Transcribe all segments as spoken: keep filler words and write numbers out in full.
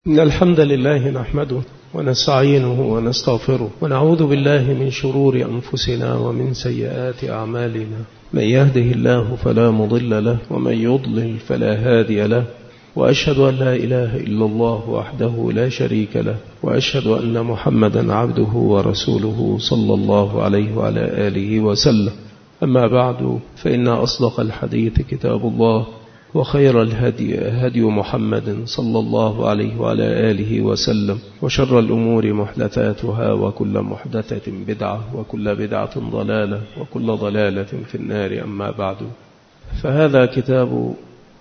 إن الحمد لله نحمده ونستعينه ونستغفره ونعوذ بالله من شرور أنفسنا ومن سيئات أعمالنا. من يهده الله فلا مضل له ومن يضلل فلا هادي له، وأشهد أن لا إله إلا الله وحده لا شريك له، وأشهد أن محمدا عبده ورسوله صلى الله عليه وعلى آله وسلم. أما بعد، فإن أصدق الحديث كتاب الله، وخير الهدي هدي محمد صلى الله عليه وعلى آله وسلم، وشر الأمور محدثاتها، وكل محدثة بدعة، وكل بدعة ضلالة، وكل ضلالة في النار. أما بعد، فهذا كتاب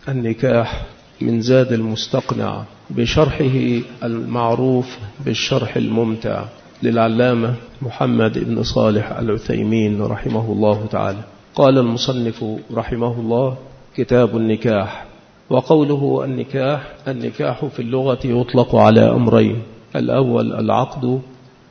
النكاح من زاد المستقنع بشرحه المعروف بالشرح الممتع للعلامة محمد بن صالح العثيمين رحمه الله تعالى. قال المصنف رحمه الله: كتاب النكاح. وقوله النكاح، النكاح في اللغة يطلق على أمرين: الأول العقد،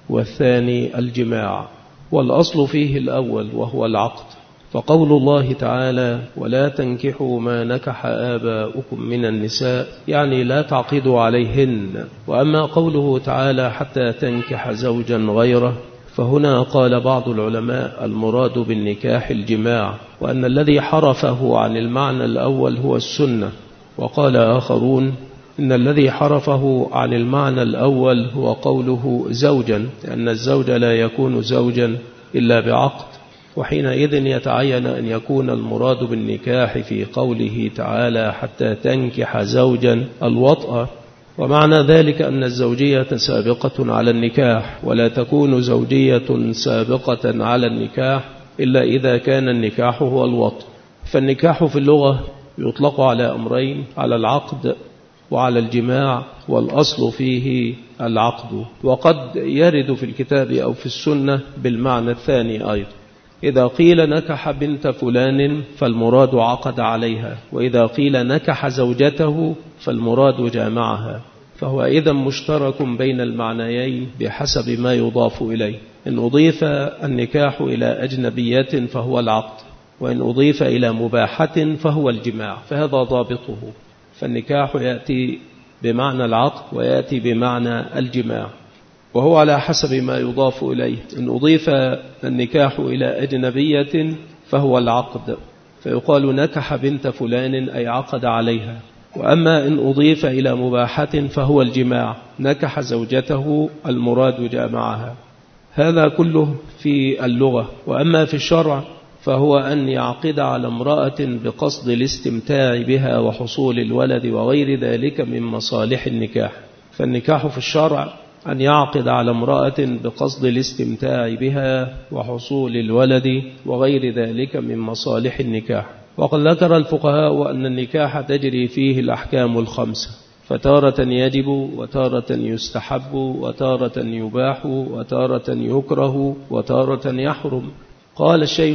والثاني الجماع، والأصل فيه الأول وهو العقد. فقول الله تعالى: ولا تنكحوا ما نكح آباؤكم من النساء، يعني لا تعقدوا عليهن. وأما قوله تعالى: حتى تنكح زوجا غيره، فهنا قال بعض العلماء: المراد بالنكاح الجماع، وأن الذي حرفه عن المعنى الأول هو السنة. وقال آخرون: إن الذي حرفه عن المعنى الأول هو قوله زوجا، لأن الزوج لا يكون زوجا إلا بعقد، وحينئذ يتعين أن يكون المراد بالنكاح في قوله تعالى: حتى تنكح زوجا الوطأ. ومعنى ذلك أن الزوجية سابقة على النكاح، ولا تكون زوجية سابقة على النكاح إلا إذا كان النكاح هو الوطء. فالنكاح في اللغة يطلق على أمرين: على العقد وعلى الجماع، والأصل فيه العقد. وقد يرد في الكتاب أو في السنة بالمعنى الثاني أيضا. إذا قيل نكح بنت فلان فالمراد عقد عليها، وإذا قيل نكح زوجته فالمراد جامعها. فهو إذن مشترك بين المعنيين بحسب ما يضاف إليه. إن أضيف النكاح إلى أجنبية فهو العقد، وإن أضيف إلى مباحة فهو الجماع، فهذا ضابطه. فالنكاح يأتي بمعنى العقد ويأتي بمعنى الجماع، وهو على حسب ما يضاف إليه. إن أضيف النكاح إلى أجنبية فهو العقد، فيقال نكح بنت فلان أي عقد عليها. وأما إن أضيف إلى مباحة فهو الجماع، نكح زوجته المراد جامعها. هذا كله في اللغة. وأما في الشرع فهو أن يعقد على امرأة بقصد الاستمتاع بها وحصول الولد وغير ذلك من مصالح النكاح. فالنكاح في الشرع أن يعقد على امرأة بقصد الاستمتاع بها وحصول الولد وغير ذلك من مصالح النكاح. وقد ذكر الفقهاء أن النكاح تجري فيه الأحكام الخمسة، فتارة يجب، وتارة يستحب، وتارة يباح، وتارة يكره، وتارة يحرم. قال الشيخ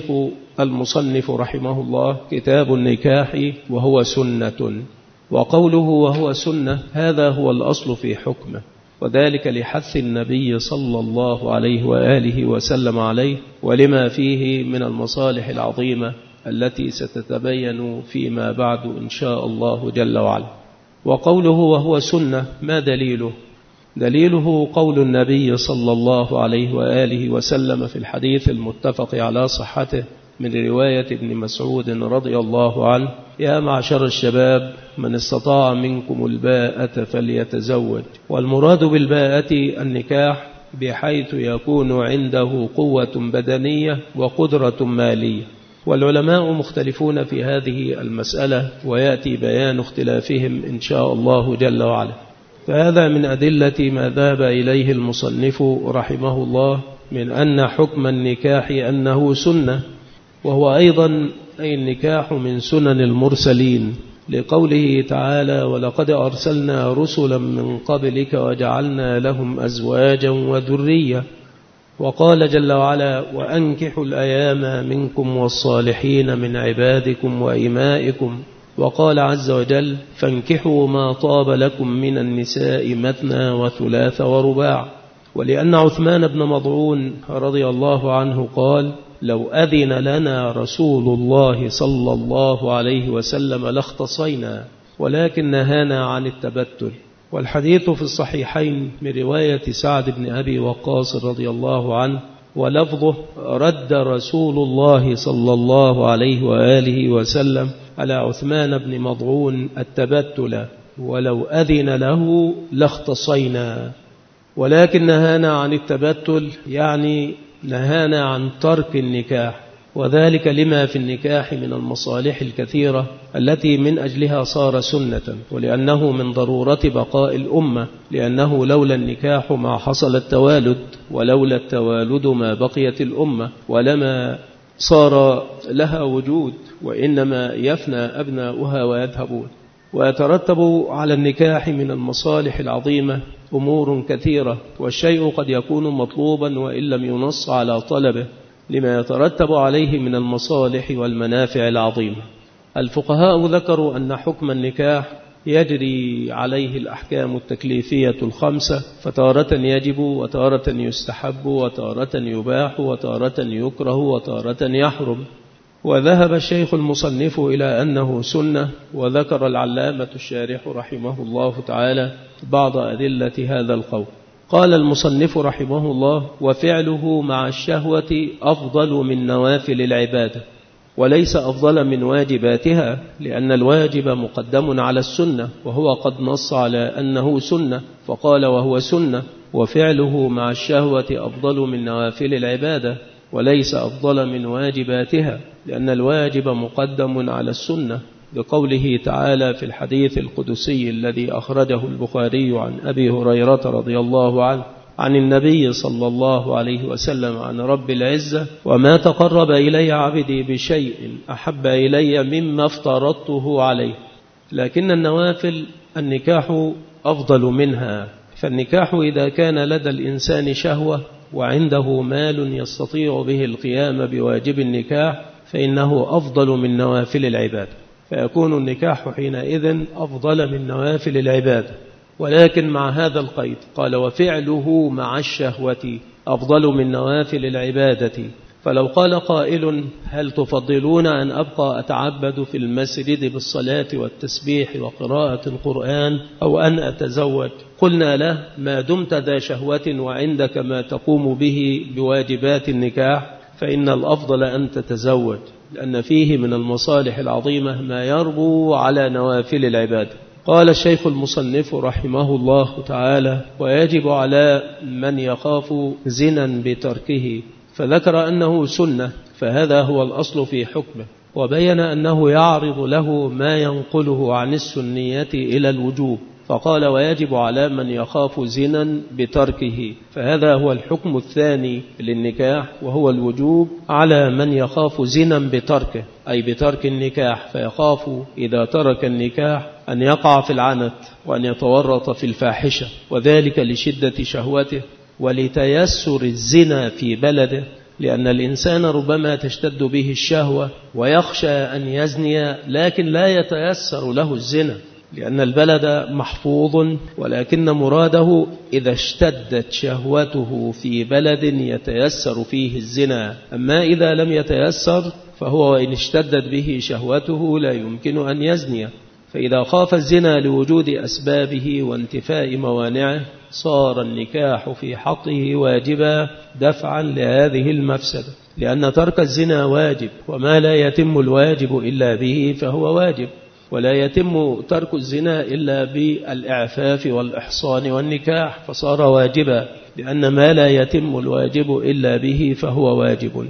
المصنف رحمه الله: كتاب النكاح وهو سنة. وقوله وهو سنة هذا هو الأصل في حكمه، وذلك لحث النبي صلى الله عليه وآله وسلم عليه، ولما فيه من المصالح العظيمة التي ستتبين فيما بعد إن شاء الله جل وعلا. وقوله وهو سنة ما دليله؟ دليله قول النبي صلى الله عليه وآله وسلم في الحديث المتفق على صحته من رواية ابن مسعود رضي الله عنه: يا معشر الشباب، من استطاع منكم الباءة فليتزوج. والمراد بالباءة النكاح، بحيث يكون عنده قوة بدنية وقدرة مالية. والعلماء مختلفون في هذه المسألة، ويأتي بيان اختلافهم إن شاء الله جل وعلا. فهذا من أدلة ما ذهب إليه المصنف رحمه الله من أن حكم النكاح أنه سنة، وهو أيضا أي النكاح من سنن المرسلين، لقوله تعالى: ولقد أرسلنا رسلا من قبلك وجعلنا لهم أزواجا وذرية. وقال جل وعلا: وأنكحوا الأيام منكم والصالحين من عبادكم وإمائكم. وقال عز وجل: فانكحوا ما طاب لكم من النساء مثنى وثلاث ورباع. ولأن عثمان بن مضعون رضي الله عنه قال: لو أذن لنا رسول الله صلى الله عليه وسلم لاختصينا، ولكن نهانا عن التبتل. والحديث في الصحيحين من رواية سعد بن أبي وقاص رضي الله عنه، ولفظه: رد رسول الله صلى الله عليه وآله وسلم على عثمان بن مضعون التبتل، ولو أذن له لاختصينا. ولكن نهانا عن التبتل يعني نهانا عن ترك النكاح، وذلك لما في النكاح من المصالح الكثيرة التي من أجلها صار سنة، ولأنه من ضرورة بقاء الأمة، لأنه لولا النكاح ما حصل التوالد، ولولا التوالد ما بقيت الأمة ولما صار لها وجود، وإنما يفنى أبناؤها ويذهبون. ويترتب على النكاح من المصالح العظيمة أمور كثيرة، والشيء قد يكون مطلوبا وإن لم ينص على طلبه، لما يترتب عليه من المصالح والمنافع العظيمة. الفقهاء ذكروا أن حكم النكاح يجري عليه الأحكام التكليفية الخمسة، فتارة يجب وتارة يستحب وتارة يباح وتارة يكره وتارة يحرم. وذهب الشيخ المصنف إلى أنه سنة، وذكر العلامة الشارح رحمه الله تعالى بعض أدلة هذا القول. قال المصنف رحمه الله: وفعله مع الشهوة أفضل من نوافل العبادة، وليس أفضل من واجباتها، لأن الواجب مقدم على السنة، وهو قد نص على أنه سنة فقال وهو سنة. وفعله مع الشهوة أفضل من نوافل العبادة، وليس أفضل من واجباتها، لأن الواجب مقدم على السنة، بقوله تعالى في الحديث القدسي الذي أخرجه البخاري عن أبي هريرة رضي الله عنه عن النبي صلى الله عليه وسلم عن رب العزة: وما تقرب إلي عبدي بشيء أحب إلي مما افترضته عليه. لكن النوافل النكاح أفضل منها، فالنكاح إذا كان لدى الإنسان شهوة وعنده مال يستطيع به القيام بواجب النكاح فإنه أفضل من نوافل العباد، فيكون النكاح حينئذ أفضل من نوافل العباد. ولكن مع هذا القيد، قال: وفعله مع الشهوة أفضل من نوافل العبادة. فلو قال قائل: هل تفضلون أن أبقى أتعبد في المسجد بالصلاة والتسبيح وقراءة القرآن أو أن أتزوج؟ قلنا له: ما دمت ذا شهوة وعندك ما تقوم به بواجبات النكاح فإن الأفضل أن تتزوج، لأن فيه من المصالح العظيمة ما يربو على نوافل العباد. قال الشيخ المصنف رحمه الله تعالى: ويجب على من يخاف زنا بتركه، فذكر أنه سنة، فهذا هو الأصل في حكمه، وبين أنه يعرض له ما ينقله عن السنية إلى الوجوب، فقال: ويجب على من يخاف زنا بتركه، فهذا هو الحكم الثاني للنكاح، وهو الوجوب على من يخاف زنا بتركه، أي بترك النكاح، فيخاف إذا ترك النكاح أن يقع في العنت وأن يتورط في الفاحشة، وذلك لشدة شهوته ولتيسر الزنا في بلده، لأن الإنسان ربما تشتد به الشهوة ويخشى أن يزني لكن لا يتيسر له الزنا، لأن البلد محفوظ، ولكن مراده إذا اشتدت شهوته في بلد يتيسر فيه الزنا. أما إذا لم يتيسر فهو وإن اشتدت به شهوته لا يمكن أن يزني. فإذا خاف الزنا لوجود أسبابه وانتفاء موانعه صار النكاح في حقه واجبا دفعا لهذه المفسدة، لأن ترك الزنا واجب، وما لا يتم الواجب إلا به فهو واجب، ولا يتم ترك الزنا إلا بالإعفاف والإحصان والنكاح، فصار واجبا، لأن ما لا يتم الواجب إلا به فهو واجب.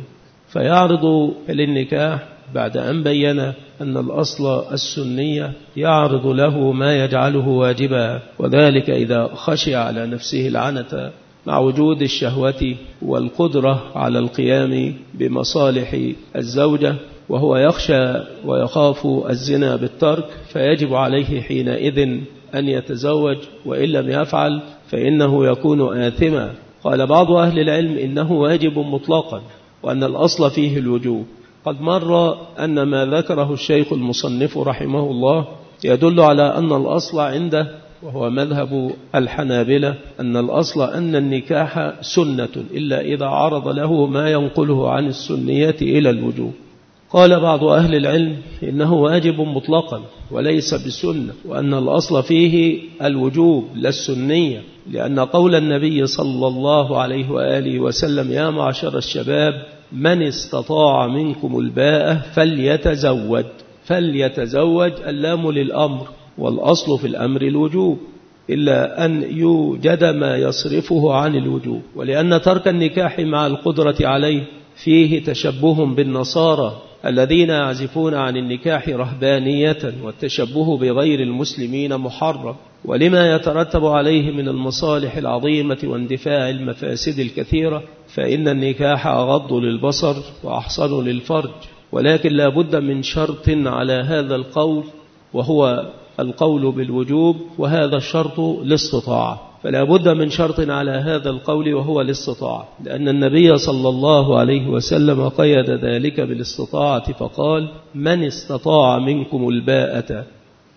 فيعرض للنكاح بعد أن بين أن الأصل السنية يعرض له ما يجعله واجبا، وذلك إذا خشي على نفسه العنة مع وجود الشهوة والقدرة على القيام بمصالح الزوجة، وهو يخشى ويخاف الزنا بالترك، فيجب عليه حينئذ أن يتزوج، وإن لم يفعل فإنه يكون آثما. قال بعض أهل العلم إنه واجب مطلقا، وأن الأصل فيه الوجوب. قد مر أن ما ذكره الشيخ المصنف رحمه الله يدل على أن الأصل عنده، وهو مذهب الحنابلة، أن الأصل أن النكاح سنة إلا إذا عرض له ما ينقله عن السنية إلى الوجوب. قال بعض أهل العلم إنه واجب مطلقا وليس بالسنة، وأن الأصل فيه الوجوب لا السنية، لأن قول النبي صلى الله عليه وآله وسلم يا معشر الشباب من استطاع منكم الباءة فليتزوج، فليتزوج اللام للأمر، والأصل في الأمر الوجوب إلا أن يوجد ما يصرفه عن الوجوب، ولأن ترك النكاح مع القدرة عليه فيه تشبه بالنصارى الذين يعزفون عن النكاح رهبانية، والتشبه بغير المسلمين محرم، ولما يترتب عليه من المصالح العظيمة واندفاع المفاسد الكثيرة، فإن النكاح أغض للبصر وأحصن للفرج، ولكن لا بد من شرط على هذا القول، وهو القول بالوجوب، وهذا الشرط الاستطاعة، فلا بد من شرط على هذا القول وهو الاستطاعة، لأن النبي صلى الله عليه وسلم قيد ذلك بالاستطاعة فقال من استطاع منكم الباءة.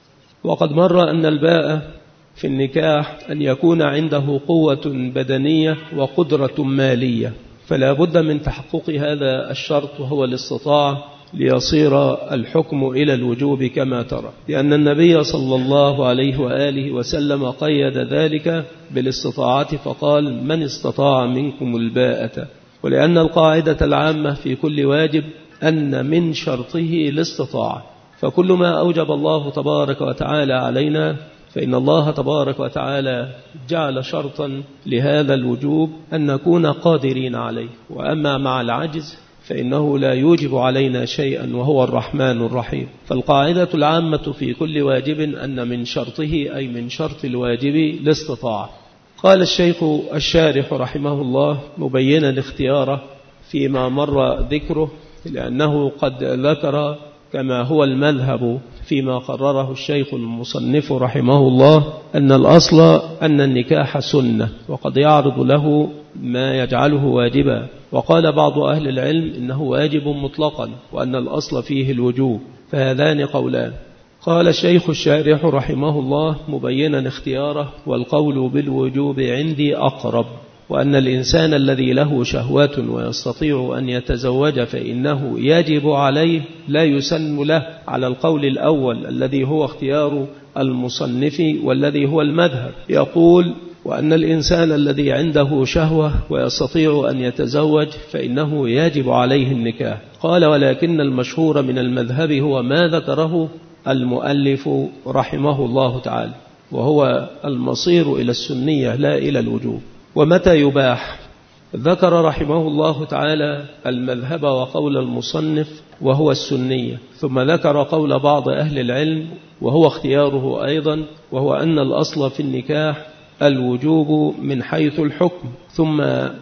وقد مر أن الباءة في النكاح أن يكون عنده قوة بدنية وقدرة مالية، فلا بد من تحقق هذا الشرط وهو الاستطاعة ليصير الحكم إلى الوجوب كما ترى، لأن النبي صلى الله عليه وآله وسلم قيد ذلك بالاستطاعة فقال من استطاع منكم الباءة، ولأن القاعدة العامة في كل واجب أن من شرطه الاستطاعة، فكل ما أوجب الله تبارك وتعالى علينا فإن الله تبارك وتعالى جعل شرطا لهذا الوجوب أن نكون قادرين عليه، وأما مع العجز فإنه لا يوجب علينا شيئا وهو الرحمن الرحيم. فالقاعدة العامة في كل واجب أن من شرطه أي من شرط الواجب الاستطاعة. قال الشيخ الشارح رحمه الله مبينا الاختيار فيما مر ذكره، لأنه قد ذكر كما هو المذهب فيما قرره الشيخ المصنف رحمه الله أن الأصل أن النكاح سنة، وقد يعرض له ما يجعله واجبا، وقال بعض أهل العلم إنه واجب مطلقا وأن الأصل فيه الوجوب، فهذان قولان. قال الشيخ الشارح رحمه الله مبينا اختياره والقول بالوجوب عندي أقرب، وأن الإنسان الذي له شهوات ويستطيع أن يتزوج فإنه يجب عليه لا يسن له على القول الأول الذي هو اختيار المصنف والذي هو المذهب، يقول وأن الإنسان الذي عنده شهوة ويستطيع أن يتزوج فإنه يجب عليه النكاح. قال ولكن المشهور من المذهب هو ما ذكره المؤلف رحمه الله تعالى، وهو المصير إلى السنية لا إلى الوجوب. ومتى يباح؟ ذكر رحمه الله تعالى المذهب وقول المصنف وهو السنية، ثم ذكر قول بعض أهل العلم وهو اختياره أيضا، وهو أن الأصل في النكاح الوجوب من حيث الحكم، ثم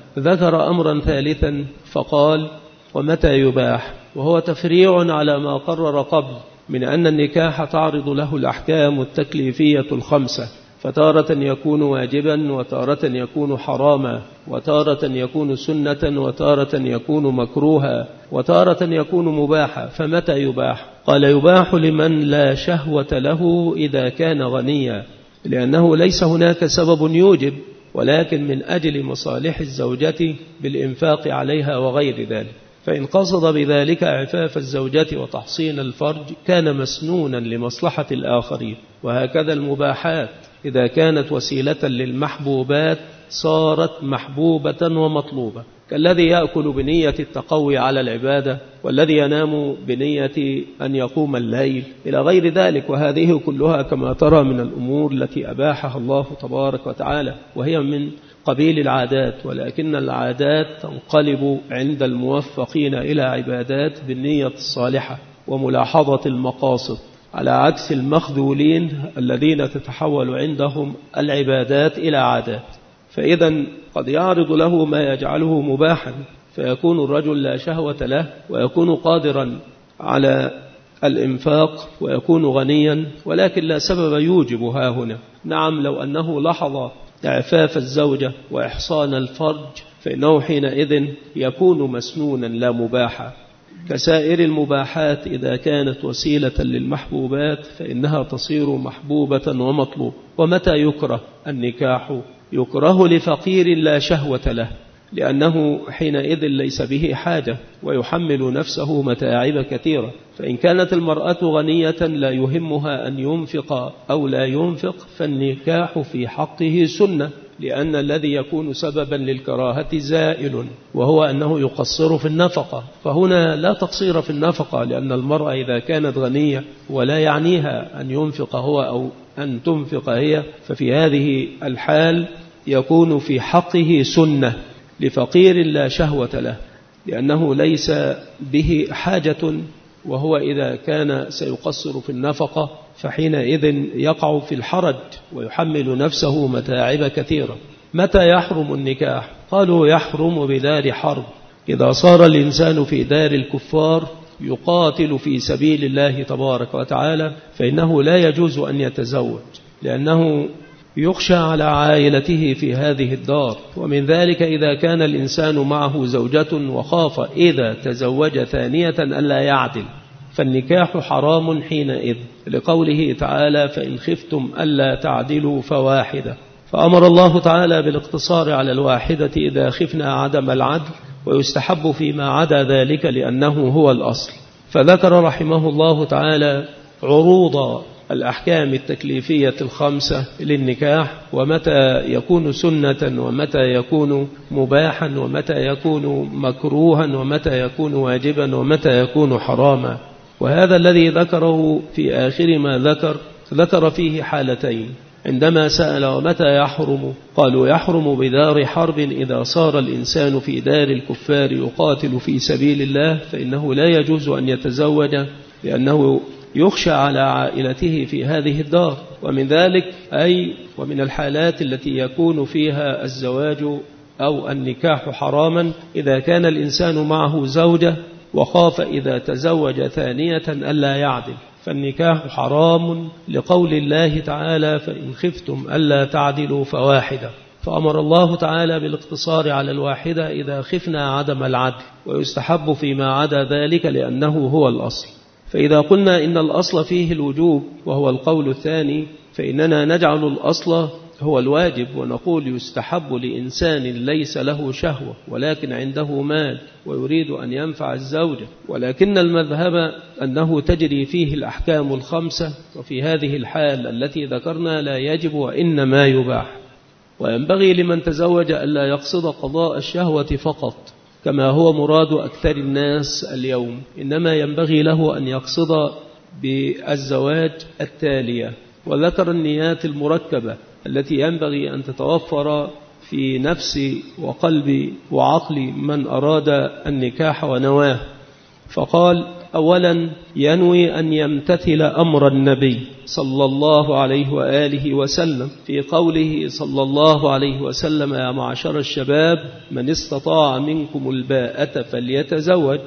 ذكر أمرا ثالثا فقال ومتى يباح، وهو تفريع على ما قرر قبل من أن النكاح تعرض له الأحكام التكليفية الخمسة، فتارة يكون واجبا وتارة يكون حراما وتارة يكون سنة وتارة يكون مكروها وتارة يكون مباحا. فمتى يباح؟ قال يباح لمن لا شهوة له إذا كان غنيا، لأنه ليس هناك سبب يوجب، ولكن من أجل مصالح الزوجة بالإنفاق عليها وغير ذلك، فإن قصد بذلك عفاف الزوجة وتحصين الفرج كان مسنونا لمصلحة الآخرين. وهكذا المباحات إذا كانت وسيلة للمحبوبات صارت محبوبة ومطلوبة، كالذي يأكل بنية التقوي على العبادة، والذي ينام بنية أن يقوم الليل إلى غير ذلك، وهذه كلها كما ترى من الأمور التي أباحها الله تبارك وتعالى، وهي من قبيل العادات، ولكن العادات تنقلب عند الموفقين إلى عبادات بالنية الصالحة وملاحظة المقاصد، على عكس المخذولين الذين تتحول عندهم العبادات إلى عادات. فإذا قد يعرض له ما يجعله مباحا فيكون الرجل لا شهوة له ويكون قادرا على الإنفاق ويكون غنيا، ولكن لا سبب يوجبها هنا. نعم لو أنه لاحظ إعفاف الزوجة وإحصان الفرج فإنه حينئذ يكون مسنونا لا مباحا، كسائر المباحات إذا كانت وسيلة للمحبوبات فإنها تصير محبوبة ومطلوب. ومتى يكره النكاح؟ يكره لفقير لا شهوة له، لأنه حينئذ ليس به حاجة ويحمل نفسه متاعب كثيرة. فإن كانت المرأة غنية لا يهمها أن ينفق أو لا ينفق فالنكاح في حقه سنة، لأن الذي يكون سببا للكراهة زائل وهو أنه يقصر في النفقة. فهنا لا تقصير في النفقة، لأن المرأة إذا كانت غنية ولا يعنيها أن ينفق هو أو أن تنفق هي، ففي هذه الحال يكون في حقه سنة لفقير لا شهوة له، لأنه ليس به حاجة، وهو إذا كان سيقصر في النفقة فحينئذ يقع في الحرج ويحمل نفسه متاعب كثيرة. متى يحرم النكاح؟ قالوا يحرم بدار حرب، إذا صار الإنسان في دار الكفار يقاتل في سبيل الله تبارك وتعالى فإنه لا يجوز أن يتزوج، لأنه يخشى على عائلته في هذه الدار. ومن ذلك إذا كان الإنسان معه زوجة وخاف إذا تزوج ثانية ألا يعدل، فالنكاح حرام حينئذ، لقوله تعالى فإن خفتم ألا تعدلوا فواحدة. فأمر الله تعالى بالاقتصار على الواحدة إذا خفنا عدم العدل، ويستحب فيما عدا ذلك لأنه هو الأصل. فذكر رحمه الله تعالى عروض الأحكام التكليفية الخمسة للنكاح، ومتى يكون سنة ومتى يكون مباحا ومتى يكون مكروها ومتى يكون واجبا ومتى يكون حراما. وهذا الذي ذكره في آخر ما ذكر ذكر فيه حالتين. عندما سأل ومتى يحرم، قالوا يحرم بدار حرب إذا صار الإنسان في دار الكفار يقاتل في سبيل الله، فإنه لا يجوز أن يتزوج لأنه يخشى على عائلته في هذه الدار. ومن ذلك أي ومن الحالات التي يكون فيها الزواج أو النكاح حراما إذا كان الإنسان معه زوجة وخاف إذا تزوج ثانية ألا يعدل، فالنكاح حرام لقول الله تعالى فإن خفتم ألا تعدلوا فواحدة. فأمر الله تعالى بالاقتصار على الواحدة إذا خفنا عدم العدل، ويستحب فيما عدا ذلك لأنه هو الأصل. فإذا قلنا إن الأصل فيه الوجوب وهو القول الثاني، فإننا نجعل الأصل هو الواجب ونقول يستحب لإنسان ليس له شهوة ولكن عنده مال ويريد أن ينفع الزوجة، ولكن المذهب أنه تجري فيه الأحكام الخمسة، وفي هذه الحال التي ذكرنا لا يجب وإنما يباح. وينبغي لمن تزوج ألا يقصد قضاء الشهوة فقط كما هو مراد أكثر الناس اليوم، إنما ينبغي له أن يقصد بالزواج التالية. وذكر النيات المركبة التي ينبغي أن تتوفر في نفس وقلب وعقل من أراد النكاح ونواه. فقال أولا ينوي أن يمتثل أمر النبي صلى الله عليه وآله وسلم في قوله صلى الله عليه وسلم يا معشر الشباب من استطاع منكم الباءة فليتزوج.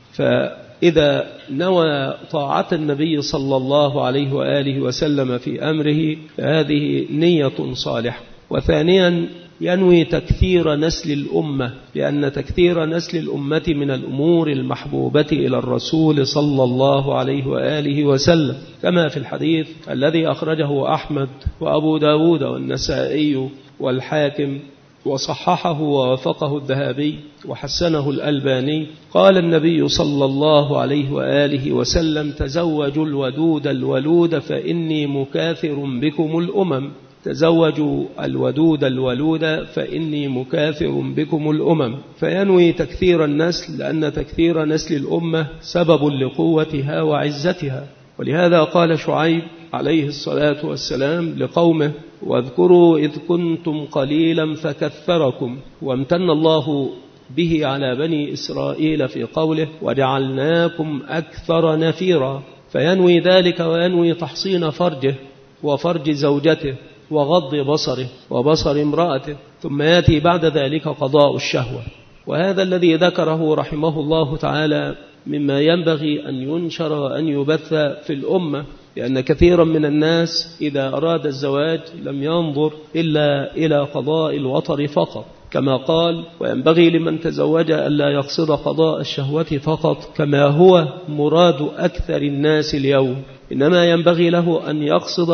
فإذا نوى طاعة النبي صلى الله عليه وآله وسلم في أمره فهذه نية صالحة. وثانيا ينوي تكثير نسل الأمة، لأن تكثير نسل الأمة من الأمور المحبوبة إلى الرسول صلى الله عليه وآله وسلم، كما في الحديث الذي أخرجه أحمد وأبو داود والنسائي والحاكم وصححه ووافقه الذهبي وحسنه الألباني. قال النبي صلى الله عليه وآله وسلم تزوجوا الودود الولود فإني مكاثر بكم الأمم. تزوجوا الودود الولود فإني مكاثر بكم الأمم. فينوي تكثير النسل، لأن تكثير نسل الأمة سبب لقوتها وعزتها. ولهذا قال شعيب عليه الصلاة والسلام لقومه واذكروا إذ كنتم قليلا فكثركم، وامتن الله به على بني إسرائيل في قوله وجعلناكم أكثر نفيرا. فينوي ذلك وينوي تحصين فرجه وفرج زوجته وغض بصره وبصر امرأته، ثم يأتي بعد ذلك قضاء الشهوة. وهذا الذي ذكره رحمه الله تعالى مما ينبغي أن ينشر وأن يبث في الأمة، لأن كثيرا من الناس إذا أراد الزواج لم ينظر إلا إلى قضاء الوطر فقط، كما قال وينبغي لمن تزوج ألا يقصد قضاء الشهوة فقط كما هو مراد أكثر الناس اليوم، إنما ينبغي له أن يقصد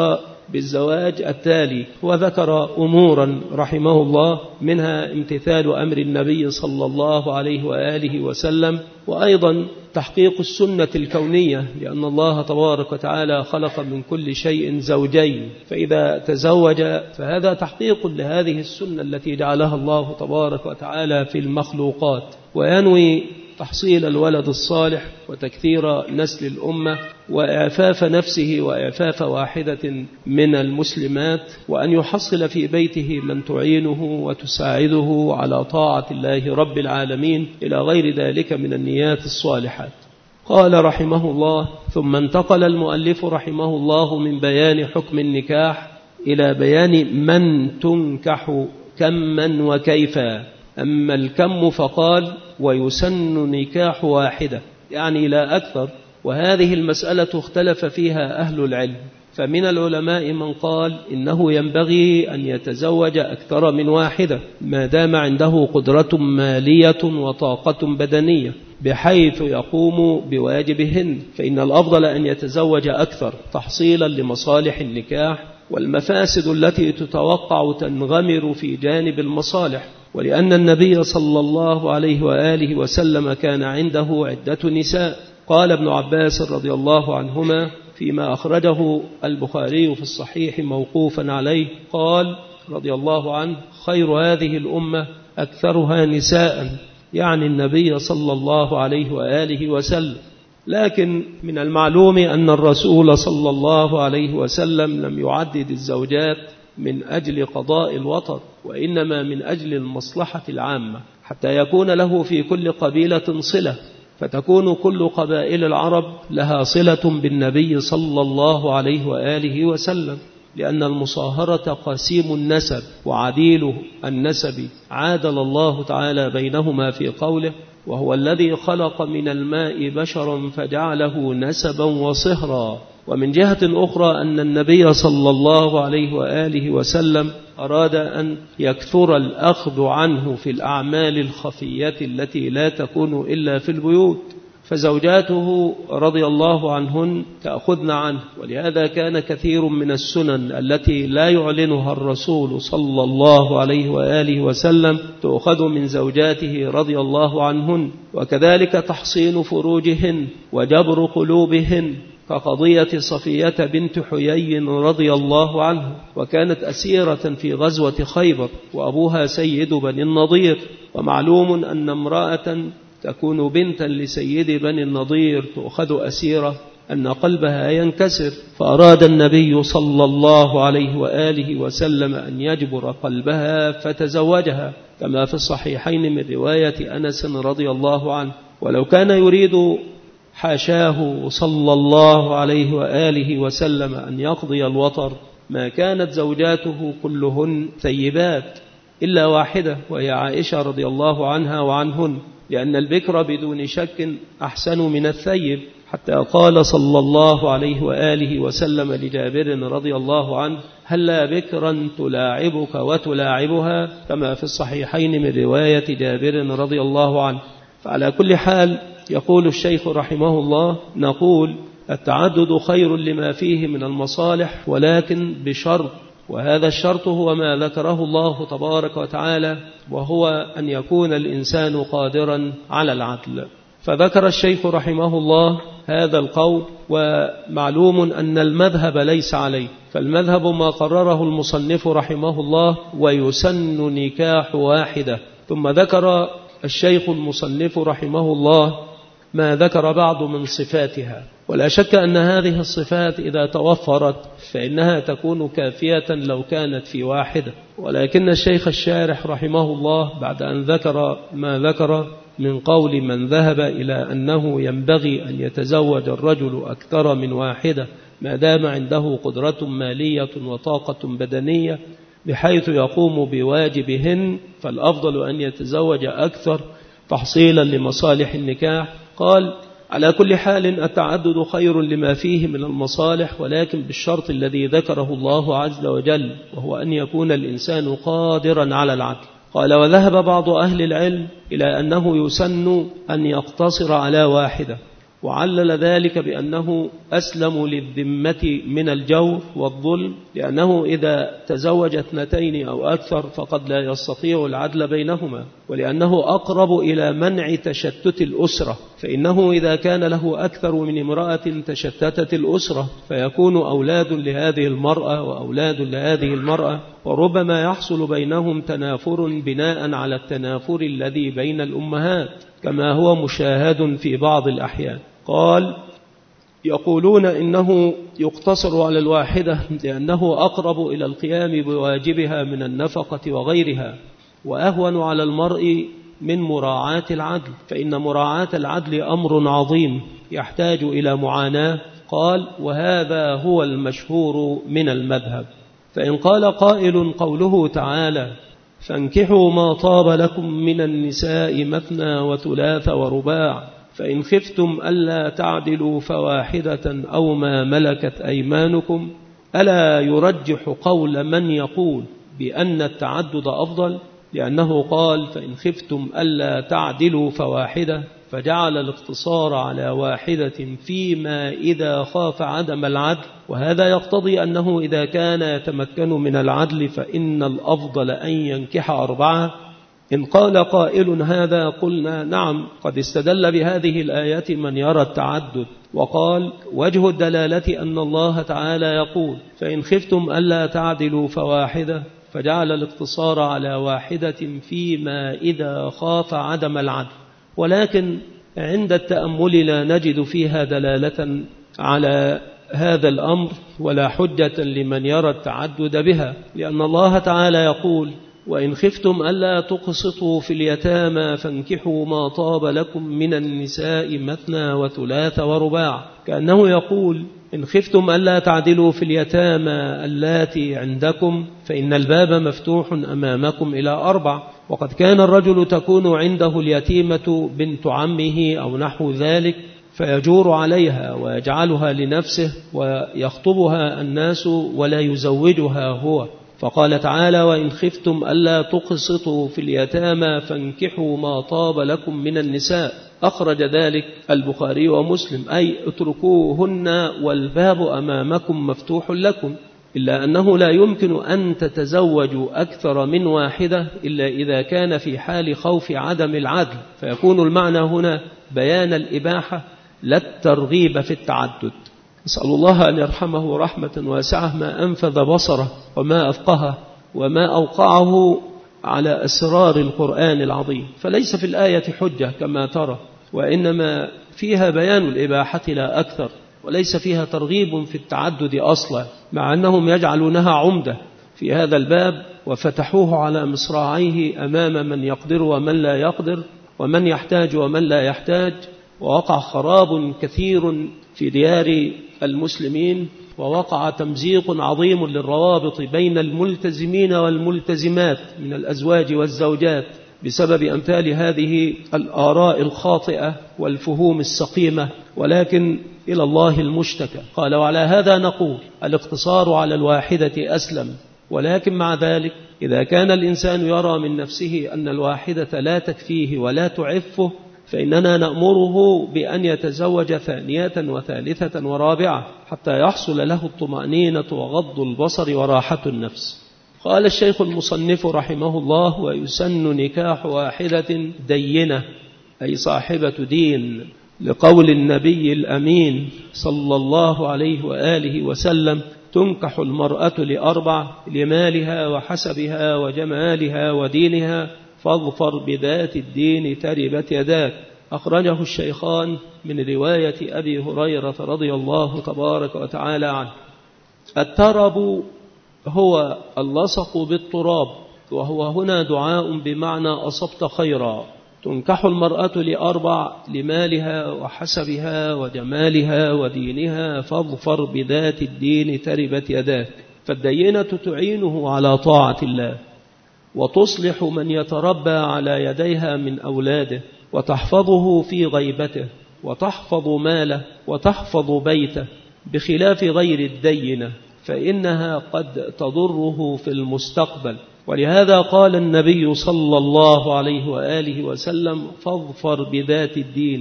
بالزواج التالي، وذكر أمورا رحمه الله منها امتثال أمر النبي صلى الله عليه وآله وسلم، وأيضا تحقيق السنة الكونية، لأن الله تبارك وتعالى خلق من كل شيء زوجين، فإذا تزوج فهذا تحقيق لهذه السنة التي جعلها الله تبارك وتعالى في المخلوقات، وينوي تحصيل الولد الصالح وتكثير نسل الأمة وإعفاف نفسه وإعفاف واحدة من المسلمات، وأن يحصل في بيته من تعينه وتساعده على طاعة الله رب العالمين إلى غير ذلك من النيات الصالحات. قال رحمه الله: ثم انتقل المؤلف رحمه الله من بيان حكم النكاح إلى بيان من تنكح كما وكيفا. أما الكم فقال: ويسن نكاح واحدة، يعني لا أكثر، وهذه المسألة اختلف فيها أهل العلم، فمن العلماء من قال إنه ينبغي أن يتزوج أكثر من واحدة ما دام عنده قدرة مالية وطاقة بدنية بحيث يقوم بواجبهن، فإن الأفضل أن يتزوج أكثر تحصيلا لمصالح النكاح والمفاسد التي تتوقع تنغمر في جانب المصالح، ولأن النبي صلى الله عليه وآله وسلم كان عنده عدة نساء. قال ابن عباس رضي الله عنهما فيما أخرجه البخاري في الصحيح موقوفا عليه، قال رضي الله عنه: خير هذه الأمة أكثرها نساء، يعني النبي صلى الله عليه وآله وسلم. لكن من المعلوم أن الرسول صلى الله عليه وسلم لم يعدد الزوجات من أجل قضاء الوطر، وإنما من أجل المصلحة العامة، حتى يكون له في كل قبيلة صلة، فتكون كل قبائل العرب لها صلة بالنبي صلى الله عليه وآله وسلم، لأن المصاهرة قسيم النسب وعديل النسب، عادل الله تعالى بينهما في قوله: وهو الذي خلق من الماء بشرا فجعله نسبا وصهرا. ومن جهة أخرى أن النبي صلى الله عليه وآله وسلم أراد أن يكثر الأخذ عنه في الأعمال الخفية التي لا تكون إلا في البيوت، فزوجاته رضي الله عنهن تأخذن عنه، ولهذا كان كثير من السنن التي لا يعلنها الرسول صلى الله عليه وآله وسلم تأخذ من زوجاته رضي الله عنهن، وكذلك تحصين فروجهن وجبر قلوبهن، كقضية صفية بنت حيي رضي الله عنه، وكانت أسيرة في غزوة خيبر وأبوها سيد بني النضير، ومعلوم أن امرأة تكون بنتا لسيد بني النضير تؤخذ أسيرة أن قلبها ينكسر، فأراد النبي صلى الله عليه وآله وسلم أن يجبر قلبها فتزوجها، كما في الصحيحين من رواية أنس رضي الله عنه. ولو كان يريد حاشاه صلى الله عليه وآله وسلم أن يقضي الوطر ما كانت زوجاته كلهن ثيبات إلا واحدة، وهي عائشة رضي الله عنها وعنهن، لأن البكر بدون شك أحسن من الثيب، حتى قال صلى الله عليه وآله وسلم لجابر رضي الله عنه: هلا بكرا تلاعبك وتلاعبها، كما في الصحيحين من رواية جابر رضي الله عنه. فعلى كل حال يقول الشيخ رحمه الله: نقول التعدد خير لما فيه من المصالح، ولكن بشرط، وهذا الشرط هو ما ذكره الله تبارك وتعالى، وهو أن يكون الإنسان قادرا على العدل. فذكر الشيخ رحمه الله هذا القول، ومعلوم أن المذهب ليس عليه، فالمذهب ما قرره المصنف رحمه الله: ويسن نكاح واحدة. ثم ذكر الشيخ المصنف رحمه الله ما ذكر بعض من صفاتها، ولا شك أن هذه الصفات إذا توفرت فإنها تكون كافية لو كانت في واحدة، ولكن الشيخ الشارح رحمه الله بعد أن ذكر ما ذكر من قول من ذهب إلى أنه ينبغي أن يتزوج الرجل أكثر من واحدة ما دام عنده قدرة مالية وطاقة بدنية بحيث يقوم بواجبهن، فالأفضل أن يتزوج أكثر تحصيلا لمصالح النكاح. قال: على كل حال التعدد خير لما فيه من المصالح، ولكن بالشرط الذي ذكره الله عز وجل، وهو أن يكون الإنسان قادرا على العدل. قال: وذهب بعض أهل العلم إلى أنه يسن أن يقتصر على واحدة، وعلل ذلك بأنه أسلم للذمة من الجور والظلم، لأنه إذا تزوج اثنتين أو أكثر فقد لا يستطيع العدل بينهما، ولأنه أقرب إلى منع تشتت الأسرة، فإنه إذا كان له أكثر من امرأة تشتتت الأسرة فيكون أولاد لهذه المرأة وأولاد لهذه المرأة، وربما يحصل بينهم تنافر بناء على التنافر الذي بين الأمهات كما هو مشاهد في بعض الأحيان. قال: يقولون إنه يقتصر على الواحدة لأنه أقرب إلى القيام بواجبها من النفقة وغيرها، وأهون على المرء من مراعاة العدل، فإن مراعاة العدل أمر عظيم يحتاج إلى معاناة. قال: وهذا هو المشهور من المذهب. فإن قال قائل: قوله تعالى: فانكحوا ما طاب لكم من النساء مثنى وثلاث ورباع، فإن خفتم ألا تعدلوا فواحدة أو ما ملكت أيمانكم، ألا يرجح قول من يقول بأن التعدد أفضل؟ لأنه قال: فإن خفتم ألا تعدلوا فواحدة، فجعل الاقتصار على واحدة فيما إذا خاف عدم العدل، وهذا يقتضي أنه إذا كان يتمكن من العدل فإن الأفضل أن ينكح أربعة. إن قال قائل هذا قلنا: نعم، قد استدل بهذه الآية من يرى التعدد، وقال: وجه الدلالة أن الله تعالى يقول: فإن خفتم ألا تعدلوا فواحدة، فجعل الاقتصار على واحدة فيما إذا خاف عدم العدل. ولكن عند التأمل لا نجد فيها دلالة على هذا الأمر ولا حجة لمن يرى التعدد بها، لأن الله تعالى يقول: وإن خفتم ألا تقسطوا في اليتامى فانكحوا ما طاب لكم من النساء مثنى وثلاث ورباع، كأنه يقول: إن خفتم ألا تعدلوا في اليتامى اللاتي عندكم فإن الباب مفتوح أمامكم إلى أربع. وقد كان الرجل تكون عنده اليتيمة بنت عمه أو نحو ذلك فيجور عليها ويجعلها لنفسه ويخطبها الناس ولا يزوجها هو، فقال تعالى: وإن خفتم ألا تقسطوا في اليتامى فانكحوا ما طاب لكم من النساء. أخرج ذلك البخاري ومسلم، أي اتركوهن والباب أمامكم مفتوح لكم، إلا أنه لا يمكن أن تتزوجوا أكثر من واحدة إلا إذا كان في حال خوف عدم العدل، فيكون المعنى هنا بيان الإباحة لا الترغيب في التعدد. نسأل الله أن يرحمه رحمة واسعة ما أنفذ بصره وما أفقهه وما أوقعه على أسرار القرآن العظيم. فليس في الآية حجة كما ترى، وإنما فيها بيان الإباحة لا أكثر، وليس فيها ترغيب في التعدد أصلا، مع أنهم يجعلونها عمدة في هذا الباب وفتحوه على مصراعيه أمام من يقدر ومن لا يقدر، ومن يحتاج ومن لا يحتاج، ووقع خراب كثير في ديار المسلمين، ووقع تمزيق عظيم للروابط بين الملتزمين والملتزمات من الأزواج والزوجات بسبب أمثال هذه الآراء الخاطئة والفهوم السقيمة، ولكن إلى الله المشتكى. قال: وعلى هذا نقول: الاقتصار على الواحدة أسلم، ولكن مع ذلك إذا كان الإنسان يرى من نفسه أن الواحدة لا تكفيه ولا تعفه فإننا نأمره بأن يتزوج ثانية وثالثة ورابعة حتى يحصل له الطمأنينة وغض البصر وراحة النفس. قال الشيخ المصنف رحمه الله: ويسن نكاح واحدة دينة، أي صاحبة دين، لقول النبي الأمين صلى الله عليه وآله وسلم: تنكح المرأة لأربع: لمالها وحسبها وجمالها ودينها، فاظفر بذات الدين تربت يداك. أخرجه الشيخان من رواية أبي هريرة رضي الله تبارك وتعالى عنه. الترب هو اللصق بالتراب، وهو هنا دعاء بمعنى أصبت خيرا. تنكح المرأة لأربع: لمالها وحسبها وجمالها ودينها، فاظفر بذات الدين تربت يداك. فالدينة تعينه على طاعة الله، وتصلح من يتربى على يديها من أولاده، وتحفظه في غيبته، وتحفظ ماله، وتحفظ بيته، بخلاف غير الدينة فإنها قد تضره في المستقبل. ولهذا قال النبي صلى الله عليه وآله وسلم: فاظفر بذات الدين،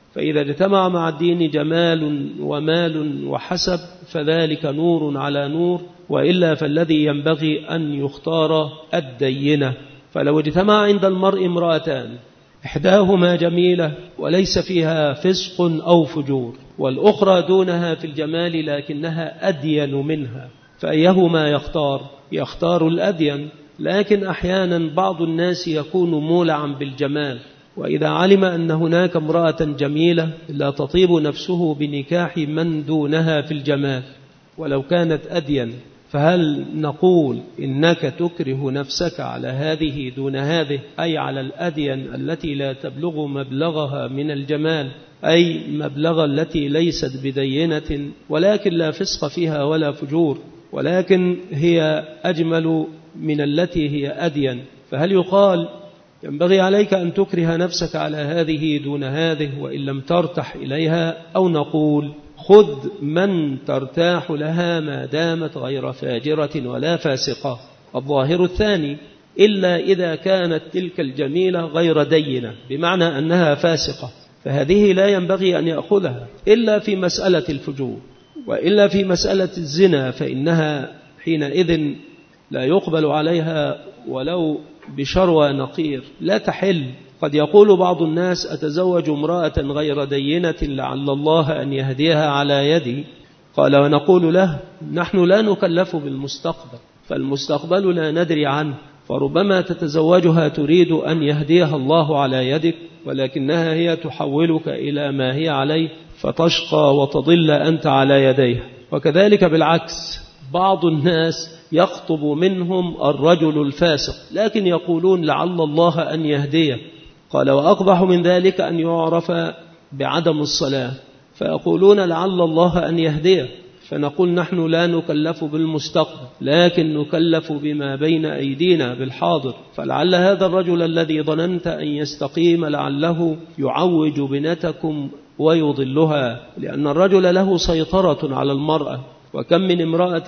فإذا اجتمع مع الدين جمال ومال وحسب فذلك نور على نور، وإلا فالذي ينبغي أن يختار الدينة. فلو اجتمع عند المرء امرأتان إحداهما جميلة وليس فيها فسق أو فجور، والأخرى دونها في الجمال لكنها أدين منها، فأيهما يختار؟ يختار الأدين. لكن أحيانا بعض الناس يكون مولعا بالجمال، وإذا علم أن هناك امرأة جميلة لا تطيب نفسه بنكاح من دونها في الجمال ولو كانت أدين، فهل نقول إنك تكره نفسك على هذه دون هذه، أي على الأدين التي لا تبلغ مبلغها من الجمال، أي مبلغ التي ليست بدينة ولكن لا فسق فيها ولا فجور، ولكن هي أجمل من التي هي أدين؟ فهل يقال ينبغي عليك أن تكره نفسك على هذه دون هذه وإن لم ترتح إليها، أو نقول خذ من ترتاح لها ما دامت غير فاجرة ولا فاسقة؟ الظاهر الثاني، إلا إذا كانت تلك الجميلة غير دينة بمعنى أنها فاسقة، فهذه لا ينبغي أن يأخذها إلا في مسألة الفجور، وإلا في مسألة الزنا فإنها حينئذ لا يقبل عليها ولو بشروى نقير، لا تحل. قد يقول بعض الناس أتزوج امرأة غير دينة لعل الله أن يهديها على يدي. قال ونقول له نحن لا نكلف بالمستقبل، فالمستقبل لا ندري عنه، فربما تتزوجها تريد أن يهديها الله على يدك، ولكنها هي تحولك إلى ما هي عليه فتشقى وتضل أنت على يديها. وكذلك بالعكس، بعض الناس يخطب منهم الرجل الفاسق لكن يقولون لعل الله أن يهديه. قال وأقبح من ذلك أن يعرف بعدم الصلاة فيقولون لعل الله أن يهديه، فنقول نحن لا نكلف بالمستقبل لكن نكلف بما بين أيدينا بالحاضر. فلعل هذا الرجل الذي ظننت أن يستقيم لعله يعوج بنتكم ويضلها، لأن الرجل له سيطرة على المرأة. وكم من امرأة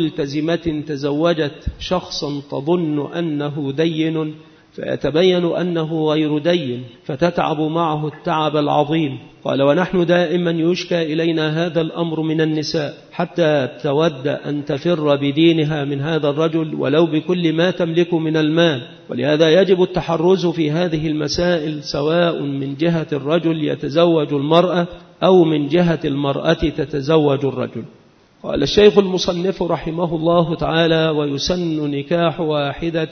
ملتزمة تزوجت شخصا تظن أنه دين فيتبين أنه غير دين فتتعب معه التعب العظيم. قال ونحن دائما يشكى إلينا هذا الأمر من النساء حتى تود أن تفر بدينها من هذا الرجل ولو بكل ما تملك من المال. ولهذا يجب التحرز في هذه المسائل سواء من جهة الرجل يتزوج المرأة أو من جهة المرأة تتزوج الرجل. قال الشيخ المصنف رحمه الله تعالى ويسن نكاح واحدة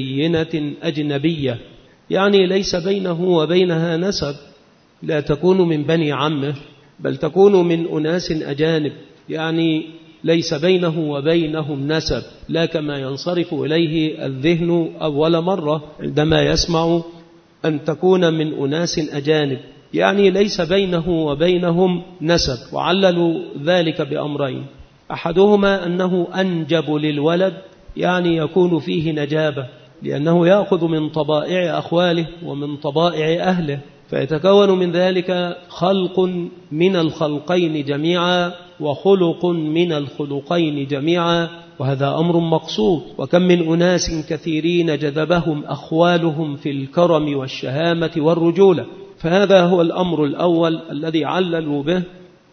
دينة أجنبية، يعني ليس بينه وبينها نسب، لا تكون من بني عمه بل تكون من أناس أجانب، يعني ليس بينه وبينهم نسب، لا كما ينصرف إليه الذهن أول مرة عندما يسمع أن تكون من أناس أجانب، يعني ليس بينه وبينهم نسب. وعللوا ذلك بأمرين، أحدهما أنه أنجب للولد، يعني يكون فيه نجابة لأنه يأخذ من طبائع أخواله ومن طبائع أهله، فيتكون من ذلك خلق من الخلقين جميعا وخلق من الخلقين جميعا، وهذا أمر مقصود. وكم من أناس كثيرين جذبهم أخوالهم في الكرم والشهامة والرجولة، فهذا هو الأمر الأول الذي عللوا به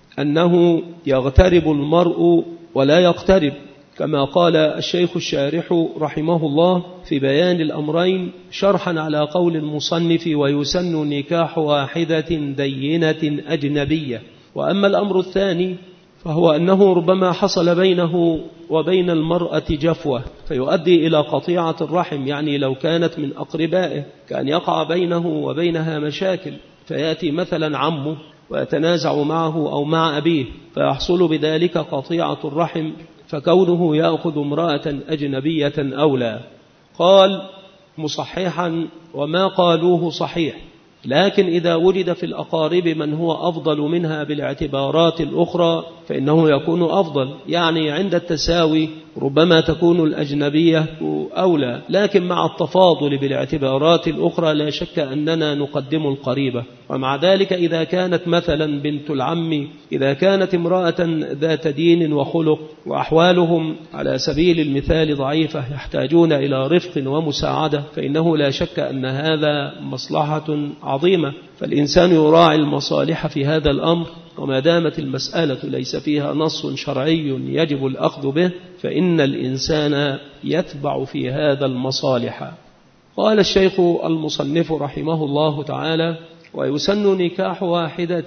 أنه يغترب المرء ولا يقترب، كما قال الشيخ الشارح رحمه الله في بيان الأمرين شرحا على قول المصنف ويسن نكاح واحدة دينة أجنبية. وأما الأمر الثاني فهو أنه ربما حصل بينه وبين المرأة جفوة فيؤدي إلى قطيعة الرحم، يعني لو كانت من أقربائه كان يقع بينه وبينها مشاكل، فيأتي مثلا عمه ويتنازع معه أو مع أبيه فيحصل بذلك قطيعة الرحم، فكونه يأخذ امرأة أجنبية أولى. قال مصححا وما قالوه صحيح، لكن إذا وجد في الأقارب من هو أفضل منها بالاعتبارات الأخرى فإنه يكون أفضل، يعني عند التساوي ربما تكون الأجنبية أولى، لكن مع التفاضل بالاعتبارات الأخرى لا شك أننا نقدم القريبة. ومع ذلك إذا كانت مثلا بنت العم، إذا كانت امرأة ذات دين وخلق وأحوالهم على سبيل المثال ضعيفة يحتاجون إلى رفق ومساعدة، فإنه لا شك أن هذا مصلحة عظيمة، فالإنسان يراعي المصالح في هذا الأمر. وما دامت المسألة ليس فيها نص شرعي يجب الأخذ به فإن الإنسان يتبع في هذا المصالح. قال الشيخ المصنف رحمه الله تعالى: ويسن نكاح واحدة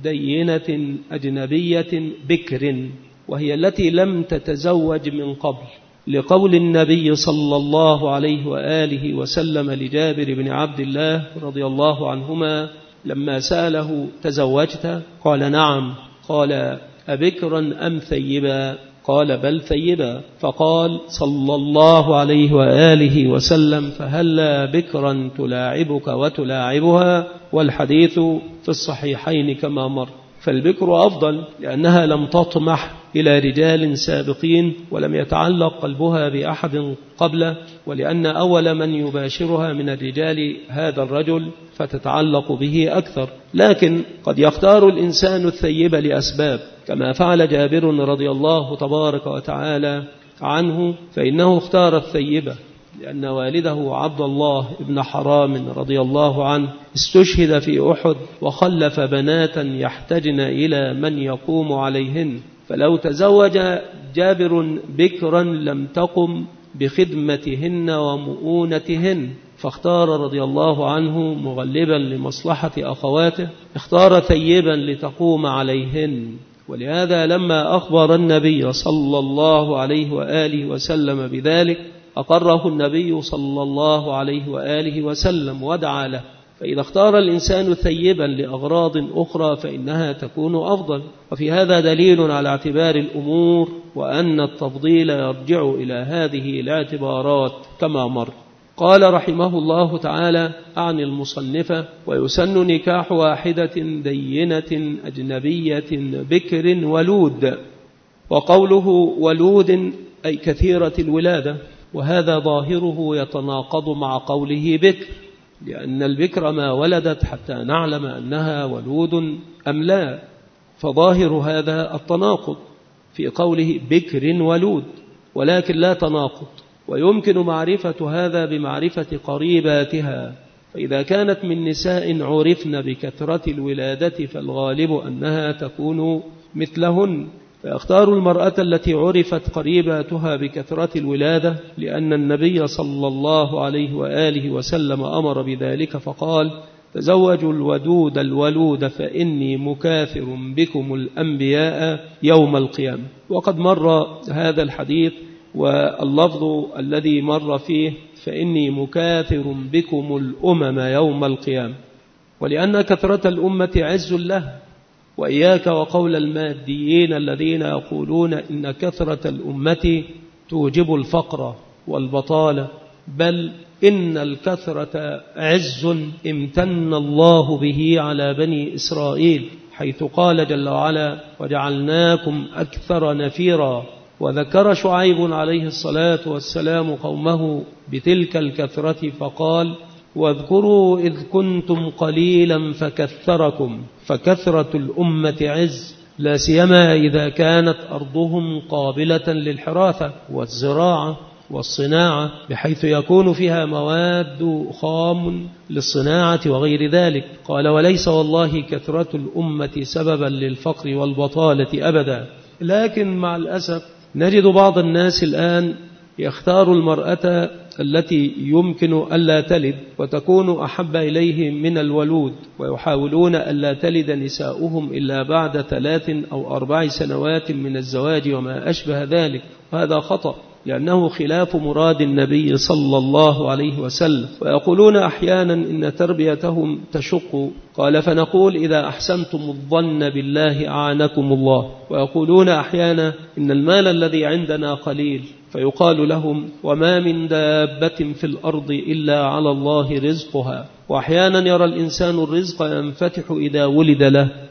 دينة أجنبية بكر، وهي التي لم تتزوج من قبل، لقول النبي صلى الله عليه وآله وسلم لجابر بن عبد الله رضي الله عنهما لما سأله: تزوجت؟ قال: نعم. قال: أبكرا أم ثيبا؟ قال: بل ثيبا. فقال صلى الله عليه وآله وسلم: فهلا بكرا تلاعبك وتلاعبها؟ والحديث في الصحيحين كما مر. فالبكر أفضل لأنها لم تطمح إلى رجال سابقين ولم يتعلق قلبها بأحد قبله، ولأن أول من يباشرها من الرجال هذا الرجل فتتعلق به أكثر. لكن قد يختار الإنسان الثيب لأسباب، كما فعل جابر رضي الله تبارك وتعالى عنه، فإنه اختار الثيبة لأن والده عبد الله بن حرام رضي الله عنه استشهد في أحد وخلف بناتا يحتجن إلى من يقوم عليهن، فلو تزوج جابر بكرا لم تقم بخدمتهن ومؤونتهن، فاختار رضي الله عنه مغلبا لمصلحة أخواته، اختار ثيبا لتقوم عليهن. ولهذا لما أخبر النبي صلى الله عليه وآله وسلم بذلك أقره النبي صلى الله عليه وآله وسلم ودعا له. فإذا اختار الإنسان ثيبا لأغراض أخرى فإنها تكون أفضل. وفي هذا دليل على اعتبار الأمور وأن التفضيل يرجع إلى هذه الاعتبارات كما مر. قال رحمه الله تعالى عن المصنفة: ويسن نكاح واحدة دينة أجنبية بكر ولود. وقوله ولود أي كثيرة الولادة، وهذا ظاهره يتناقض مع قوله بكر، لأن البكر ما ولدت حتى نعلم أنها ولود أم لا، فظاهر هذا التناقض في قوله بكر ولود، ولكن لا تناقض. ويمكن معرفة هذا بمعرفة قريباتها، فإذا كانت من نساء عرفن بكثرة الولادة فالغالب أنها تكون مثلهن، فيختار المرأة التي عرفت قريباتها بكثرة الولادة، لأن النبي صلى الله عليه وآله وسلم أمر بذلك فقال: تزوجوا الودود الولود فإني مكاثر بكم الأنبياء يوم القيامة. وقد مر هذا الحديث، واللفظ الذي مر فيه فإني مكاثر بكم الأمم يوم القيامة، ولأن كثرة الأمة عز له. وإياك وقول الماديين الذين يقولون إن كثرة الأمة توجب الفقر والبطالة، بل إن الكثرة عز امتن الله به على بني إسرائيل، حيث قال جل وعلا: وجعلناكم أكثر نفيرا. وذكر شعيب عليه الصلاة والسلام قومه بتلك الكثرة فقال: واذكروا إذ كنتم قليلا فكثركم. فكثرة الأمة عز، لا سيما إذا كانت أرضهم قابلة للحراثة والزراعة والصناعة، بحيث يكون فيها مواد خام للصناعة وغير ذلك. قال: وليس والله كثرة الأمة سببا للفقر والبطالة أبدا. لكن مع الأسف نجد بعض الناس الآن يختار المرأة التي يمكن ألا تلد وتكون أحب إليهم من الولود، ويحاولون ألا تلد نساؤهم إلا بعد ثلاث أو أربع سنوات من الزواج وما أشبه ذلك. وهذا خطأ، لأنه خلاف مراد النبي صلى الله عليه وسلم. ويقولون أحيانا إن تربيتهم تشق، قال: فنقول: إذا أحسنتم الظن بالله أعانكم الله. ويقولون أحيانا إن المال الذي عندنا قليل، فيقال لهم: وما من دابة في الأرض إلا على الله رزقها. وأحيانا يرى الإنسان الرزق ينفتح إذا ولد له،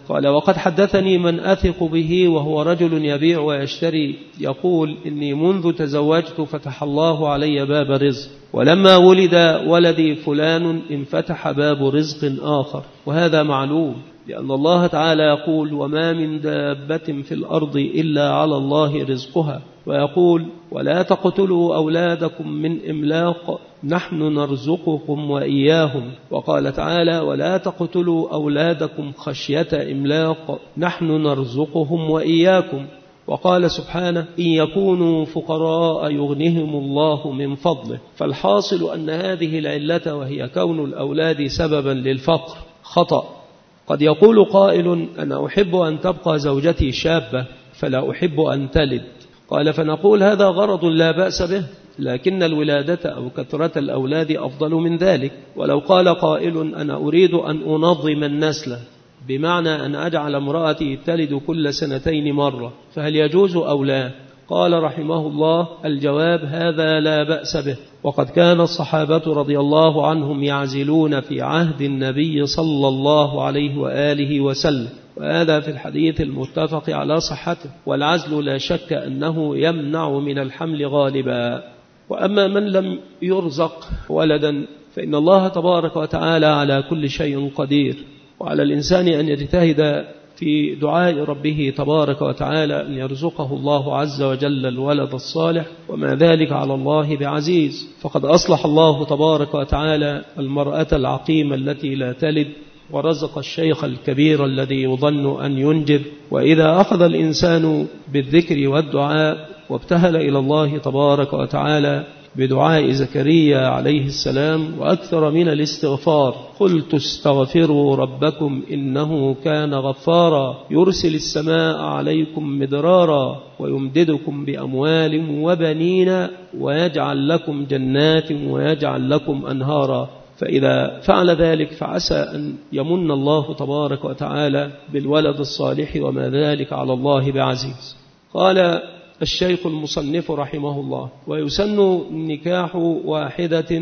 قال وقد حدثني من أثق به وهو رجل يبيع ويشتري يقول إني منذ تزوجت فتح الله علي باب رزق، ولما ولد ولدي فلان انفتح باب رزق آخر، وهذا معلوم لأن الله تعالى يقول وما من دابة في الأرض إلا على الله رزقها، ويقول ولا تقتلوا أولادكم من إملاق نحن نرزقكم وإياهم، وقال تعالى ولا تقتلوا أولادكم خشية إملاق نحن نرزقهم وإياكم، وقال سبحانه إن يكونوا فقراء يغنهم الله من فضله. فالحاصل أن هذه العلة وهي كون الأولاد سببا للفقر خطأ. قد يقول قائل أنا أحب أن تبقى زوجتي شابة فلا أحب أن تلد، قال فنقول هذا غرض لا بأس به، لكن الولادة أو كثرة الأولاد أفضل من ذلك. ولو قال قائل أنا أريد أن أنظم النسل بمعنى أن أجعل امرأتي تلد كل سنتين مرة فهل يجوز أو لا؟ قال رحمه الله الجواب هذا لا بأس به، وقد كان الصحابة رضي الله عنهم يعزلون في عهد النبي صلى الله عليه وآله وسلم، وهذا في الحديث المتفق على صحته، والعزل لا شك أنه يمنع من الحمل غالبا. وأما من لم يرزق ولدا فإن الله تبارك وتعالى على كل شيء قدير، وعلى الإنسان أن يجتهد في دعاء ربه تبارك وتعالى أن يرزقه الله عز وجل الولد الصالح، وما ذلك على الله بعزيز. فقد أصلح الله تبارك وتعالى المرأة العقيمة التي لا تلد، ورزق الشيخ الكبير الذي يظن أن ينجب. وإذا أخذ الإنسان بالذكر والدعاء وابتهل إلى الله تبارك وتعالى بدعاء زكريا عليه السلام وأكثر من الاستغفار قلت استغفروا ربكم إنه كان غفارا يرسل السماء عليكم مدرارا ويمددكم بأموال وبنين ويجعل لكم جنات ويجعل لكم أنهارا، فإذا فعل ذلك فعسى أن يمن الله تبارك وتعالى بالولد الصالح، وما ذلك على الله بعزيز. قال الشيخ المصنف رحمه الله ويسن نكاح واحدة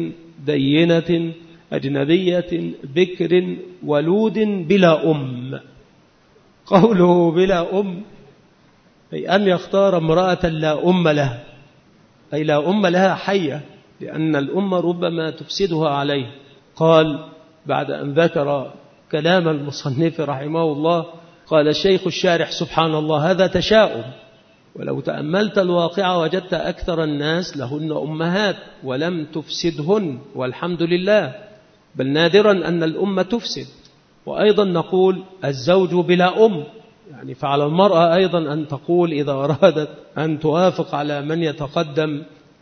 دينة أجنبية بكر ولود بلا أم. قوله بلا أم أي أن يختار امرأة لا أم لها، أي لا أم لها حية، لأن الأم ربما تفسدها عليه. قال بعد أن ذكر كلام المصنف رحمه الله قال الشيخ الشارح سبحان الله هذا تشاؤم، ولو تأملت الواقع وجدت أكثر الناس لهن أمهات ولم تفسدهن والحمد لله، بل نادرا أن الأم تفسد. وأيضا نقول الزوج بلا أم، يعني فعلى المرأة أيضا أن تقول إذا أرادت أن توافق على من يتقدم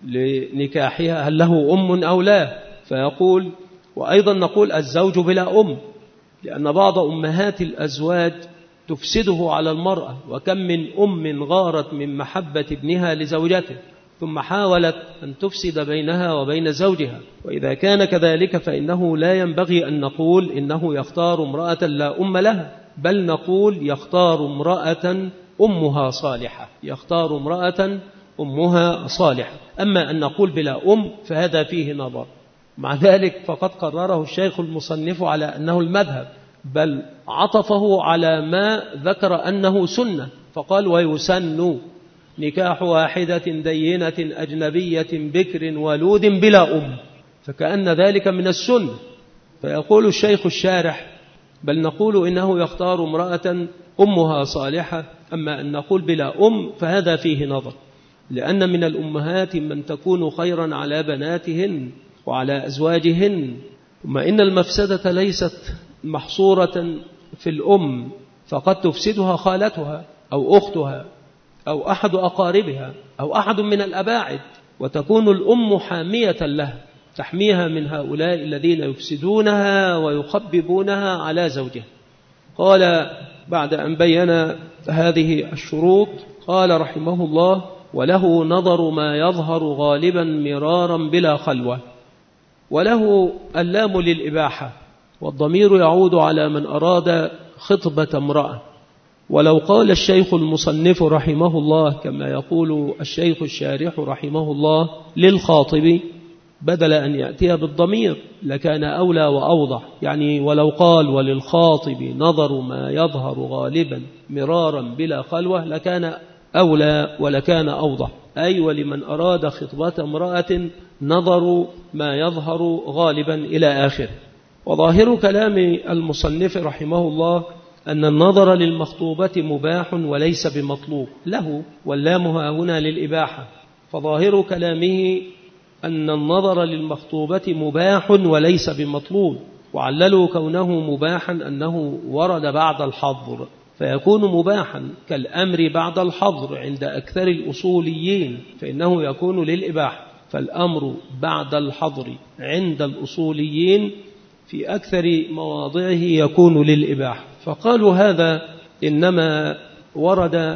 لنكاحها هل له أم أو لا، فيقول. وأيضا نقول الزوج بلا أم، لأن بعض أمهات الأزواج تفسده على المرأة، وكم من أم غارت من محبة ابنها لزوجته ثم حاولت أن تفسد بينها وبين زوجها. وإذا كان كذلك فإنه لا ينبغي أن نقول إنه يختار امرأة لا أم لها، بل نقول يختار امرأة أمها صالحة، يختار امرأة أمها صالحة. أما أن نقول بلا أم فهذا فيه نظر. مع ذلك فقد قرره الشيخ المصنف على أنه المذهب، بل عطفه على ما ذكر أنه سنة، فقال ويسن نكاح واحدة دينة أجنبية بكر ولود بلا أم، فكأن ذلك من السنة. فيقول الشيخ الشارح بل نقول إنه يختار امرأة أمها صالحة، أما أن نقول بلا أم فهذا فيه نظر، لأن من الأمهات من تكون خيرا على بناتهن وعلى أزواجهن. ثم إن المفسدة ليست محصورة في الأم، فقد تفسدها خالتها أو أختها أو أحد أقاربها أو أحد من الأباعد، وتكون الأم حامية لها تحميها من هؤلاء الذين يفسدونها ويخببونها على زوجها. قال بعد أن بين هذه الشروط قال رحمه الله وله نظر ما يظهر غالبا مرارا بلا خلوة، وله اللام للإباحة، والضمير يعود على من أراد خطبة امرأة. ولو قال الشيخ المصنف رحمه الله كما يقول الشيخ الشارح رحمه الله للخاطب بدل أن يأتي بالضمير لكان أولى وأوضح. يعني ولو قال وللخاطب نظر ما يظهر غالبا مرارا بلا خلوة لكان أولى ولكان أوضح، أي ولمن أراد خطبة امرأة نظر ما يظهر غالبا إلى آخر. وظاهر كلام المصنف رحمه الله أن النظر للمخطوبة مباح وليس بمطلوب له، واللامها هنا للإباحة، فظاهر كلامه أن النظر للمخطوبة مباح وليس بمطلوب، وعللوا كونه مباحا أنه ورد بعد الحظر، فيكون مباحا كالأمر بعد الحظر عند أكثر الأصوليين، فإنه يكون للإباحة. فالأمر بعد الحظر عند الأصوليين في أكثر مواضعه يكون للإباحة، فقالوا هذا إنما ورد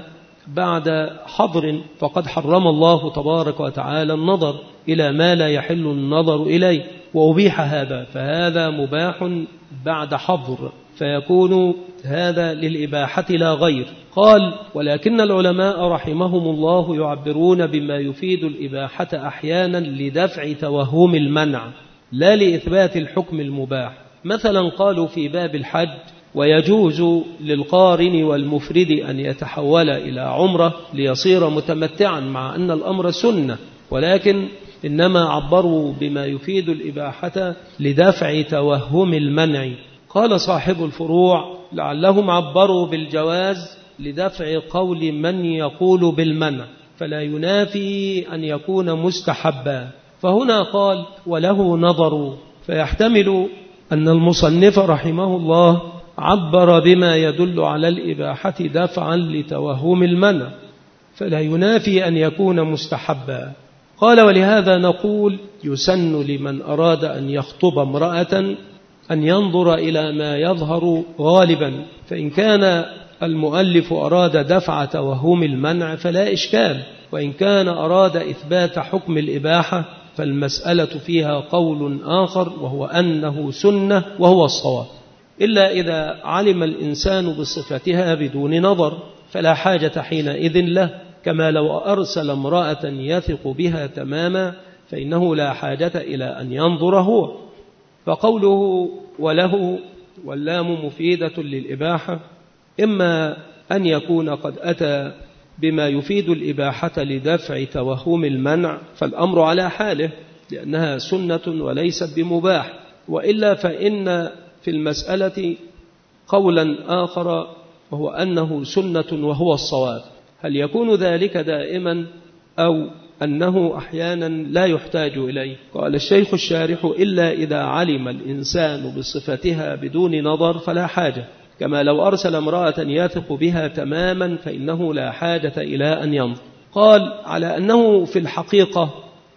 بعد حظر، فقد حرم الله تبارك وتعالى النظر إلى ما لا يحل النظر إليه، وأبيح هذا، فهذا مباح بعد حظر، فيكون هذا للإباحة لا غير. قال: ولكن العلماء رحمهم الله يعبرون بما يفيد الإباحة أحيانا لدفع توهم المنع لا لإثبات الحكم المباح. مثلا قالوا في باب الحج: ويجوز للقارن والمفرد أن يتحول إلى عمرة ليصير متمتعا، مع أن الأمر سنة، ولكن إنما عبروا بما يفيد الإباحة لدفع توهم المنع. قال صاحب الفروع: لعلهم عبروا بالجواز لدفع قول من يقول بالمنع، فلا ينافي أن يكون مستحبا. فهنا قال: وله نظر، فيحتمل أن المصنف رحمه الله عبر بما يدل على الإباحة دفعا لتوهم المنع، فلا ينافي أن يكون مستحبا. قال: ولهذا نقول: يسن لمن أراد أن يخطب امرأة أن ينظر إلى ما يظهر غالبا، فإن كان المؤلف أراد دفع توهم المنع فلا إشكال، وإن كان أراد إثبات حكم الإباحة فالمسألة فيها قول آخر، وهو أنه سنة وهو الصواب، إلا إذا علم الإنسان بصفتها بدون نظر فلا حاجة حينئذ له، كما لو أرسل امرأة يثق بها تماما فإنه لا حاجة إلى أن ينظر هو. فقوله وله واللام مفيدة للإباحة، إما أن يكون قد أتى بما يفيد الإباحة لدفع توهم المنع فالأمر على حاله لأنها سنة وليست بمباح، وإلا فإن في المسألة قولا آخر وهو أنه سنة وهو الصواب. هل يكون ذلك دائما أو أنه أحيانا لا يحتاج إليه؟ قال الشيخ الشارح: إلا إذا علم الإنسان بصفتها بدون نظر فلا حاجة، كما لو أرسل امرأة يثق بها تماما فإنه لا حاجة إلى أن ينظر. قال: على أنه في الحقيقة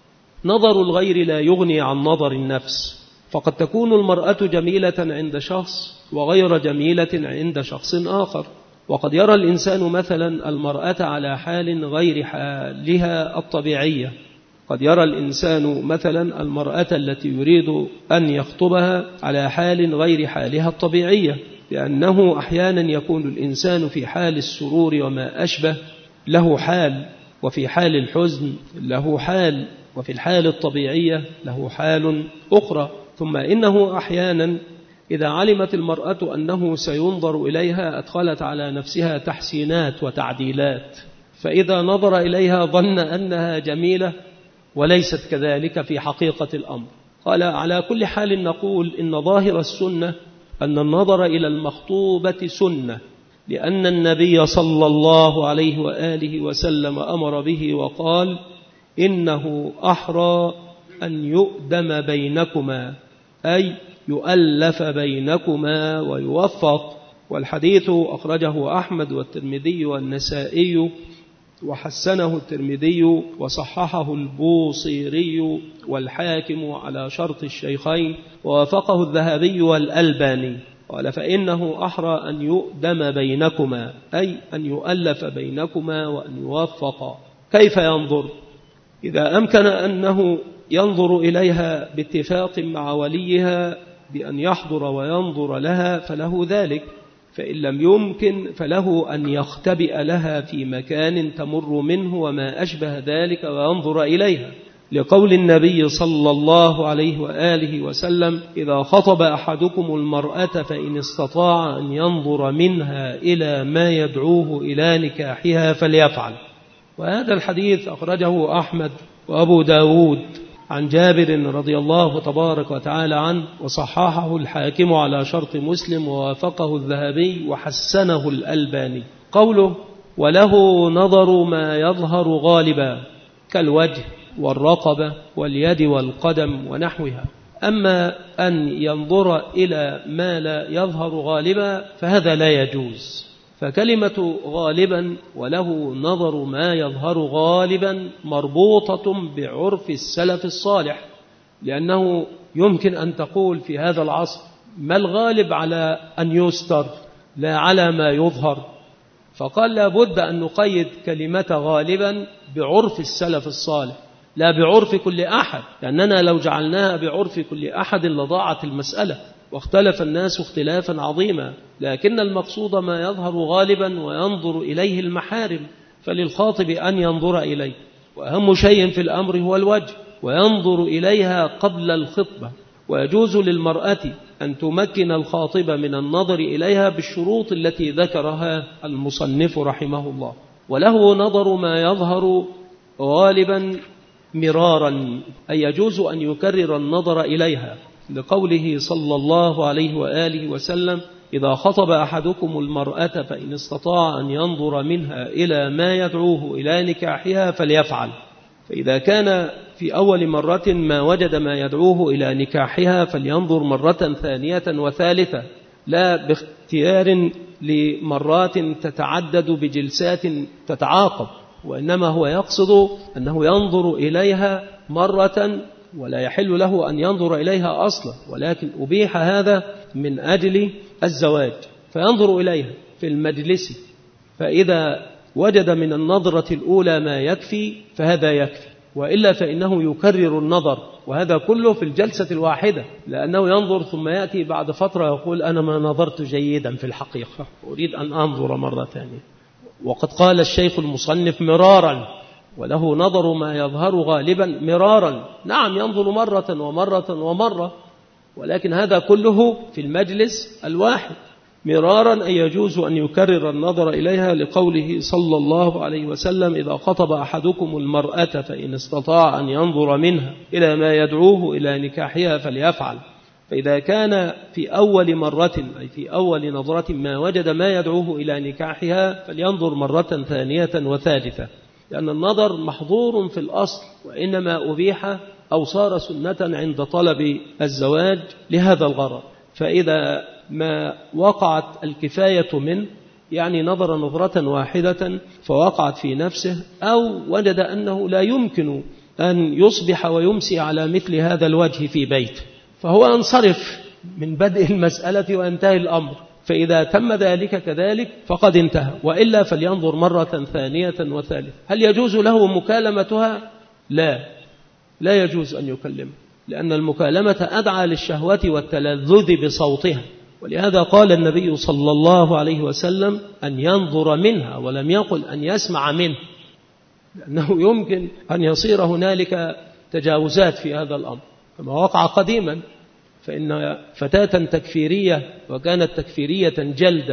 نظر الغير لا يغني عن نظر النفس، فقد تكون المرأة جميلة عند شخص وغير جميلة عند شخص آخر، وقد يرى الإنسان مثلا المرأة على حال غير حالها الطبيعية، قد يرى الإنسان مثلا المرأة التي يريد أن يخطبها على حال غير حالها الطبيعية، لأنه أحيانا يكون الإنسان في حال السرور وما أشبه له حال، وفي حال الحزن له حال، وفي الحال الطبيعية له حال أخرى. ثم إنه أحيانا إذا علمت المرأة أنه سينظر إليها أدخلت على نفسها تحسينات وتعديلات، فإذا نظر إليها ظن أنها جميلة وليست كذلك في حقيقة الأمر. قال: على كل حال نقول إن ظاهر السنة أن النظر إلى المخطوبة سنة، لأن النبي صلى الله عليه وآله وسلم أمر به وقال: إنه أحرى أن يؤدم بينكما، أي يؤلف بينكما ويوفق. والحديث أخرجه أحمد والترمذي والنسائي، وحسنه الترمذي وصححه البوصيري والحاكم على شرط الشيخين، ووافقه الذهبي والألباني. قال: فإنه أحرى أن يؤدم بينكما، أي أن يؤلف بينكما وأن يوفق. كيف ينظر؟ إذا أمكن أنه ينظر إليها باتفاق مع وليها بأن يحضر وينظر لها فله ذلك، فإن لم يمكن فله أن يختبئ لها في مكان تمر منه وما أشبه ذلك وينظر إليها. لقول النبي صلى الله عليه وآله وسلم: إذا خطب أحدكم المرأة فإن استطاع أن ينظر منها إلى ما يدعوه إلى نكاحها فليفعل. وهذا الحديث أخرجه أحمد وأبو داود عن جابر رضي الله تبارك وتعالى عنه، وصححه الحاكم على شرط مسلم، ووافقه الذهبي وحسنه الألباني. قوله: وله نظر ما يظهر غالبا كالوجه والرقبة واليد والقدم ونحوها. أما أن ينظر إلى ما لا يظهر غالبا فهذا لا يجوز. فكلمة غالبا وله نظر ما يظهر غالبا مربوطة بعرف السلف الصالح، لأنه يمكن أن تقول في هذا العصر: ما الغالب على أن يستر لا على ما يظهر. فقال لابد أن نقيد كلمة غالبا بعرف السلف الصالح لا بعرف كل أحد، لأننا لو جعلناها بعرف كل أحد لضاعت المسألة واختلف الناس اختلافا عظيما. لكن المقصود ما يظهر غالبا وينظر إليه المحارم، فللخاطب أن ينظر إليه، وأهم شيء في الأمر هو الوجه، وينظر إليها قبل الخطبة. ويجوز للمرأة أن تمكن الخاطب من النظر إليها بالشروط التي ذكرها المصنف رحمه الله. وله نظر ما يظهر غالبا مرارا، أي يجوز أن يكرر النظر إليها، لقوله صلى الله عليه وآله وسلم: إذا خطب أحدكم المرأة فإن استطاع أن ينظر منها إلى ما يدعوه إلى نكاحها فليفعل. فإذا كان في أول مرة ما وجد ما يدعوه إلى نكاحها فلينظر مرة ثانية وثالثة، لا باختيار لمرات تتعدد بجلسات تتعاقب، وإنما هو يقصد أنه ينظر إليها مرة ولا يحل له أن ينظر إليها أصلا، ولكن أبيح هذا من أجل الزواج، فينظر إليها في المجلس، فإذا وجد من النظرة الأولى ما يكفي فهذا يكفي، وإلا فإنه يكرر النظر، وهذا كله في الجلسة الواحدة، لأنه ينظر ثم يأتي بعد فترة يقول: أنا ما نظرت جيدا في الحقيقة، أريد أن أنظر مرة ثانية. وقد قال الشيخ المصنف: مرارا، وله نظر ما يظهر غالبا مرارا. نعم، ينظر مرة ومرة ومرة، ولكن هذا كله في المجلس الواحد. مرارا أي يجوز أن يكرر النظر إليها، لقوله صلى الله عليه وسلم: إذا خطب أحدكم المرأة فإن استطاع أن ينظر منها إلى ما يدعوه إلى نكاحها فليفعل. فإذا كان في أول مرة أي في أول نظرة ما وجد ما يدعوه إلى نكاحها فلينظر مرة ثانية وثالثة، لأن النظر محظور في الأصل، وإنما أبيح أو صار سنة عند طلب الزواج لهذا الغرض. فإذا ما وقعت الكفاية منه، يعني نظر نظرة واحدة فوقعت في نفسه، أو وجد أنه لا يمكن أن يصبح ويمسي على مثل هذا الوجه في بيت، فهو ينصرف من بدء المسألة وينتهي الأمر. فإذا تم ذلك كذلك فقد انتهى، وإلا فلينظر مرة ثانية وثالثة. هل يجوز له مكالمتها؟ لا، لا يجوز أن يكلم، لأن المكالمة أدعى للشهوة والتلذذ بصوتها. ولهذا قال النبي صلى الله عليه وسلم أن ينظر منها، ولم يقل أن يسمع منه، لأنه يمكن أن يصير هنالك تجاوزات في هذا الأمر، كما وقع قديما. فإن فتاة تكفيرية، وكانت تكفيرية جلدة،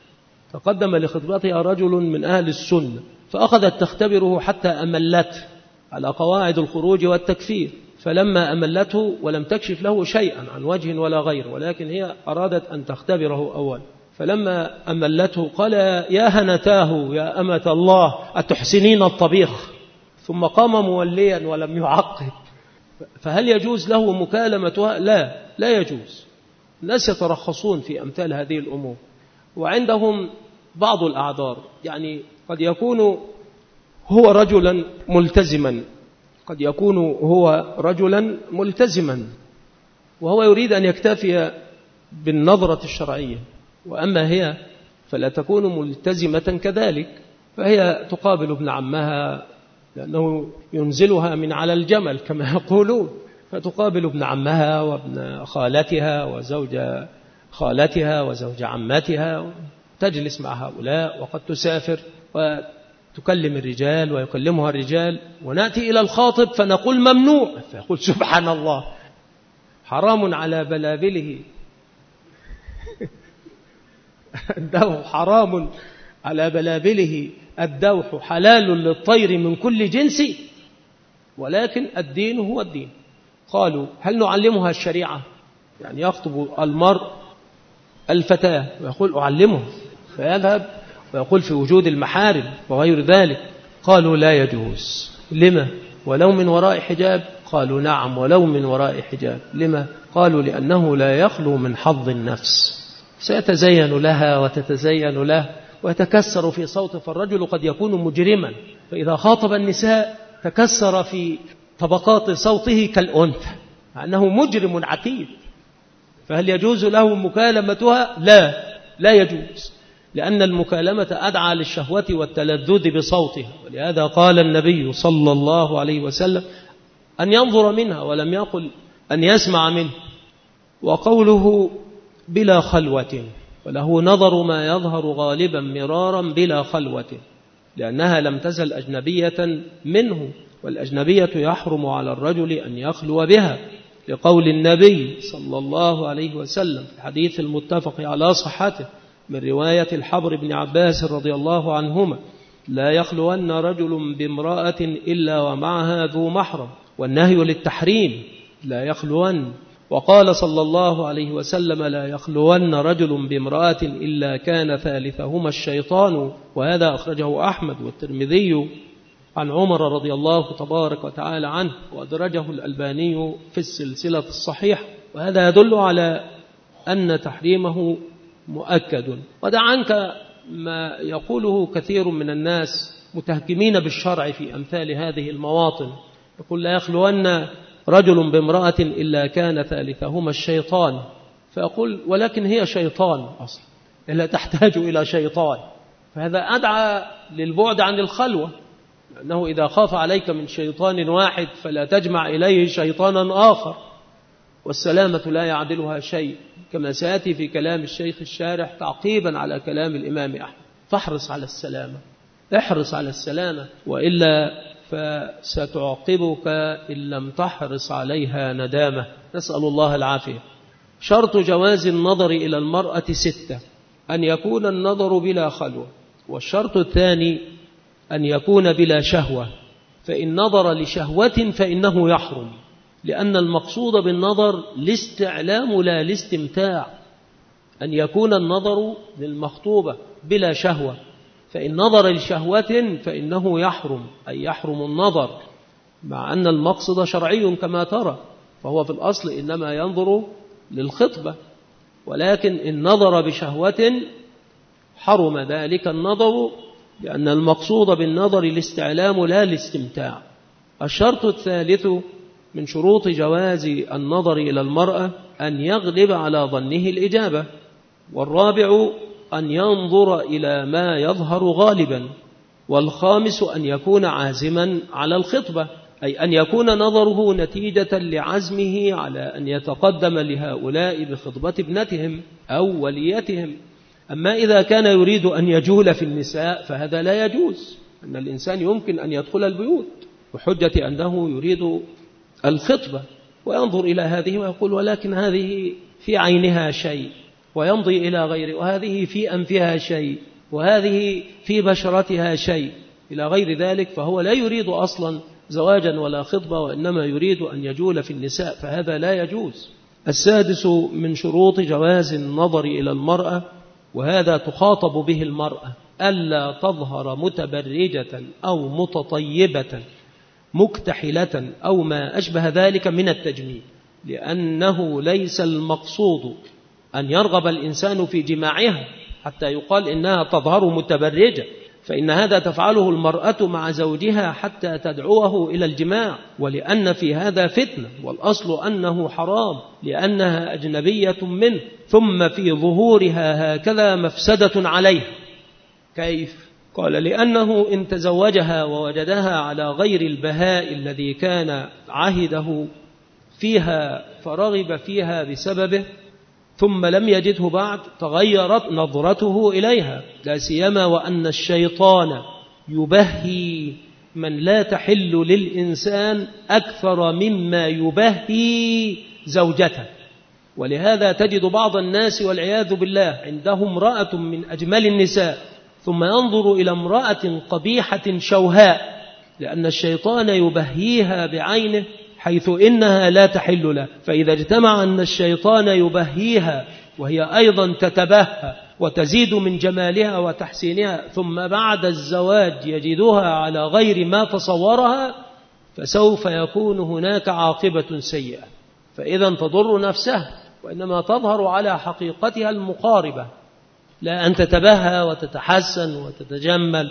تقدم لخطبتها رجل من أهل السنة، فأخذت تختبره حتى أملته على قواعد الخروج والتكفير. فلما أملته ولم تكشف له شيئا عن وجه ولا غير، ولكن هي أرادت أن تختبره أول، فلما أملته قال: يا هنتاه يا أمة الله أتحسنين الطبيخ؟ ثم قام موليا ولم يعقب. فهل يجوز له مكالمتها؟ لا، لا يجوز. الناس يترخصون في أمثال هذه الأمور، وعندهم بعض الأعذار. يعني قد يكون هو رجلا ملتزما، قد يكون هو رجلا ملتزما وهو يريد أن يكتفي بالنظرة الشرعية، وأما هي فلا تكون ملتزمة كذلك، فهي تقابل ابن عمها، لأنه ينزلها من على الجمل كما يقولون، فتقابل ابن عمها وابن خالتها وزوج خالتها وزوج عمتها، تجلس مع هؤلاء، وقد تسافر تكلم الرجال ويكلمها الرجال، ونأتي إلى الخاطب فنقول ممنوع، فيقول سبحان الله، حرام على بلابله الدوح، حرام على بلابله الدوح، حلال للطير من كل جنس، ولكن الدين هو الدين. قالوا هل نعلمها الشريعة؟ يعني يخطب المرء الفتاة ويقول أعلمه، فيذهب ويقول في وجود المحارم وغير ذلك. قالوا لا يجوز. لما؟ ولو من وراء حجاب؟ قالوا نعم ولو من وراء حجاب. لما؟ قالوا لأنه لا يخلو من حظ النفس، سيتزين لها وتتزين له ويتكسر في صوته، فالرجل قد يكون مجرما، فإذا خاطب النساء تكسر في طبقات صوته كالأنثى، مع أنه مجرم عتيد. فهل يجوز له مكالمتها؟ لا، لا يجوز، لأن المكالمة أدعى للشهوة والتلذذ بصوتها. ولهذا قال النبي صلى الله عليه وسلم أن ينظر منها، ولم يقل أن يسمع منه. وقوله بلا خلوة، وله نظر ما يظهر غالبا مرارا بلا خلوة، لأنها لم تزل أجنبية منه، والأجنبية يحرم على الرجل أن يخلو بها، لقول النبي صلى الله عليه وسلم في الحديث المتفق على صحته من رواية الحبر بن عباس رضي الله عنهما: لا يخلون رجل بامرأة إلا ومعها ذو محرم، والنهي للتحريم، لا يخلون. وقال صلى الله عليه وسلم: لا يخلون رجل بامرأة إلا كان ثالثهما الشيطان، وهذا أخرجه أحمد والترمذي عن عمر رضي الله تبارك وتعالى عنه، وأدرجه الألباني في السلسلة الصحيحة. وهذا يدل على أن تحريمه مؤكد. ودع عنك ما يقوله كثير من الناس متهكمين بالشرع في أمثال هذه المواطن، يقول: لا يخلون رجل بامرأة إلا كان ثالثهما الشيطان، فأقول: ولكن هي شيطان أصلا، لا تحتاج إلى شيطان، فهذا أدعى للبعد عن الخلوة، لأنه إذا خاف عليك من شيطان واحد فلا تجمع إليه شيطانا آخر، والسلامة لا يعدلها شيء، كما سيأتي في كلام الشيخ الشارح تعقيبا على كلام الإمام أحمد. فاحرص على السلامة، احرص على السلامة، وإلا فستعقبك إن لم تحرص عليها ندامة، نسأل الله العافية. شرط جواز النظر إلى المرأة ستة: أن يكون النظر بلا خلوة، والشرط الثاني أن يكون بلا شهوة، فإن نظر لشهوة فإنه يحرم، لأن المقصود بالنظر الاستعلام لا الاستمتاع. أن يكون النظر للمخطوبة بلا شهوة، فإن نظر لشهوة فإنه يحرم، أي يحرم النظر، مع أن المقصد شرعي كما ترى، فهو في الأصل إنما ينظر للخطبة، ولكن إن نظر بشهوة حرم ذلك النظر، لأن المقصود بالنظر الاستعلام لا الاستمتاع. الشرط الثالث من شروط جواز النظر إلى المرأة أن يغلب على ظنه الإجابة، والرابع أن ينظر إلى ما يظهر غالبا، والخامس أن يكون عازما على الخطبة، أي أن يكون نظره نتيجة لعزمه على أن يتقدم لهؤلاء بخطبة ابنتهم أو وليتهم. أما إذا كان يريد أن يجول في النساء فهذا لا يجوز، أن الإنسان يمكن أن يدخل البيوت بحجة أنه يريد الخطبة، وينظر إلى هذه ويقول: ولكن هذه في عينها شيء، ويمضي إلى غيره، وهذه في أنفها شيء، وهذه في بشرتها شيء، إلى غير ذلك، فهو لا يريد أصلا زواجا ولا خطبة، وإنما يريد أن يجول في النساء، فهذا لا يجوز. السادس من شروط جواز النظر إلى المرأة، وهذا تخاطب به المرأة: ألا تظهر متبرجة أو متطيبة مكتحلة أو ما أشبه ذلك من التجميل، لأنه ليس المقصود أن يرغب الإنسان في جماعها حتى يقال إنها تظهر متبرجة، فإن هذا تفعله المرأة مع زوجها حتى تدعوه إلى الجماع، ولأن في هذا فتنة، والأصل أنه حرام لأنها أجنبية منه، ثم في ظهورها هكذا مفسدة عليه. كيف؟ قال: لأنه إن تزوجها ووجدها على غير البهاء الذي كان عهده فيها فرغب فيها بسببه، ثم لم يجده بعد، تغيرت نظرته إليها، لا سيما وأن الشيطان يبهي من لا تحل للإنسان أكثر مما يبهي زوجته. ولهذا تجد بعض الناس والعياذ بالله عندهم امرأة من أجمل النساء ثم ينظر إلى امرأة قبيحة شوهاء، لأن الشيطان يبهيها بعينه حيث إنها لا تحل له. فإذا اجتمع أن الشيطان يبهيها وهي أيضا تتبهى وتزيد من جمالها وتحسينها، ثم بعد الزواج يجدها على غير ما تصورها، فسوف يكون هناك عاقبة سيئة. فإذا تضر نفسها، وإنما تظهر على حقيقتها المقاربة، لا أن تتبهى وتتحسن وتتجمل،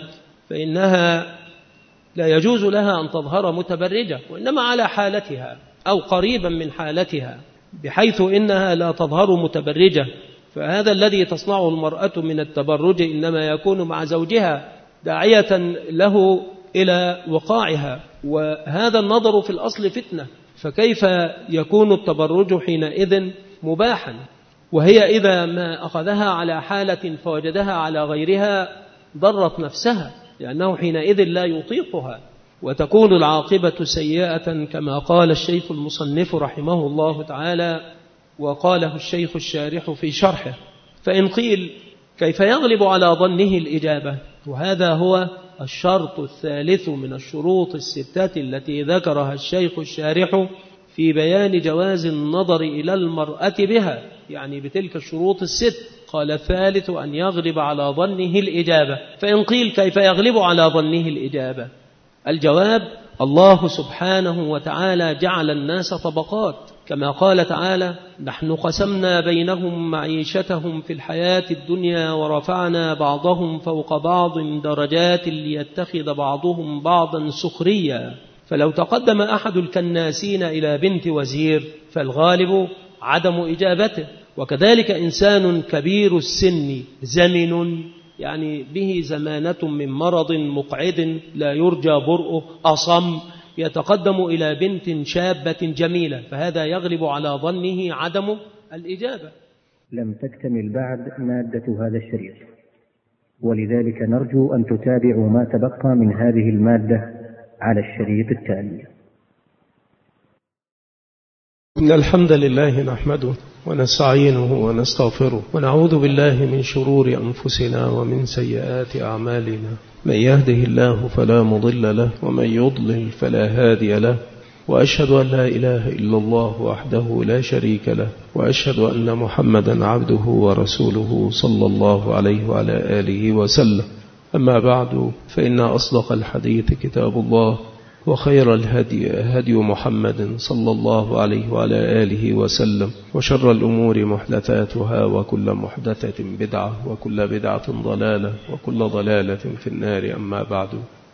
فإنها لا يجوز لها أن تظهر متبرجة، وإنما على حالتها أو قريبا من حالتها، بحيث إنها لا تظهر متبرجة. فهذا الذي تصنعه المرأة من التبرج إنما يكون مع زوجها داعية له إلى وقاعها، وهذا النظر في الأصل فتنة. فكيف يكون التبرج حينئذ مباحا، وهي إذا ما أخذها على حالة فوجدها على غيرها ضرت نفسها، لأنه حينئذ لا يطيقها، وتكون العاقبة سيئة كما قال الشيخ المصنف رحمه الله تعالى، وقاله الشيخ الشارح في شرحه. فإن قيل كيف يغلب على ظنه الإجابة، وهذا هو الشرط الثالث من الشروط الستة التي ذكرها الشيخ الشارح في بيان جواز النظر إلى المرأة بها، يعني بتلك الشروط الست. قال الثالث أن يغلب على ظنه الإجابة. فإن قيل كيف يغلب على ظنه الإجابة، الجواب الله سبحانه وتعالى جعل الناس طبقات، كما قال تعالى: نحن قسمنا بينهم معيشتهم في الحياة الدنيا ورفعنا بعضهم فوق بعض درجات ليتخذ بعضهم بعضا سخريا. فلو تقدم أحد الكناسين إلى بنت وزير فالغالب عدم إجابته. وكذلك إنسان كبير السن زمن، يعني به زمانة من مرض مقعد لا يرجى برؤه، أصم، يتقدم إلى بنت شابة جميلة، فهذا يغلب على ظنه عدم الإجابة. لم تكتمل بعد مادة هذا الشريط، ولذلك نرجو أن تتابعوا ما تبقى من هذه المادة على الشريط التالي. إن الحمد لله نحمده ونستعينه ونستغفره، ونعوذ بالله من شرور أنفسنا ومن سيئات أعمالنا. من يهده الله فلا مضل له، ومن يضلل فلا هادي له، وأشهد أن لا إله إلا الله وحده لا شريك له، وأشهد أن محمدا عبده ورسوله صلى الله عليه وعلى آله وسلم. أما بعد، فإن أصدق الحديث كتاب الله، وخير الهدي هدي محمد صلى الله عليه وعلى آله وسلم، وشر الأمور محدثاتها، وكل محدثة بدعة، وكل بدعة ضلالة، وكل ضلالة في النار. أما بعد،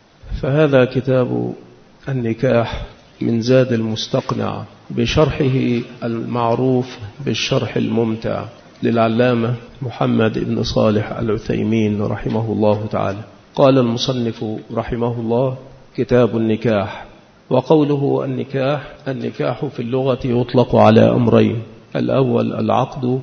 فهذا كتاب النكاح من زاد المستقنع بشرحه المعروف بالشرح الممتع للعلامة محمد بن صالح العثيمين رحمه الله تعالى. قال المصنف رحمه الله: كتاب النكاح. وقوله النكاح، النكاح في اللغة يطلق على أمرين: الأول العقد،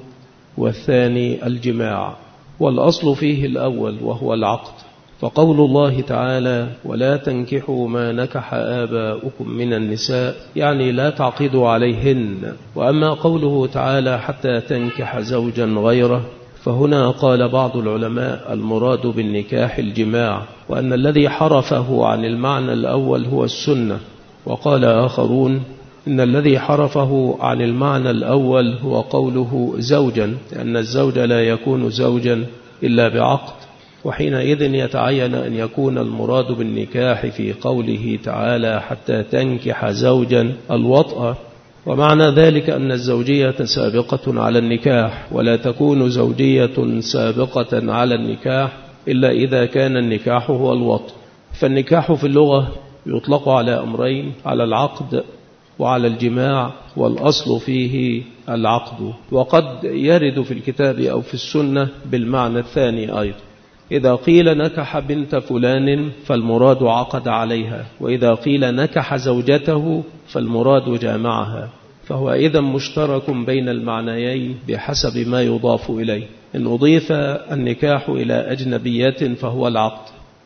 والثاني الجماع، والأصل فيه الأول وهو العقد. فقول الله تعالى: ولا تنكحوا ما نكح آباؤكم من النساء، يعني لا تعقدوا عليهن. وأما قوله تعالى: حتى تنكح زوجا غيره، فهنا قال بعض العلماء: المراد بالنكاح الجماع، وأن الذي حرفه عن المعنى الأول هو السنة. وقال آخرون: إن الذي حرفه عن المعنى الأول هو قوله زوجا، لأن الزوج لا يكون زوجا إلا بعقد، وحينئذ يتعين أن يكون المراد بالنكاح في قوله تعالى: حتى تنكح زوجا الوطأ. ومعنى ذلك أن الزوجية سابقة على النكاح، ولا تكون زوجية سابقة على النكاح إلا إذا كان النكاح هو الوطء. فالنكاح في اللغة يطلق على أمرين: على العقد وعلى الجماع، والأصل فيه العقد. وقد يرد في الكتاب أو في السنة بالمعنى الثاني أيضا. إذا قيل نكح بنت فلان فالمراد عقد عليها، وإذا قيل نكح زوجته فالمراد جامعها. فهو إذن مشترك بين المعنيين بحسب ما يضاف إليه. إن أضيف النكاح إلى أجنبية فهو العقد،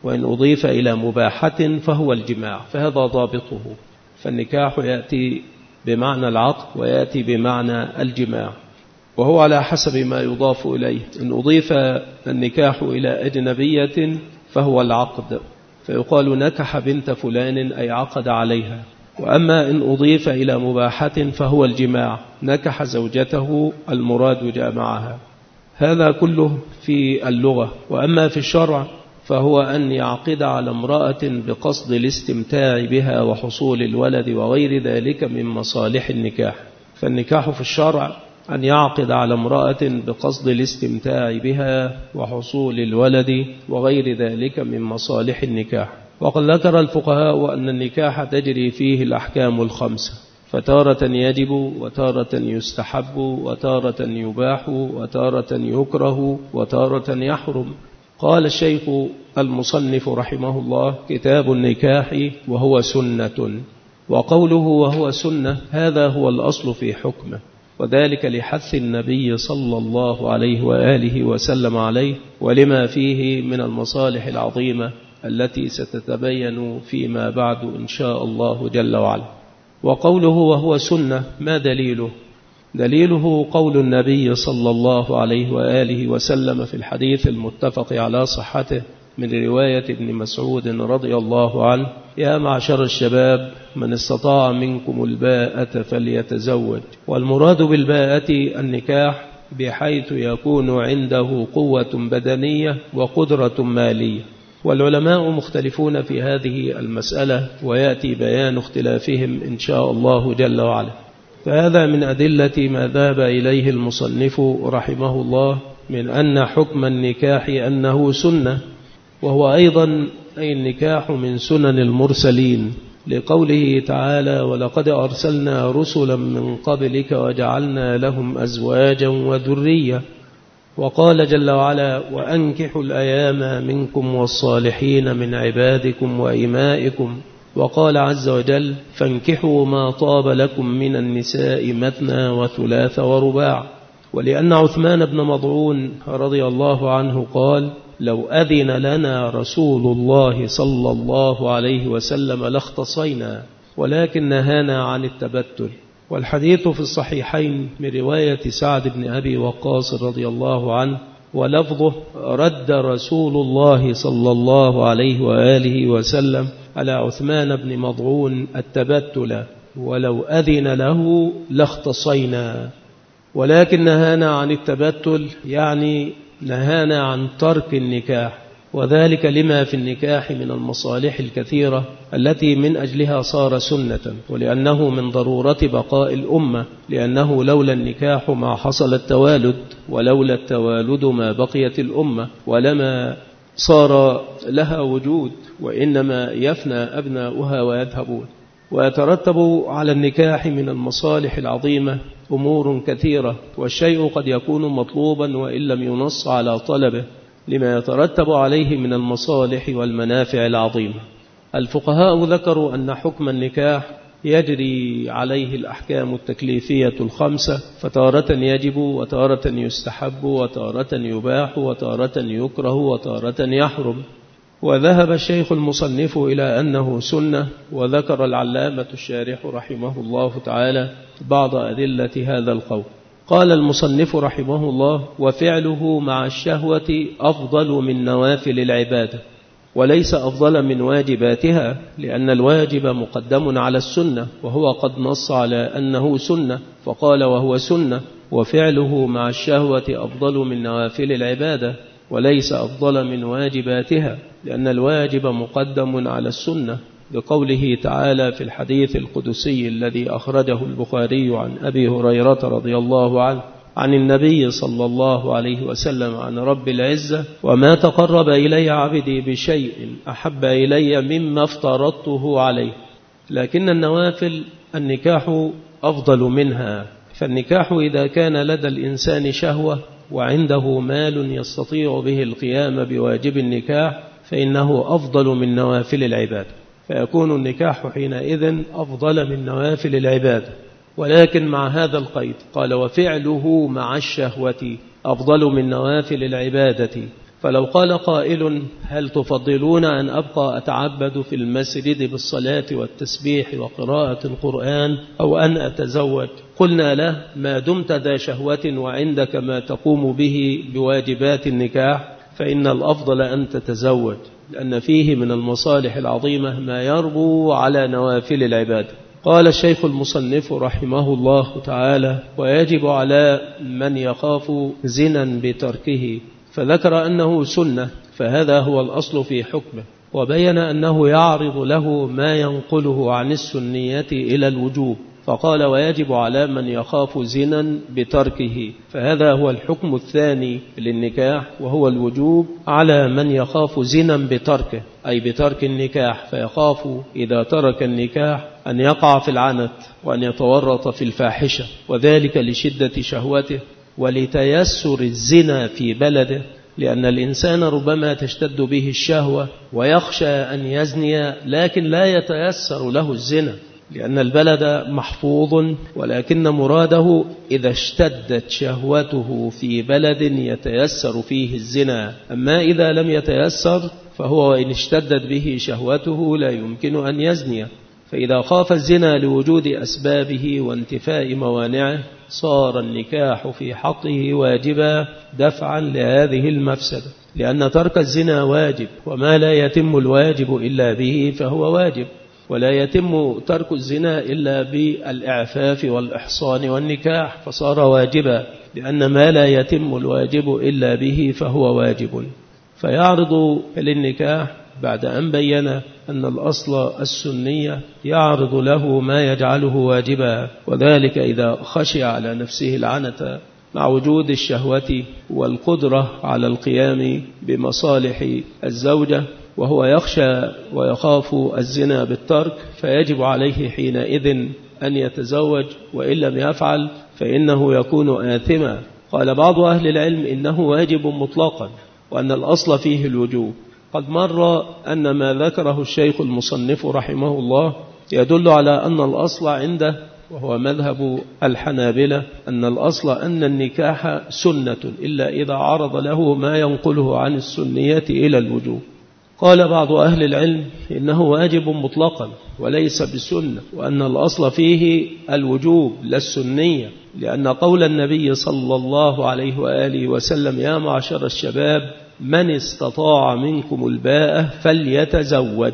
وإن أضيف إلى مباحة فهو الجماع، فهذا ضابطه. فالنكاح يأتي بمعنى العقد ويأتي بمعنى الجماع، وهو على حسب ما يضاف إليه. إن أضيف النكاح إلى أجنبية فهو العقد، فيقال نكح بنت فلان أي عقد عليها. وأما إن أضيف إلى مباحة فهو الجماع، نكح زوجته المراد جامعها. هذا كله في اللغة. وأما في الشرع فهو أن يعقد على امرأة بقصد الاستمتاع بها وحصول الولد وغير ذلك من مصالح النكاح. فالنكاح في الشرع أن يعقد على امرأة بقصد الاستمتاع بها وحصول الولد وغير ذلك من مصالح النكاح. وقد ذكر الفقهاء أن النكاح تجري فيه الأحكام الخمسة، فتارة يجب وتارة يستحب وتارة يباح وتارة يكره وتارة يحرم. قال الشيخ المصنف رحمه الله: كتاب النكاح وهو سنة. وقوله وهو سنة هذا هو الأصل في حكمه، وذلك لحث النبي صلى الله عليه وآله وسلم عليه، ولما فيه من المصالح العظيمة التي ستتبين فيما بعد إن شاء الله جل وعلا. وقوله وهو سنة ما دليله؟ دليله قول النبي صلى الله عليه وآله وسلم في الحديث المتفق على صحته من رواية ابن مسعود رضي الله عنه: يا معشر الشباب من استطاع منكم الباءة فليتزوج. والمراد بالباءة النكاح بحيث يكون عنده قوة بدنية وقدرة مالية. والعلماء مختلفون في هذه المسألة، ويأتي بيان اختلافهم إن شاء الله جل وعلا. فهذا من أدلة ما ذهب إليه المصنف رحمه الله من أن حكم النكاح أنه سنة، وهو أيضا أي النكاح من سنن المرسلين، لقوله تعالى: ولقد أرسلنا رسلا من قبلك وجعلنا لهم أزواجا وذرية. وقال جل وعلا: وأنكحوا الأيام منكم والصالحين من عبادكم وإمائكم. وقال عز وجل: فانكحوا ما طاب لكم من النساء مثنى وثلاث ورباع. ولأن عثمان بن مضعون رضي الله عنه قال: لو أذن لنا رسول الله صلى الله عليه وسلم لاختصينا، ولكن نهانا عن التبتل. والحديث في الصحيحين من رواية سعد بن أبي وقاص رضي الله عنه، ولفظه: رد رسول الله صلى الله عليه وآله وسلم على عثمان بن مضعون التبتل، ولو أذن له لاختصينا، ولكن نهانا عن التبتل، يعني نهانا عن ترك النكاح، وذلك لما في النكاح من المصالح الكثيرة التي من أجلها صار سنة، ولأنه من ضرورة بقاء الأمة، لأنه لولا النكاح ما حصل التوالد، ولولا التوالد ما بقيت الأمة، ولما صار لها وجود، وإنما يفنى أبناؤها ويذهبون. ويترتب على النكاح من المصالح العظيمة أمور كثيرة، والشيء قد يكون مطلوبا وإن لم ينص على طلبه، لما يترتب عليه من المصالح والمنافع العظيمة. الفقهاء ذكروا أن حكم النكاح يجري عليه الأحكام التكليفية الخمسة، فتارة يجب وتارة يستحب وتارة يباح وتارة يكره وتارة يحرم. وذهب الشيخ المصنف إلى أنه سنة، وذكر العلامة الشارح رحمه الله تعالى بعض أدلة هذا القول. قال المصنف رحمه الله: وفعله مع الشهوة أفضل من نوافل العبادة، وليس أفضل من واجباتها، لأن الواجب مقدم على السنة، وهو قد نص على أنه سنة فقال وهو سنة. وفعله مع الشهوة أفضل من نوافل العبادة، وليس أفضل من واجباتها، لأن الواجب مقدم على السنة، لقوله تعالى في الحديث القدسي الذي أخرجه البخاري عن أبي هريرة رضي الله عنه عن النبي صلى الله عليه وسلم عن رب العزة: وما تقرب إلي عبدي بشيء أحب إلي مما افترضته عليه. لكن النوافل النكاح أفضل منها، فالنكاح إذا كان لدى الإنسان شهوة وعنده مال يستطيع به القيام بواجب النكاح فإنه أفضل من نوافل العبادة، فيكون النكاح حينئذ أفضل من نوافل العبادة. ولكن مع هذا القيد قال: وفعله مع الشهوة أفضل من نوافل العبادة، فلو قال قائل هل تفضلون أن أبقى أتعبد في المسجد بالصلاة والتسبيح وقراءة القرآن أو أن أتزوج؟ قلنا له ما دمت ذا شهوة وعندك ما تقوم به بواجبات النكاح فإن الأفضل أن تتزوج، لأن فيه من المصالح العظيمة ما يربو على نوافل العبادة. قال الشيخ المصنف رحمه الله تعالى: ويجب على من يخاف زنا بتركه، فذكر أنه سنة، فهذا هو الأصل في حكمه، وبين أنه يعرض له ما ينقله عن السنية إلى الوجوب، فقال ويجب على من يخاف زنا بتركه، فهذا هو الحكم الثاني للنكاح، وهو الوجوب على من يخاف زنا بتركه، أي بترك النكاح، فيخاف إذا ترك النكاح أن يقع في العنت وأن يتورط في الفاحشة، وذلك لشدة شهوته ولتيسر الزنا في بلده، لأن الإنسان ربما تشتد به الشهوة ويخشى أن يزني لكن لا يتيسر له الزنا، لأن البلد محفوظ، ولكن مراده إذا اشتدت شهوته في بلد يتيسر فيه الزنا، أما إذا لم يتيسر فهو وإن اشتدت به شهوته لا يمكن أن يزني. فإذا خاف الزنا لوجود أسبابه وانتفاء موانعه صار النكاح في حقه واجبا دفعا لهذه المفسدة، لأن ترك الزنا واجب، وما لا يتم الواجب إلا به فهو واجب، ولا يتم ترك الزنا إلا بالإعفاف والإحصان والنكاح، فصار واجبا، لأن ما لا يتم الواجب إلا به فهو واجب. فيعرض للنكاح بعد أن بين أن الأصل السنية يعرض له ما يجعله واجبا، وذلك إذا خشي على نفسه العنة مع وجود الشهوة والقدرة على القيام بمصالح الزوجة، وهو يخشى ويخاف الزنا بالترك، فيجب عليه حينئذ أن يتزوج، وإن لم يفعل فإنه يكون آثما. قال بعض أهل العلم إنه واجب مطلقا، وأن الأصل فيه الوجوب. قد مر أن ما ذكره الشيخ المصنف رحمه الله يدل على أن الأصل عنده، وهو مذهب الحنابلة، أن الأصل أن النكاح سنة إلا إذا عرض له ما ينقله عن السنية إلى الوجوب. قال بعض أهل العلم إنه واجب مطلقا وليس بسنة، وأن الأصل فيه الوجوب لا السنية، لأن قول النبي صلى الله عليه وآله وسلم يا معشر الشباب من استطاع منكم الباءة فليتزوج،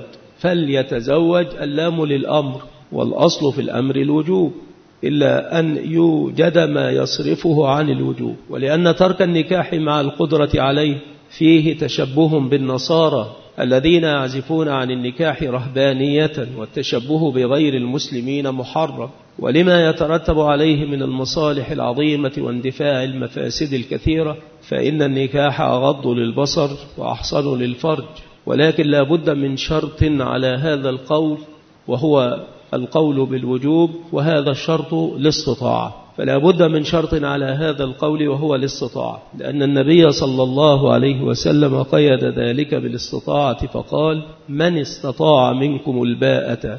فليتزوج اللام للأمر، والأصل في الأمر الوجوب، إلا أن يوجد ما يصرفه عن الوجوب، ولأن ترك النكاح مع القدرة عليه فيه تشبه بالنصارى الذين يعزفون عن النكاح رهبانية، والتشبه بغير المسلمين محرم، ولما يترتب عليه من المصالح العظيمة واندفاع المفاسد الكثيرة، فإن النكاح أغض للبصر وأحصن للفرج، ولكن لا بد من شرط على هذا القول، وهو القول بالوجوب، وهذا الشرط الاستطاعة، فلا بد من شرط على هذا القول وهو الاستطاعة، لأن النبي صلى الله عليه وسلم قيد ذلك بالاستطاعة فقال من استطاع منكم الباءة.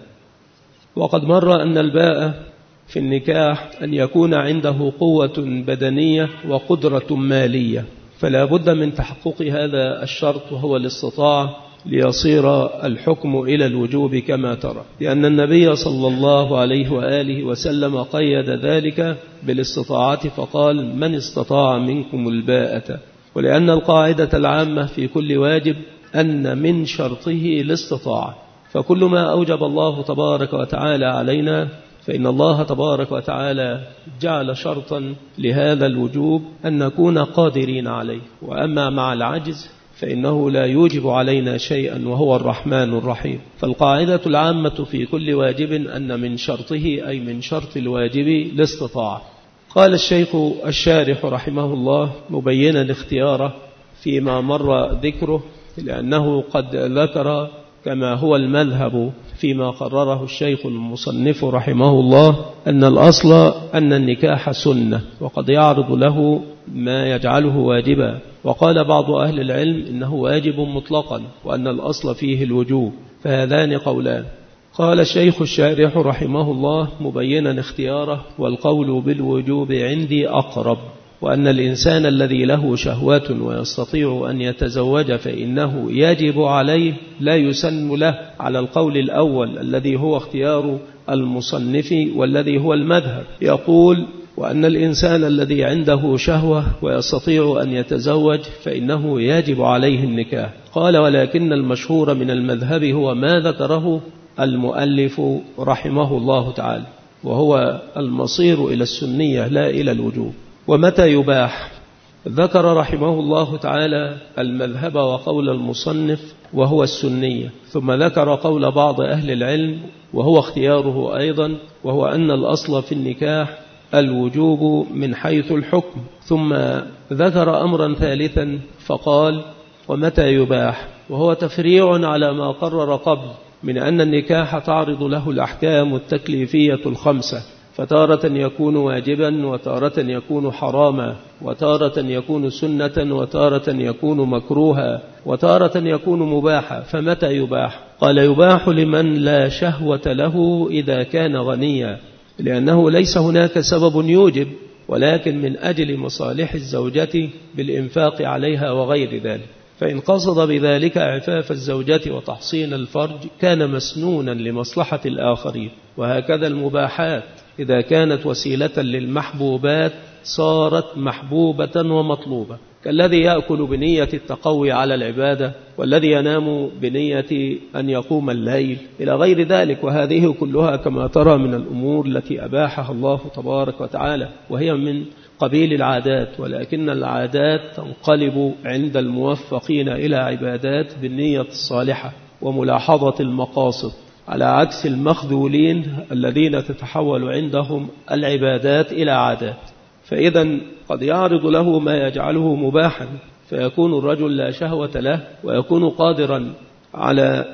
وقد مر أن الباءة في النكاح أن يكون عنده قوة بدنية وقدرة مالية، فلا بد من تحقق هذا الشرط وهو الاستطاعة ليصير الحكم إلى الوجوب كما ترى، لأن النبي صلى الله عليه وآله وسلم قيد ذلك بالاستطاعة فقال من استطاع منكم الباءة، ولأن القاعدة العامة في كل واجب أن من شرطه الاستطاعة، فكل ما أوجب الله تبارك وتعالى علينا فإن الله تبارك وتعالى جعل شرطا لهذا الوجوب أن نكون قادرين عليه، وأما مع العجز فإنه لا يوجب علينا شيئا وهو الرحمن الرحيم. فالقاعدة العامة في كل واجب أن من شرطه أي من شرط الواجب الاستطاعة. قال الشيخ الشارح رحمه الله مبينا الاختيار فيما مر ذكره، لأنه قد ذكر كما هو المذهب فيما قرره الشيخ المصنف رحمه الله أن الأصل أن النكاح سنة، وقد يعرض له ما يجعله واجبا. وقال بعض أهل العلم إنه واجب مطلقا، وأن الأصل فيه الوجوب، فهذان قولان. قال الشيخ الشارح رحمه الله مبينا اختياره والقول بالوجوب عندي أقرب، وأن الإنسان الذي له شهوات ويستطيع أن يتزوج فإنه يجب عليه لا يسن له على القول الأول الذي هو اختيار المصنف والذي هو المذهب. يقول وأن الإنسان الذي عنده شهوة ويستطيع أن يتزوج فإنه يجب عليه النكاح. قال ولكن المشهور من المذهب هو ما ذكره المؤلف رحمه الله تعالى، وهو المصير إلى السنية لا إلى الوجوب. ومتى يباح؟ ذكر رحمه الله تعالى المذهب وقول المصنف وهو السنية، ثم ذكر قول بعض أهل العلم وهو اختياره أيضا، وهو أن الأصل في النكاح الوجوب من حيث الحكم، ثم ذكر أمرا ثالثا فقال ومتى يباح، وهو تفريع على ما قرر قبل من أن النكاح تعرض له الأحكام التكليفية الخمسة، فتارة يكون واجبا وتارة يكون حراما وتارة يكون سنة وتارة يكون مكروها وتارة يكون مباحا. فمتى يباح؟ قال يباح لمن لا شهوة له إذا كان غنيا، لأنه ليس هناك سبب يوجب، ولكن من أجل مصالح الزوجة بالإنفاق عليها وغير ذلك. فإن قصد بذلك عفاف الزوجة وتحصين الفرج كان مسنونا لمصلحة الآخرين. وهكذا المباحات إذا كانت وسيلة للمحبوبات صارت محبوبة ومطلوبة، كالذي يأكل بنية التقوي على العبادة، والذي ينام بنية أن يقوم الليل إلى غير ذلك. وهذه كلها كما ترى من الأمور التي أباحها الله تبارك وتعالى، وهي من قبيل العادات، ولكن العادات تنقلب عند الموفقين إلى عبادات بالنية الصالحة وملاحظة المقاصد، على عكس المخذولين الذين تتحول عندهم العبادات إلى عادات. فإذا قد يعرض له ما يجعله مباحا فيكون الرجل لا شهوة له ويكون قادرا على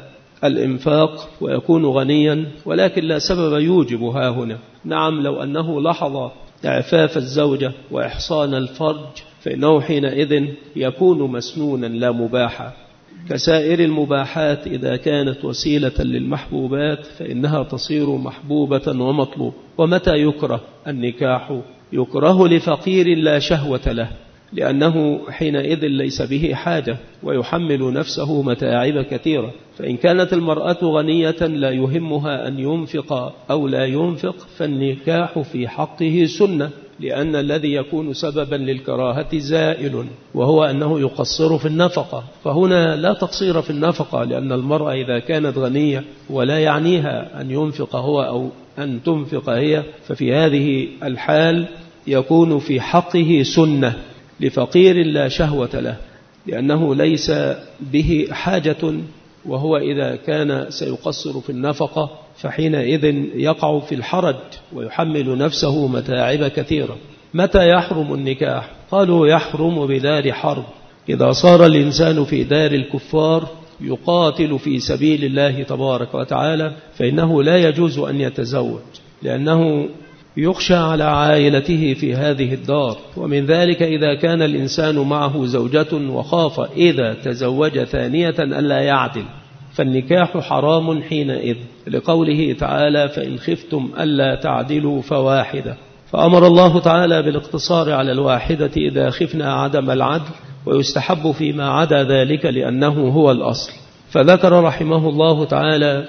الإنفاق ويكون غنيا، ولكن لا سبب يوجب ها هنا. نعم لو أنه لاحظ إعفاف الزوجة وإحصان الفرج فإنه حينئذ يكون مسنونا لا مباحا، كسائر المباحات إذا كانت وسيلة للمحبوبات فإنها تصير محبوبة ومطلوب. ومتى يكره النكاح؟ يكره لفقير لا شهوة له، لأنه حينئذ ليس به حاجة ويحمل نفسه متاعب كثيرة. فإن كانت المرأة غنية لا يهمها أن ينفق أو لا ينفق فالنكاح في حقه سنة، لأن الذي يكون سببا للكراهة زائل، وهو أنه يقصر في النفقة. فهنا لا تقصير في النفقة، لأن المرأة إذا كانت غنية ولا يعنيها أن ينفق هو أو أن تنفق هي، ففي هذه الحال يكون في حقه سنة لفقير لا شهوة له، لأنه ليس به حاجة، وهو إذا كان سيقصر في النفقة فحينئذ يقع في الحرج ويحمل نفسه متاعب كثيرة. متى يحرم النكاح؟ قالوا يحرم بدار حرب، إذا صار الإنسان في دار الكفار يقاتل في سبيل الله تبارك وتعالى فإنه لا يجوز أن يتزوج، لأنه يخشى على عائلته في هذه الدار. ومن ذلك إذا كان الإنسان معه زوجة وخاف إذا تزوج ثانية ألا يعدل، فالنكاح حرام حينئذ، لقوله تعالى فإن خفتم ألا تعدلوا فواحدة. فأمر الله تعالى بالاقتصار على الواحدة إذا خفنا عدم العدل، ويستحب فيما عدا ذلك لأنه هو الأصل. فذكر رحمه الله تعالى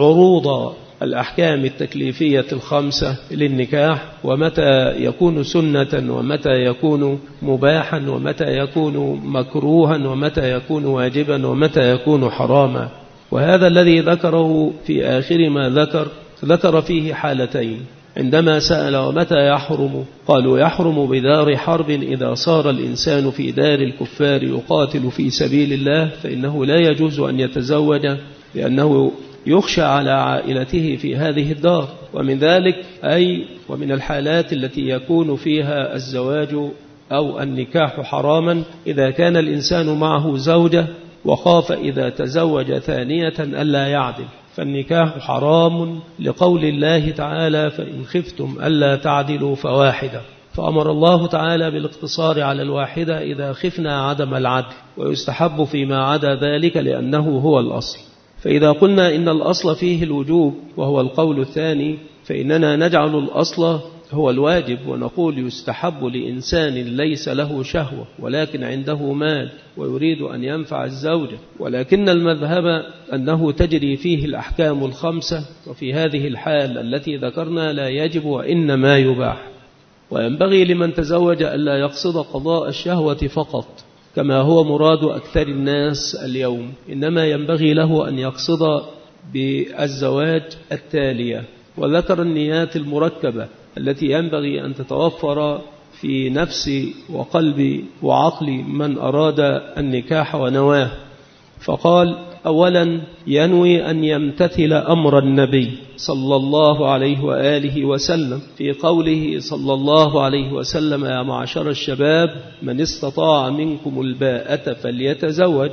عروض الأحكام التكليفية الخمسة للنكاح، ومتى يكون سنة ومتى يكون مباحا ومتى يكون مكروها ومتى يكون واجبا ومتى يكون حراما. وهذا الذي ذكره في آخر ما ذكر ذكر فيه حالتين. عندما سأل ومتى يحرم؟ قالوا يحرم بدار حرب إذا صار الإنسان في دار الكفار يقاتل في سبيل الله، فإنه لا يجوز أن يتزوج، لأنه يخشى على عائلته في هذه الدار. ومن ذلك أي ومن الحالات التي يكون فيها الزواج أو النكاح حراما إذا كان الإنسان معه زوجة وخاف إذا تزوج ثانية ألا يعدل، فالنكاح حرام لقول الله تعالى فإن خفتم ألا تعدلوا فواحدة. فأمر الله تعالى بالاقتصار على الواحدة إذا خفنا عدم العدل، ويستحب فيما عدا ذلك لأنه هو الأصل. فإذا قلنا إن الأصل فيه الوجوب وهو القول الثاني، فإننا نجعل الأصل هو الواجب، ونقول يستحب لإنسان ليس له شهوة ولكن عنده مال ويريد أن ينفع الزوجة، ولكن المذهب أنه تجري فيه الأحكام الخمسة، وفي هذه الحال التي ذكرنا لا يجب وإنما يباح. وينبغي لمن تزوج ألا يقصد قضاء الشهوة فقط كما هو مراد أكثر الناس اليوم، إنما ينبغي له أن يقصد بالزواج التالية. وذكر النيات المركبة التي ينبغي أن تتوفر في نفس وقلب وعقل من أراد النكاح ونواه، فقال: أولا ينوي أن يمتثل أمر النبي صلى الله عليه وآله وسلم في قوله صلى الله عليه وسلم: يا معشر الشباب من استطاع منكم الباءة فليتزوج.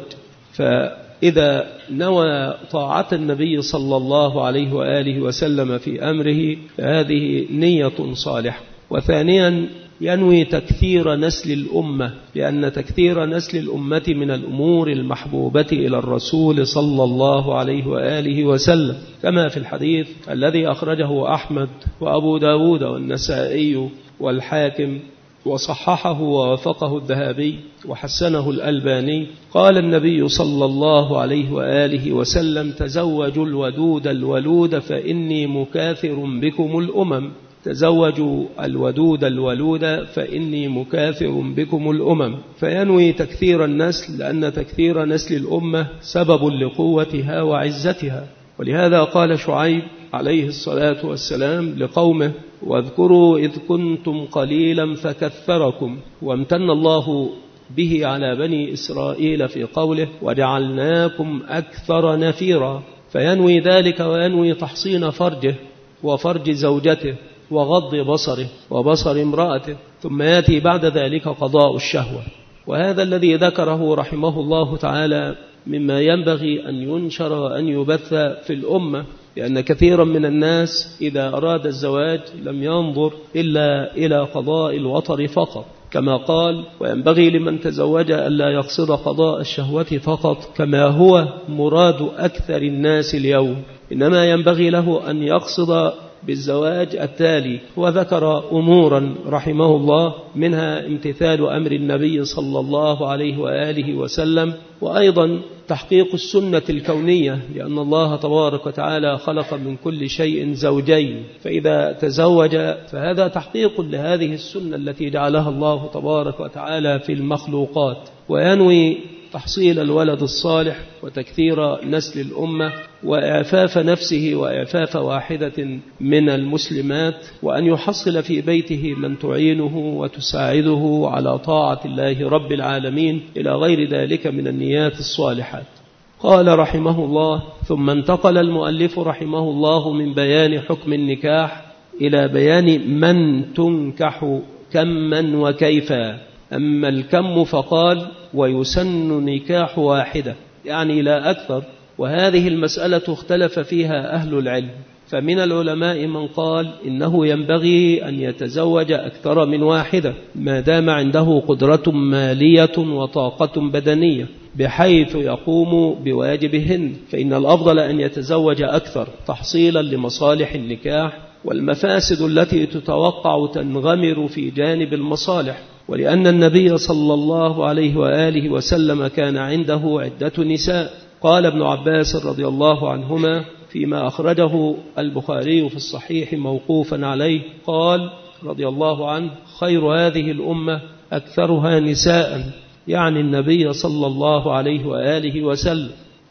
فإذا نوى طاعة النبي صلى الله عليه وآله وسلم في أمره فهذه نية صالحة. وثانيا ينوي تكثير نسل الأمة، لأن تكثير نسل الأمة من الأمور المحبوبة إلى الرسول صلى الله عليه وآله وسلم، كما في الحديث الذي أخرجه أحمد وأبو داود والنسائي والحاكم وصححه ووافقه الذهبي وحسنه الألباني. قال النبي صلى الله عليه وآله وسلم: تزوجوا الودود الولود فإني مكاثر بكم الأمم. تزوجوا الودود الولود فإني مكاثر بكم الأمم. فينوي تكثير النسل، لأن تكثير نسل الأمة سبب لقوتها وعزتها. ولهذا قال شعيب عليه الصلاة والسلام لقومه: واذكروا إذ كنتم قليلا فكثركم. وامتن الله به على بني إسرائيل في قوله: وجعلناكم أكثر نفيرا. فينوي ذلك، وينوي تحصين فرجه وفرج زوجته وغض بصره وبصر امرأته، ثم يأتي بعد ذلك قضاء الشهوة. وهذا الذي ذكره رحمه الله تعالى مما ينبغي أن ينشر وأن يبث في الأمة، لأن كثيرا من الناس إذا أراد الزواج لم ينظر إلا إلى قضاء الوطر فقط، كما قال: وينبغي لمن تزوج ألا يقصد قضاء الشهوة فقط كما هو مراد أكثر الناس اليوم، إنما ينبغي له أن يقصد بالزواج التالي. وذكر أمورا رحمه الله، منها امتثال أمر النبي صلى الله عليه وآله وسلم، وأيضا تحقيق السنة الكونية، لأن الله تبارك وتعالى خلق من كل شيء زوجين، فإذا تزوج فهذا تحقيق لهذه السنة التي جعلها الله تبارك وتعالى في المخلوقات. وينوي تحصيل الولد الصالح وتكثير نسل الأمة وإعفاف نفسه وإعفاف واحدة من المسلمات، وأن يحصل في بيته من تعينه وتساعده على طاعة الله رب العالمين، إلى غير ذلك من النيات الصالحات. قال رحمه الله: ثم انتقل المؤلف رحمه الله من بيان حكم النكاح إلى بيان من تنكح كما وكيفا. أما الكم فقال: ويسن نكاح واحدة، يعني لا أكثر. وهذه المسألة اختلف فيها أهل العلم، فمن العلماء من قال إنه ينبغي أن يتزوج أكثر من واحدة ما دام عنده قدرة مالية وطاقة بدنية بحيث يقوم بواجبهن، فإن الأفضل أن يتزوج أكثر تحصيلا لمصالح النكاح والمفاسد التي تتوقع تنغمر في جانب المصالح. ولأن النبي صلى الله عليه وآله وسلم كان عنده عدة نساء. قال ابن عباس رضي الله عنهما فيما أخرجه البخاري في الصحيح موقوفا عليه، قال رضي الله عنه: خير هذه الأمة أكثرها نساء، يعني النبي صلى الله عليه وآله وسلم.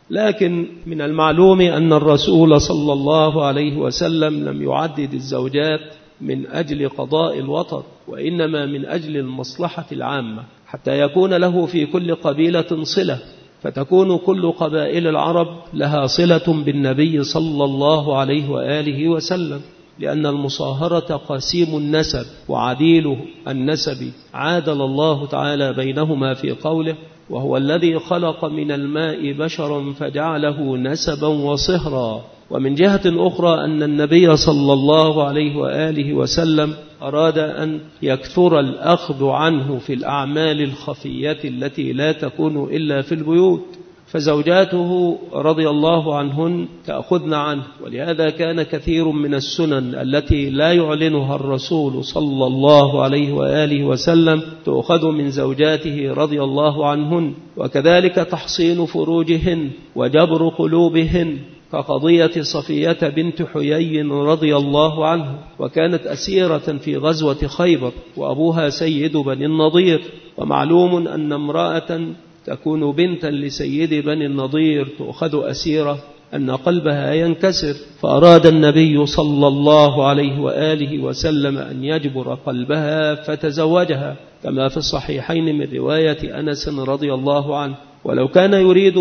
لكن من المعلوم أن الرسول صلى الله عليه وسلم لم يعدد الزوجات من أجل قضاء الوطر، وإنما من أجل المصلحة العامة، حتى يكون له في كل قبيلة صلة، فتكون كل قبائل العرب لها صلة بالنبي صلى الله عليه وآله وسلم، لأن المصاهرة قسيم النسب وعديل النسب، عادل الله تعالى بينهما في قوله: وهو الذي خلق من الماء بشرا فجعله نسبا وصهرا. ومن جهة أخرى أن النبي صلى الله عليه وآله وسلم أراد أن يكثر الأخذ عنه في الأعمال الخفية التي لا تكون إلا في البيوت، فزوجاته رضي الله عنهن تأخذن عنه، ولهذا كان كثير من السنن التي لا يعلنها الرسول صلى الله عليه وآله وسلم تأخذ من زوجاته رضي الله عنهن، وكذلك تحصين فروجهن وجبر قلوبهن، كقضية صفية بنت حيي رضي الله عنه، وكانت أسيرة في غزوة خيبر وأبوها سيد بني النضير. ومعلوم أن امرأة تكون بنتا لسيد بني النضير تؤخذ أسيرة أن قلبها ينكسر، فأراد النبي صلى الله عليه وآله وسلم أن يجبر قلبها فتزوجها، كما في الصحيحين من رواية أنس رضي الله عنه. ولو كان يريد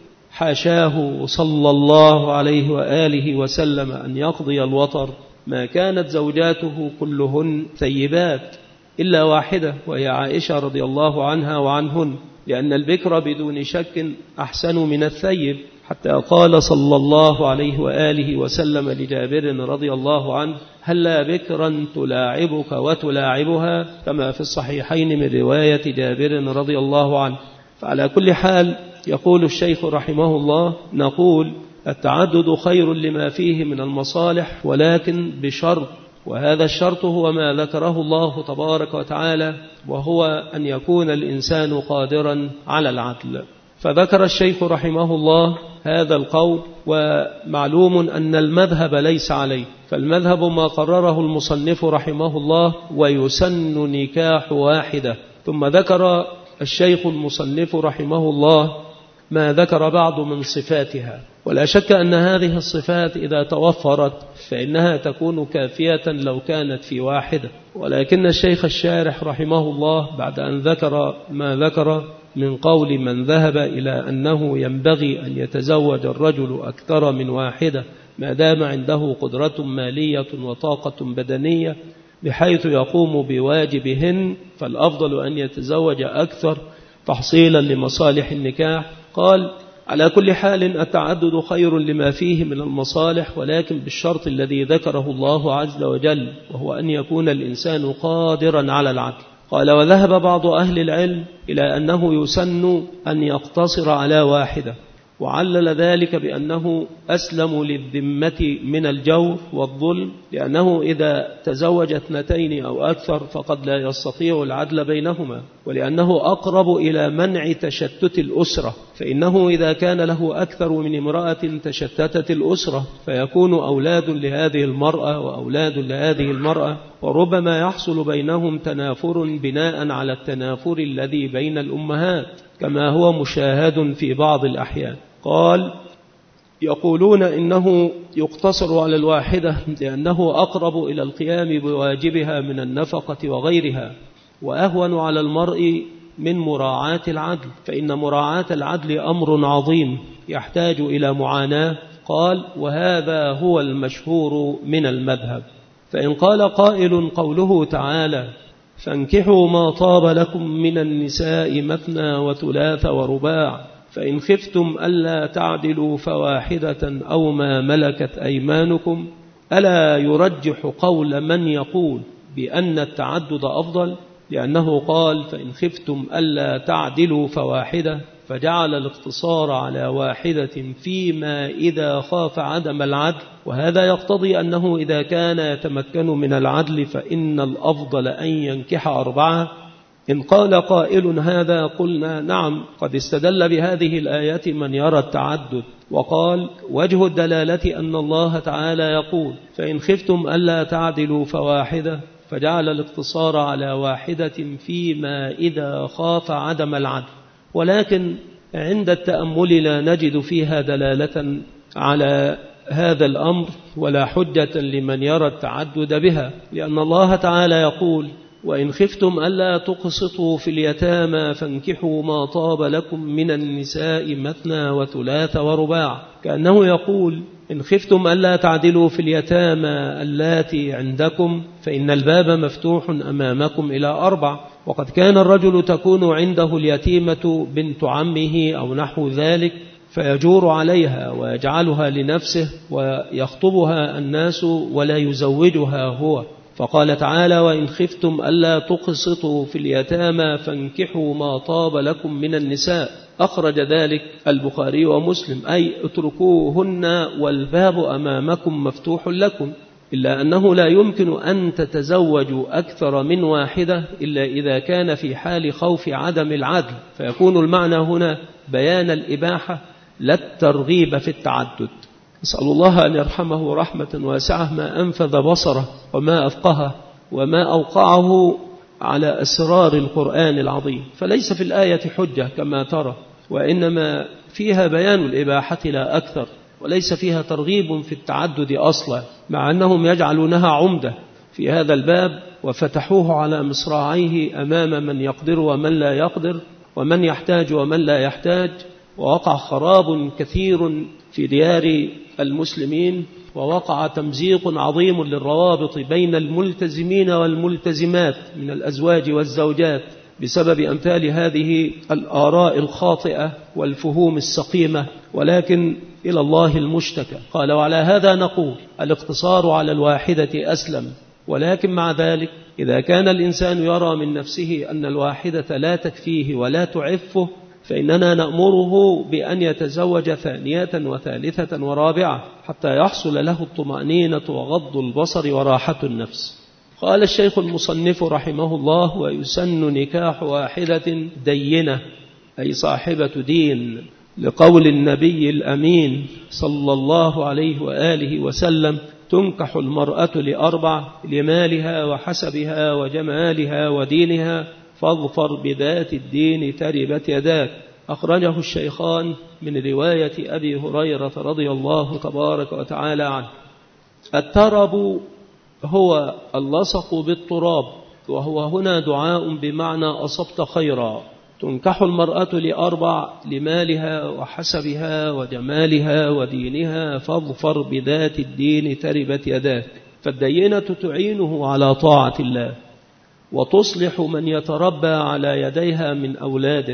حاشاه صلى الله عليه وآله وسلم أن يقضي الوطر ما كانت زوجاته كلهن ثيبات إلا واحدة، وهي عائشة رضي الله عنها وعنهن، لأن البكر بدون شك أحسن من الثيب، حتى قال صلى الله عليه وآله وسلم لجابر رضي الله عنه: هلا بكرا تلاعبك وتلاعبها، كما في الصحيحين من رواية جابر رضي الله عنه. فعلى كل حال يقول الشيخ رحمه الله: نقول التعدد خير لما فيه من المصالح، ولكن بشرط، وهذا الشرط هو ما ذكره الله تبارك وتعالى، وهو أن يكون الإنسان قادرا على العدل. فذكر الشيخ رحمه الله هذا القول، ومعلوم أن المذهب ليس عليه، فالمذهب ما قرره المصنف رحمه الله: ويسن نكاح واحدة. ثم ذكر الشيخ المصنف رحمه الله ما ذكر بعض من صفاتها، ولا شك أن هذه الصفات إذا توفرت فإنها تكون كافية لو كانت في واحدة. ولكن الشيخ الشارح رحمه الله بعد أن ذكر ما ذكر من قول من ذهب إلى أنه ينبغي أن يتزوج الرجل أكثر من واحدة ما دام عنده قدرة مالية وطاقة بدنية بحيث يقوم بواجبهن، فالأفضل أن يتزوج أكثر تحصيلا لمصالح النكاح. قال: على كل حال التعدد خير لما فيه من المصالح، ولكن بالشرط الذي ذكره الله عز وجل، وهو أن يكون الإنسان قادرا على العدل. قال: وذهب بعض أهل العلم إلى أنه يسن أن يقتصر على واحدة، وعلل ذلك بأنه أسلم للذمة من الجور والظلم، لأنه إذا تزوج اثنتين أو أكثر فقد لا يستطيع العدل بينهما، ولأنه أقرب إلى منع تشتت الأسرة، فإنه إذا كان له أكثر من امرأة تشتتت الأسرة فيكون أولاد لهذه المرأة وأولاد لهذه المرأة، وربما يحصل بينهم تنافر بناء على التنافر الذي بين الأمهات، كما هو مشاهد في بعض الأحيان. قال: يقولون إنه يقتصر على الواحدة لأنه أقرب إلى القيام بواجبها من النفقة وغيرها، وأهون على المرء من مراعاة العدل، فإن مراعاة العدل أمر عظيم يحتاج إلى معاناة. قال: وهذا هو المشهور من المذهب. فإن قال قائل: قوله تعالى: فانكحوا ما طاب لكم من النساء مثنى وثلاث ورباع، فإن خفتم ألا تعدلوا فواحدة أو ما ملكت أيمانكم، ألا يرجح قول من يقول بأن التعدد أفضل؟ لأنه قال: فإن خفتم ألا تعدلوا فواحدة، فجعل الاقتصار على واحدة فيما إذا خاف عدم العدل، وهذا يقتضي أنه إذا كان يتمكن من العدل فإن الأفضل أن ينكح أربعة. إن قال قائل هذا قلنا: نعم، قد استدل بهذه الآية من يرى التعدد، وقال: وجه الدلالة أن الله تعالى يقول: فإن خفتم ألا تعدلوا فواحدة، فجعل الاقتصار على واحدة فيما إذا خاف عدم العدل. ولكن عند التأمل لا نجد فيها دلالة على هذا الأمر ولا حجة لمن يرى التعدد بها، لأن الله تعالى يقول: وإن خفتم ألا تقسطوا في اليتامى فانكحوا ما طاب لكم من النساء مثنى وثلاث ورباع، كأنه يقول: إن خفتم ألا تعدلوا في اليتامى اللاتي عندكم فإن الباب مفتوح أمامكم إلى أربع. وقد كان الرجل تكون عنده اليتيمة بنت عمه أو نحو ذلك فيجور عليها ويجعلها لنفسه ويخطبها الناس ولا يزوجها هو، فقال تعالى: وإن خفتم ألا تقسطوا في اليتامى فانكحوا ما طاب لكم من النساء. أخرج ذلك البخاري ومسلم، أي اتركوهن والباب أمامكم مفتوح لكم، إلا أنه لا يمكن أن تتزوجوا أكثر من واحدة إلا إذا كان في حال خوف عدم العدل، فيكون المعنى هنا بيان الإباحة لا الترغيب في التعدد. نسأل الله أن يرحمه رحمة واسعة ما أنفذ بصره وما أفقهه وما أوقعه على أسرار القرآن العظيم، فليس في الآية حجة كما ترى، وإنما فيها بيان الإباحة لا أكثر، وليس فيها ترغيب في التعدد أصلا، مع أنهم يجعلونها عمدة في هذا الباب وفتحوه على مصراعيه أمام من يقدر ومن لا يقدر، ومن يحتاج ومن لا يحتاج، ووقع خراب كثير في ديار المسلمين، ووقع تمزيق عظيم للروابط بين الملتزمين والملتزمات من الأزواج والزوجات بسبب أمثال هذه الآراء الخاطئة والفهوم السقيمة، ولكن إلى الله المشتكى. قال: وعلى هذا نقول الاقتصار على الواحدة أسلم، ولكن مع ذلك إذا كان الإنسان يرى من نفسه أن الواحدة لا تكفيه ولا تعفه، فإننا نأمره بأن يتزوج ثانية وثالثة ورابعة حتى يحصل له الطمأنينة وغض البصر وراحة النفس. قال الشيخ المصنف رحمه الله: ويسن نكاح واحدة دينة، أي صاحبة دين، لقول النبي الأمين صلى الله عليه وآله وسلم: تنكح المرأة لأربع: لمالها وحسبها وجمالها ودينها، فاظفر بذات الدين تربت يداك. أخرجه الشيخان من رواية أبي هريرة رضي الله تبارك وتعالى عنه. الترب هو اللصق بالتراب، وهو هنا دعاء بمعنى أصبت خيرا. تنكح المرأة لأربع: لمالها وحسبها وجمالها ودينها، فاظفر بذات الدين تربت يداك. فالدينة تعينه على طاعة الله، وتصلح من يتربى على يديها من أولاده،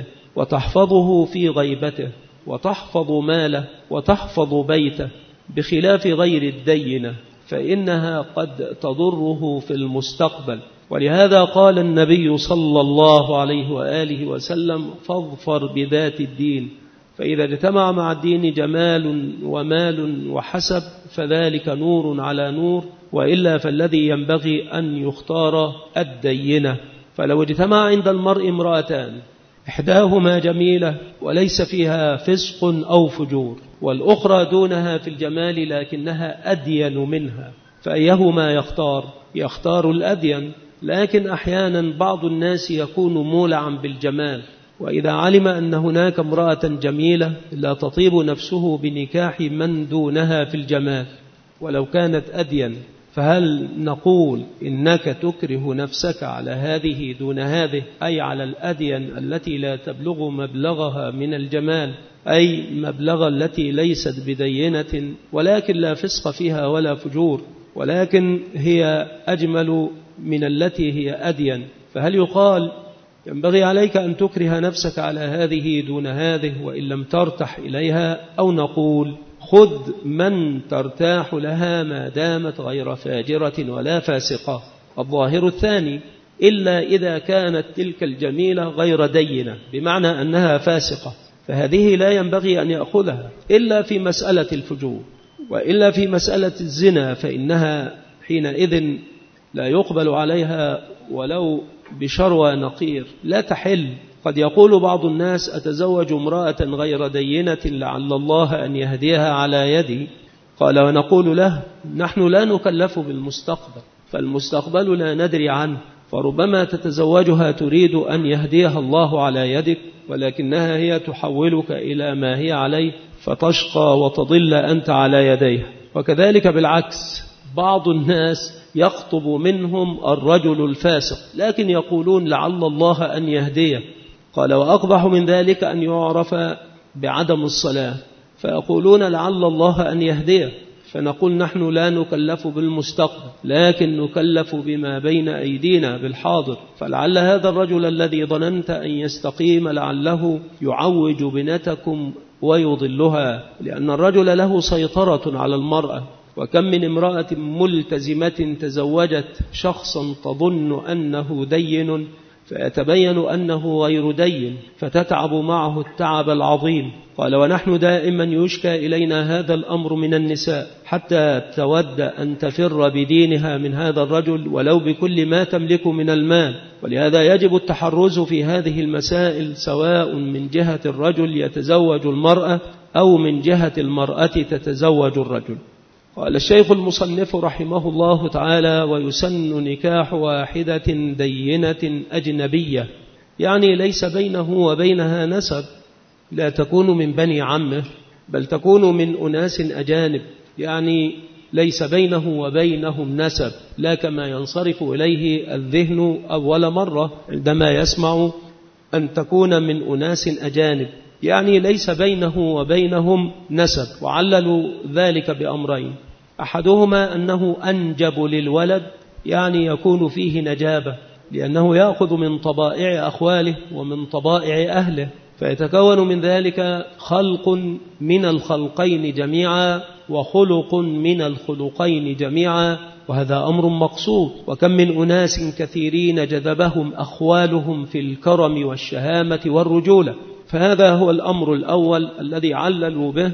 وتحفظه في غيبته، وتحفظ ماله، وتحفظ بيته، بخلاف غير الدينة فإنها قد تضره في المستقبل. ولهذا قال النبي صلى الله عليه وآله وسلم: فاظفر بذات الدين. فإذا اجتمع مع الدين جمال ومال وحسب فذلك نور على نور، وإلا فالذي ينبغي أن يختار الدينة. فلو اجتمع عند المرء امرأتان، إحداهما جميلة وليس فيها فسق أو فجور، والأخرى دونها في الجمال لكنها أدين منها، فأيهما يختار؟ يختار الأدين. لكن أحيانا بعض الناس يكون مولعا بالجمال، وإذا علم أن هناك امرأة جميلة لا تطيب نفسه بنكاح من دونها في الجمال ولو كانت أدين، فهل نقول إنك تكره نفسك على هذه دون هذه، أي على الأدين التي لا تبلغ مبلغها من الجمال، أي مبلغ التي ليست بدينة ولكن لا فسق فيها ولا فجور، ولكن هي أجمل من التي هي أدين؟ فهل يقال ينبغي عليك أن تكره نفسك على هذه دون هذه وإن لم ترتح إليها؟ أو نقول خذ من ترتاح لها ما دامت غير فاجرة ولا فاسقة؟ الظاهر الثاني، إلا إذا كانت تلك الجميلة غير دينة، بمعنى أنها فاسقة، فهذه لا ينبغي أن يأخذها إلا في مسألة الفجور، وإلا في مسألة الزنا فإنها حينئذ لا يقبل عليها ولو بشروى نقير، لا تحل. قد يقول بعض الناس: أتزوج امرأة غير دينة لعل الله أن يهديها على يدي. قال: ونقول له: نحن لا نكلف بالمستقبل، فالمستقبل لا ندري عنه، فربما تتزوجها تريد أن يهديها الله على يدك، ولكنها هي تحولك إلى ما هي عليه فتشقى وتضل أنت على يديها. وكذلك بالعكس، بعض الناس يخطب منهم الرجل الفاسق لكن يقولون لعل الله أن يهديه. قال: وأقبح من ذلك أن يعرف بعدم الصلاة فيقولون لعل الله أن يهديه، فنقول نحن لا نكلف بالمستقبل لكن نكلف بما بين أيدينا بالحاضر. فلعل هذا الرجل الذي ظننت أن يستقيم لعله يعوج بنتكم ويضلها، لأن الرجل له سيطرة على المرأة. وكم من امرأة ملتزمة تزوجت شخصا تظن أنه دين فيتبين أنه غير دين فتتعب معه التعب العظيم. قال: ونحن دائما يشكى إلينا هذا الأمر من النساء حتى تود أن تفر بدينها من هذا الرجل ولو بكل ما تملك من المال. ولهذا يجب التحرز في هذه المسائل، سواء من جهة الرجل يتزوج المرأة أو من جهة المرأة تتزوج الرجل. قال الشيخ المصنف رحمه الله تعالى: ويسن نكاح واحدة دينة أجنبية، يعني ليس بينه وبينها نسب، لا تكون من بني عمه بل تكون من أناس أجانب، يعني ليس بينه وبينهم نسب، لا كما ينصرف إليه الذهن أول مرة عندما يسمع أن تكون من أناس أجانب، يعني ليس بينه وبينهم نسب. وعللوا ذلك بأمرين: أحدهما أنه أنجب للولد، يعني يكون فيه نجابة، لأنه يأخذ من طبائع أخواله ومن طبائع أهله، فيتكون من ذلك خلق من الخلقين جميعا وخلق من الخلقين جميعا، وهذا أمر مقصود. وكم من أناس كثيرين جذبهم أخوالهم في الكرم والشهامة والرجولة. فهذا هو الأمر الأول الذي عللوا به،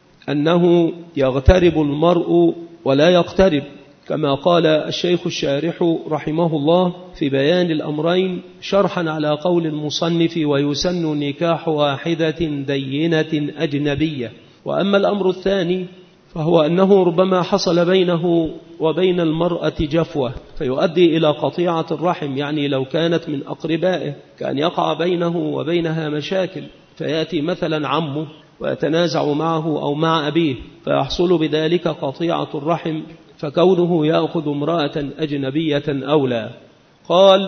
أنه يغترب المرء ولا يقترب، كما قال الشيخ الشارح رحمه الله في بيان الأمرين شرحا على قول المصنف: ويسن نكاح واحدة دينة أجنبية. وأما الأمر الثاني فهو أنه ربما حصل بينه وبين المرأة جفوة فيؤدي إلى قطيعة الرحم، يعني لو كانت من أقربائه كان يقع بينه وبينها مشاكل، فيأتي مثلا عمه ويتنازع معه أو مع أبيه فيحصل بذلك قطيعة الرحم، فكونه يأخذ امرأة أجنبية أولى. قال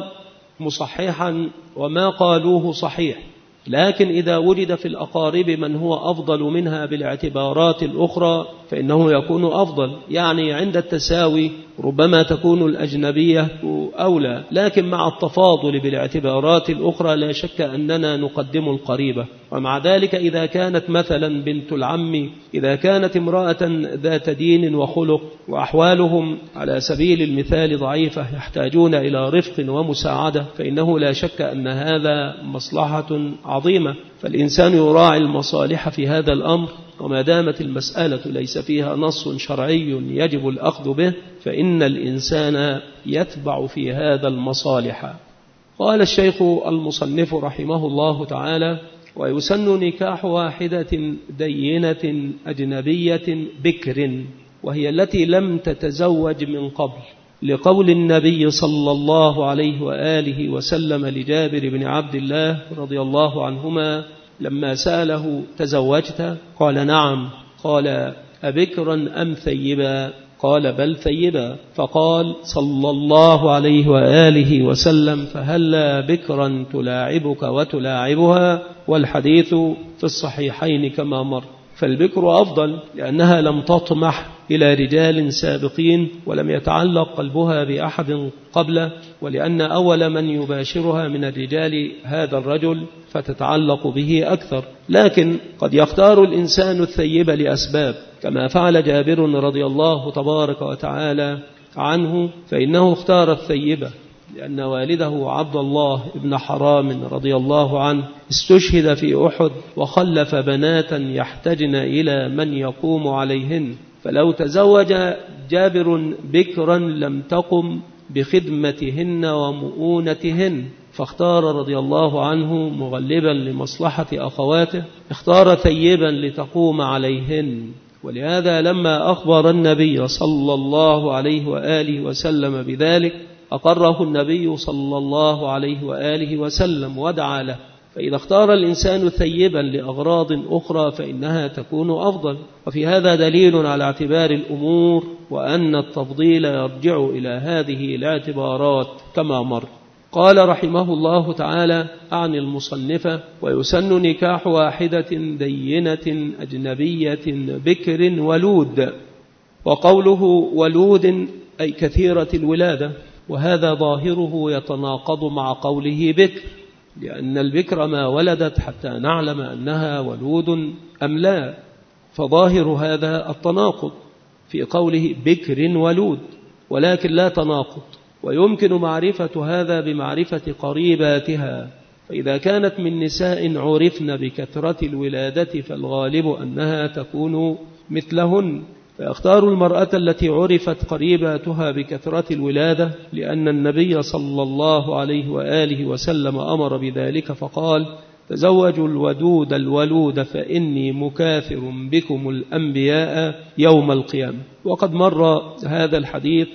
مصححا: وما قالوه صحيح، لكن إذا وجد في الأقارب من هو أفضل منها بالاعتبارات الأخرى فإنه يكون أفضل، يعني عند التساوي ربما تكون الأجنبية أولى، لكن مع التفاضل بالاعتبارات الأخرى لا شك أننا نقدم القريبة. ومع ذلك إذا كانت مثلا بنت العم، إذا كانت امرأة ذات دين وخلق وأحوالهم على سبيل المثال ضعيفة يحتاجون إلى رفق ومساعدة، فإنه لا شك أن هذا مصلحة عظيمة، فالإنسان يراعي المصالح في هذا الأمر. وما دامت المسألة ليس فيها نص شرعي يجب الأخذ به فإن الإنسان يتبع في هذا المصالح. قال الشيخ المصنف رحمه الله تعالى: ويسن نكاح واحدة دينة أجنبية بكر، وهي التي لم تتزوج من قبل، لقول النبي صلى الله عليه وآله وسلم لجابر بن عبد الله رضي الله عنهما لما سأله: تزوجت؟ قال: نعم. قال: أبكرا أم ثيبا؟ قال: بل ثيبا. فقال صلى الله عليه وآله وسلم: فهلا بكرا تلاعبك وتلاعبها؟ والحديث في الصحيحين كما مر. فالبكر أفضل لأنها لم تطمح إلى رجال سابقين ولم يتعلق قلبها بأحد قبله، ولأن أول من يباشرها من الرجال هذا الرجل فتتعلق به أكثر. لكن قد يختار الإنسان الثيب لأسباب، كما فعل جابر رضي الله تبارك وتعالى عنه، فإنه اختار الثيبة لأن والده عبد الله بن حرام رضي الله عنه استشهد في أحد وخلف بناتا يحتجن إلى من يقوم عليهن، فلو تزوج جابر بكرا لم تقم بخدمتهن ومؤونتهن، فاختار رضي الله عنه مغلبا لمصلحة أخواته، اختار ثيبا لتقوم عليهن. ولهذا لما أخبر النبي صلى الله عليه وآله وسلم بذلك أقره النبي صلى الله عليه وآله وسلم ودعا له. فإذا اختار الإنسان ثيبا لأغراض أخرى فإنها تكون أفضل. وفي هذا دليل على اعتبار الأمور وأن التفضيل يرجع إلى هذه الاعتبارات كما مر. قال رحمه الله تعالى عن المصنفة: ويسن نكاح واحدة دينة أجنبية بكر ولود. وقوله ولود أي كثيرة الولادة، وهذا ظاهره يتناقض مع قوله بكر، لأن البكر ما ولدت حتى نعلم أنها ولود أم لا، فظاهر هذا التناقض في قوله بكر ولود، ولكن لا تناقض. ويمكن معرفة هذا بمعرفة قريباتها، فإذا كانت من نساء عرفن بكثرة الولادة فالغالب أنها تكون مثلهن، فيختار المرأة التي عرفت قريباتها بكثرة الولادة، لأن النبي صلى الله عليه وآله وسلم أمر بذلك فقال: تزوجوا الودود الولود فإني مكاثر بكم الأنبياء يوم القيامة. وقد مر هذا الحديث،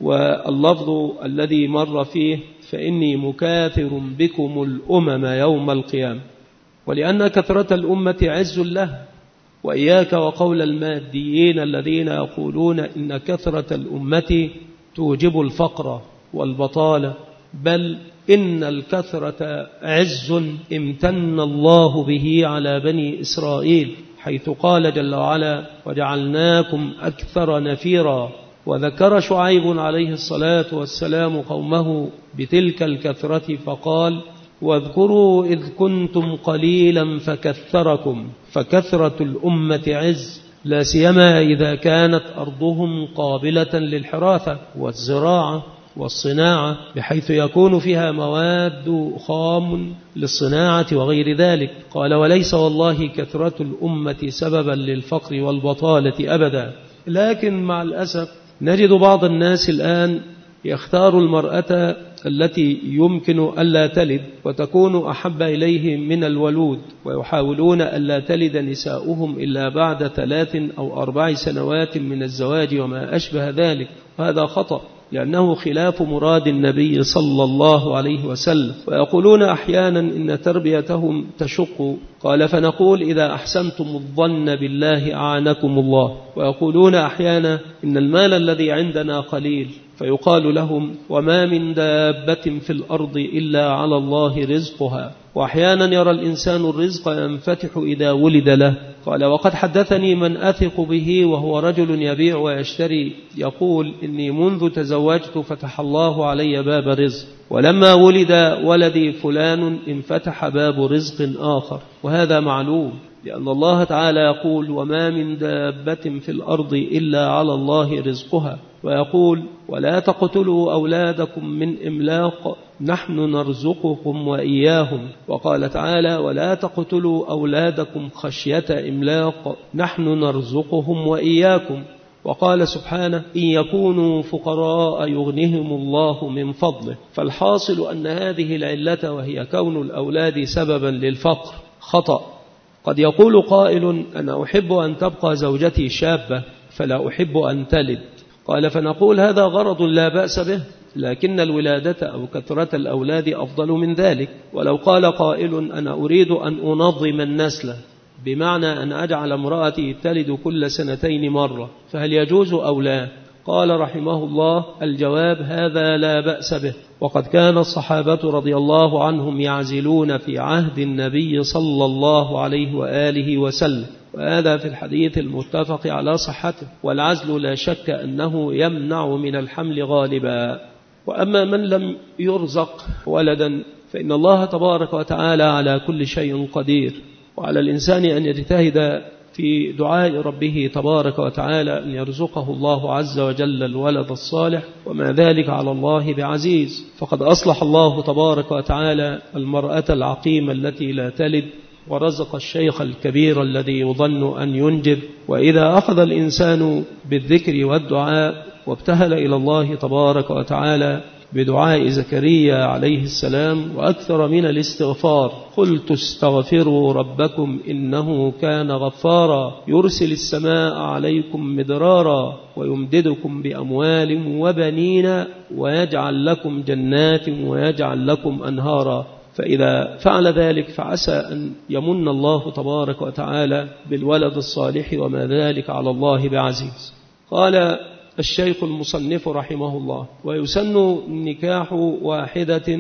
واللفظ الذي مر فيه فإني مكاثر بكم الأمم يوم القيامة، ولأن كثرة الأمة عز له. وإياك وقول الماديين الذين يقولون إن كثرة الأمة توجب الفقر والبطالة، بل إن الكثرة عز امتن الله به على بني إسرائيل، حيث قال جل وعلا: وجعلناكم أكثر نفيرا. وذكر شعيب عليه الصلاة والسلام قومه بتلك الكثرة فقال: واذكروا إذ كنتم قليلا فكثركم. فكثرة الأمة عز، لا سيما إذا كانت أرضهم قابلة للحراثة والزراعة والصناعة، بحيث يكون فيها مواد خام للصناعة وغير ذلك. قال: وليس والله كثرة الأمة سببا للفقر والبطالة أبدا. لكن مع الأسف نجد بعض الناس الآن يختار المرأة التي يمكن ألا تلد وتكون أحب إليهم من الولود، ويحاولون ألا تلد نساؤهم إلا بعد ثلاث أو أربع سنوات من الزواج وما أشبه ذلك. وهذا خطأ، لأنه خلاف مراد النبي صلى الله عليه وسلم. ويقولون أحيانا إن تربيتهم تشق، قال: فنقول: إذا أحسنتم الظن بالله أعانكم الله. ويقولون أحيانا إن المال الذي عندنا قليل، فيقال لهم: وما من دابة في الأرض إلا على الله رزقها. وأحيانا يرى الإنسان الرزق ينفتح إذا ولد له. قال: وقد حدثني من أثق به وهو رجل يبيع ويشتري، يقول: إني منذ تزوجت فتح الله علي باب رزق، ولما ولد ولدي فلان انفتح باب رزق آخر. وهذا معلوم، لأن الله تعالى يقول: وما من دابة في الأرض إلا على الله رزقها. ويقول: ولا تقتلوا أولادكم من إملاق نحن نرزقكم وإياهم. وقال تعالى: ولا تقتلوا أولادكم خشية إملاق نحن نرزقهم وإياكم. وقال سبحانه: إن يكونوا فقراء يغنهم الله من فضله. فالحاصل أن هذه العلة، وهي كون الأولاد سببا للفقر، خطأ. قد يقول قائل: أنا أحب أن تبقى زوجتي شابة فلا أحب أن تلد. قال: فنقول: هذا غرض لا بأس به، لكن الولادة أو كثرة الأولاد أفضل من ذلك. ولو قال قائل: أنا أريد أن أنظم النسل، بمعنى أن أجعل امرأتي تلد كل سنتين مرة، فهل يجوز أو لا؟ قال رحمه الله: الجواب: هذا لا بأس به. وقد كان الصحابة رضي الله عنهم يعزلون في عهد النبي صلى الله عليه وآله وسلم، وهذا في الحديث المتفق على صحته. والعزل لا شك أنه يمنع من الحمل غالبا. وأما من لم يرزق ولدا فإن الله تبارك وتعالى على كل شيء قدير، وعلى الإنسان أن يجتهد في دعاء ربه تبارك وتعالى أن يرزقه الله عز وجل الولد الصالح، وما ذلك على الله بعزيز. فقد أصلح الله تبارك وتعالى المرأة العقيمة التي لا تلد، ورزق الشيخ الكبير الذي يظن أن ينجب. وإذا أخذ الإنسان بالذكر والدعاء وابتهل إلى الله تبارك وتعالى بدعاء زكريا عليه السلام وأكثر من الاستغفار: قلت استغفروا ربكم إنه كان غفارا يرسل السماء عليكم مدرارا ويمددكم بأموال وبنين ويجعل لكم جنات ويجعل لكم أنهارا. فإذا فعل ذلك فعسى أن يمن الله تبارك وتعالى بالولد الصالح، وما ذلك على الله بعزيز. قال الشيخ المصنف رحمه الله: ويسن نكاح واحدة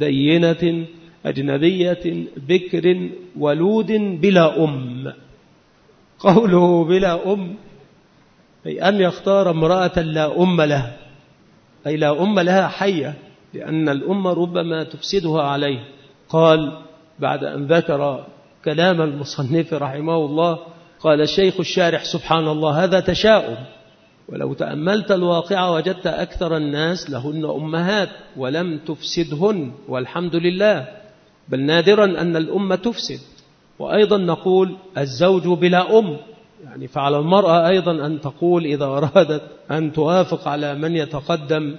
دينة أجنبية بكر ولود بلا أم. قوله بلا أم أي أن يختار امرأة لا أم لها، أي لا أم لها حية، لأن الأم ربما تفسدها عليه. قال بعد أن ذكر كلام المصنف رحمه الله، قال الشيخ الشارح: سبحان الله، هذا تشاؤم، ولو تأملت الواقع وجدت أكثر الناس لهن أمهات ولم تفسدهن، والحمد لله، بل نادرا أن الأمة تفسد. وأيضا نقول الزوج بلا أم، يعني فعلى المرأة أيضا أن تقول إذا أرادت أن توافق على من يتقدم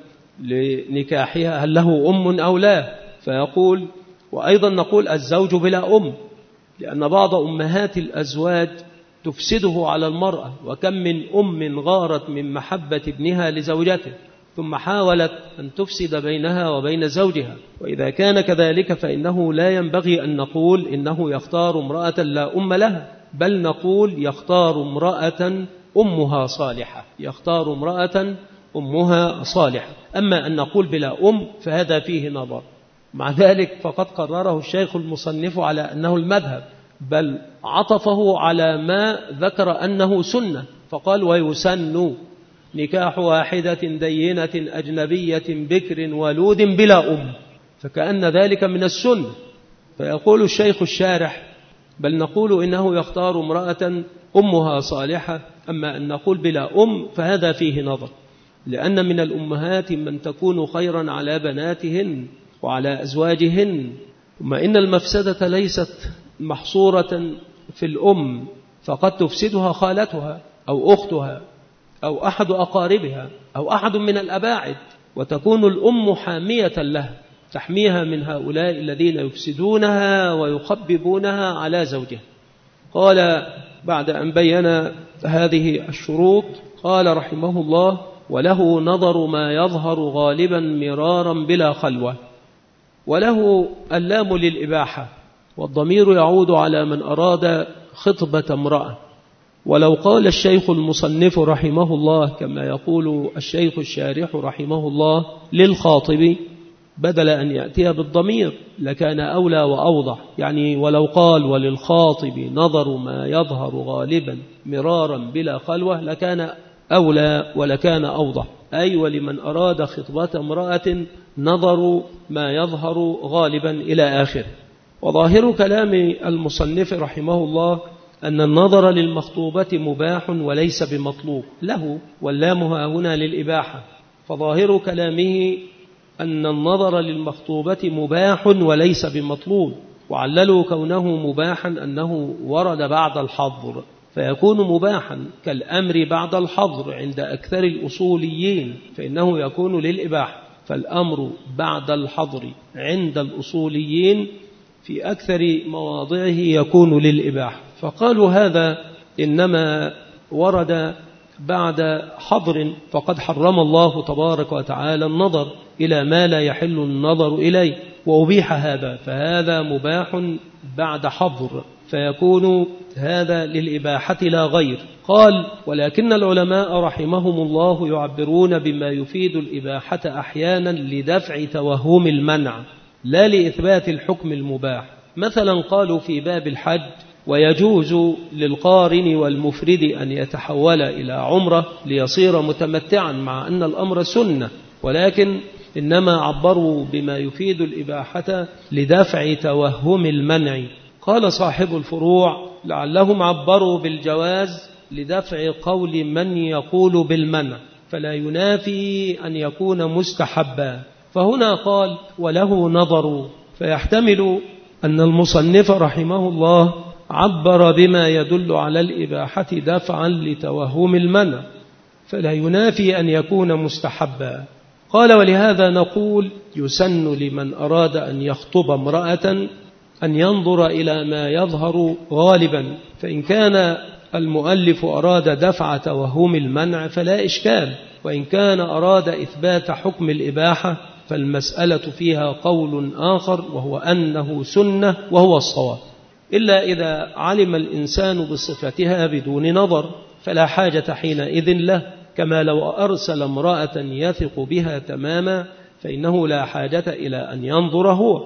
لنكاحها هل له أم أو لا، فيقول. وأيضا نقول الزوج بلا أم، لأن بعض أمهات الأزواج تفسده على المرأة، وكم من أم غارت من محبة ابنها لزوجته ثم حاولت أن تفسد بينها وبين زوجها. وإذا كان كذلك فإنه لا ينبغي أن نقول إنه يختار امرأة لا أم لها، بل نقول يختار امرأة أمها صالحة، يختار امرأة أمها صالحة. أما أن نقول بلا أم فهذا فيه نظر. مع ذلك فقد قرره الشيخ المصنف على أنه المذهب، بل عطفه على ما ذكر أنه سنة، فقال ويسن نكاح واحدة دينة أجنبية بكر ولود بلا أم، فكأن ذلك من السنة. فيقول الشيخ الشارح بل نقول إنه يختار امرأة أمها صالحة. أما أن نقول بلا أم فهذا فيه نظر، لأن من الأمهات من تكون خيرا على بناتهن وعلى أزواجهن. ثم إن المفسدة ليست محصورة في الأم، فقد تفسدها خالتها أو أختها أو أحد أقاربها أو أحد من الأباعد، وتكون الأم حامية لها تحميها من هؤلاء الذين يفسدونها ويخببونها على زوجها. قال بعد أن بين هذه الشروط قال رحمه الله وله نظر ما يظهر غالبا مرارا بلا خلوة. وله اللام للإباحة، والضمير يعود على من أراد خطبة امرأة. ولو قال الشيخ المصنف رحمه الله كما يقول الشيخ الشارح رحمه الله للخاطب بدل أن يأتي بالضمير لكان أولى وأوضح. يعني ولو قال وللخاطب نظر ما يظهر غالبا مرارا بلا خلوة لكان أولى ولكان أوضح، أي ولمن أراد خطبة امرأة نظر ما يظهر غالبا إلى آخر. وظاهر كلام المصنف رحمه الله أن النظر للمخطوبة مباح وليس بمطلوب له، واللامها هنا للإباحة. فظاهر كلامه أن النظر للمخطوبة مباح وليس بمطلوب، وعللوا كونه مباحا أنه ورد بعد الحظر، فيكون مباحا كالأمر بعد الحظر عند أكثر الأصوليين، فإنه يكون للإباحة. فالأمر بعد الحظر عند الأصوليين في أكثر مواضعه يكون للإباحة، فقالوا هذا إنما ورد بعد حظر، فقد حرم الله تبارك وتعالى النظر إلى ما لا يحل النظر إليه وأبيح هذا، فهذا مباح بعد حظر، فيكون هذا للإباحة لا غير. قال ولكن العلماء رحمهم الله يعبرون بما يفيد الإباحة أحيانا لدفع توهم المنع لا لإثبات الحكم المباح. مثلا قالوا في باب الحج ويجوز للقارن والمفرد أن يتحول إلى عمرة ليصير متمتعا، مع أن الأمر سنة، ولكن إنما عبروا بما يفيد الإباحة لدفع توهم المنع. قال صاحب الفروع لعلهم عبروا بالجواز لدفع قول من يقول بالمنع، فلا ينافي أن يكون مستحبا. فهنا قال وله نظر، فيحتمل أن المصنف رحمه الله عبر بما يدل على الإباحة دفعا لتوهم المنع، فلا ينافي أن يكون مستحبا. قال ولهذا نقول يسن لمن أراد أن يخطب امرأة أن ينظر إلى ما يظهر غالبا، فإن كان المؤلف أراد دفع توهم المنع فلا إشكال، وإن كان أراد إثبات حكم الإباحة فالمسألة فيها قول آخر وهو أنه سنة وهو الصواب، إلا إذا علم الإنسان بصفتها بدون نظر فلا حاجة حينئذ له، كما لو أرسل امرأة يثق بها تماما فإنه لا حاجة إلى أن ينظر هو.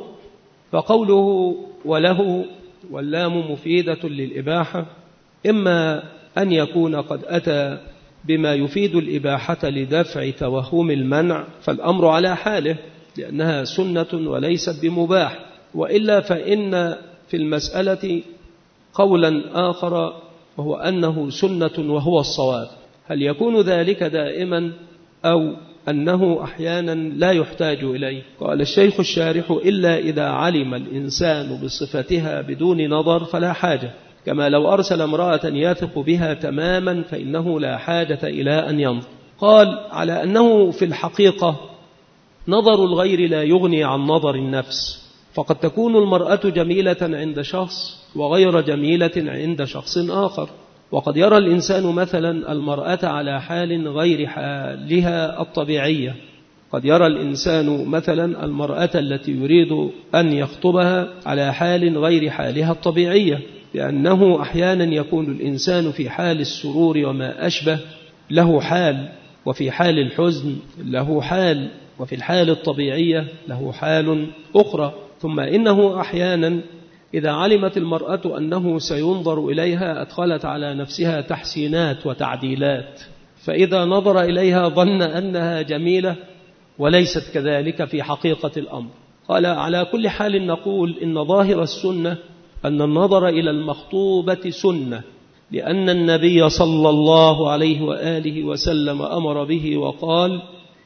فقوله وله واللام مفيدة للإباحة إما أن يكون قد أتى بما يفيد الإباحة لدفع توهم المنع فالأمر على حاله لأنها سنة وليست بمباح، وإلا فإن في المسألة قولا آخر وهو أنه سنة وهو الصواب. هل يكون ذلك دائما أو أنه أحيانا لا يحتاج إليه؟ قال الشيخ الشارح: إلا إذا علم الإنسان بصفتها بدون نظر فلا حاجة، كما لو أرسل امرأة يثق بها تماما فإنه لا حاجة إلى أن ينظر. قال: على أنه في الحقيقة نظر الغير لا يغني عن نظر النفس، فقد تكون المرأة جميلة عند شخص وغير جميلة عند شخص آخر، وقد يرى الإنسان مثلا المرأة على حال غير حالها الطبيعية. قد يرى الإنسان مثلا المرأة التي يريد أن يخطبها على حال غير حالها الطبيعية، لأنه أحيانا يكون الإنسان في حال السرور وما أشبه له حال، وفي حال الحزن له حال، وفي الحال الطبيعية له حال أخرى. ثم إنه أحيانا إذا علمت المرأة أنه سينظر إليها أدخلت على نفسها تحسينات وتعديلات، فإذا نظر إليها ظن أنها جميلة وليست كذلك في حقيقة الأمر. قال: على كل حال نقول إن ظاهر السنة أن النظر إلى المخطوبة سنة، لأن النبي صلى الله عليه وآله وسلم أمر به وقال: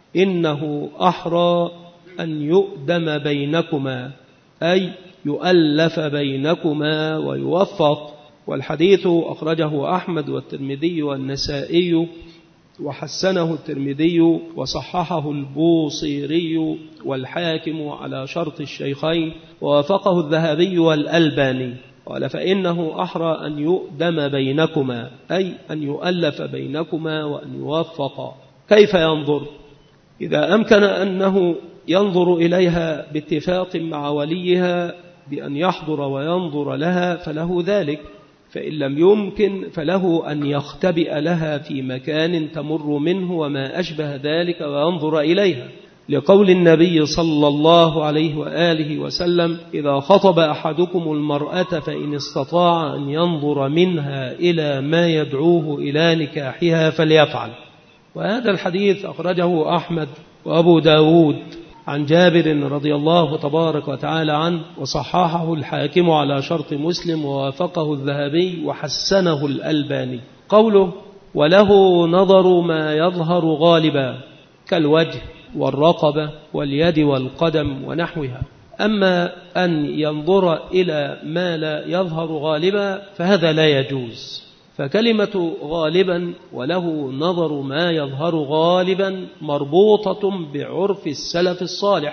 إنه أحرى أن يؤدم بينكما، أي يؤلف بينكما ويوفق. والحديث أخرجه أحمد والترمذي والنسائي، وحسنه الترمذي وصححه البوصيري والحاكم على شرط الشيخين، ووافقه الذهبي والألباني. قال: فإنه أحرى أن يؤدم بينكما، أي أن يؤلف بينكما وأن يوفق. كيف ينظر؟ إذا أمكن أنه ينظر إليها باتفاق مع وليها بأن يحضر وينظر لها فله ذلك، فإن لم يمكن فله أن يختبئ لها في مكان تمر منه وما أشبه ذلك وينظر إليها، لقول النبي صلى الله عليه وآله وسلم: إذا خطب أحدكم المرأة فإن استطاع أن ينظر منها إلى ما يدعوه إلى نكاحها فليفعل. وهذا الحديث أخرجه أحمد وأبو داود عن جابر رضي الله تبارك وتعالى عنه، وصححه الحاكم على شرط مسلم، ووافقه الذهبي وحسنه الألباني. قوله: وله نظر ما يظهر غالبا كالوجه والرقبة واليد والقدم ونحوها. أما أن ينظر إلى ما لا يظهر غالبا فهذا لا يجوز. فكلمة غالبا وله نظر ما يظهر غالبا مربوطة بعرف السلف الصالح،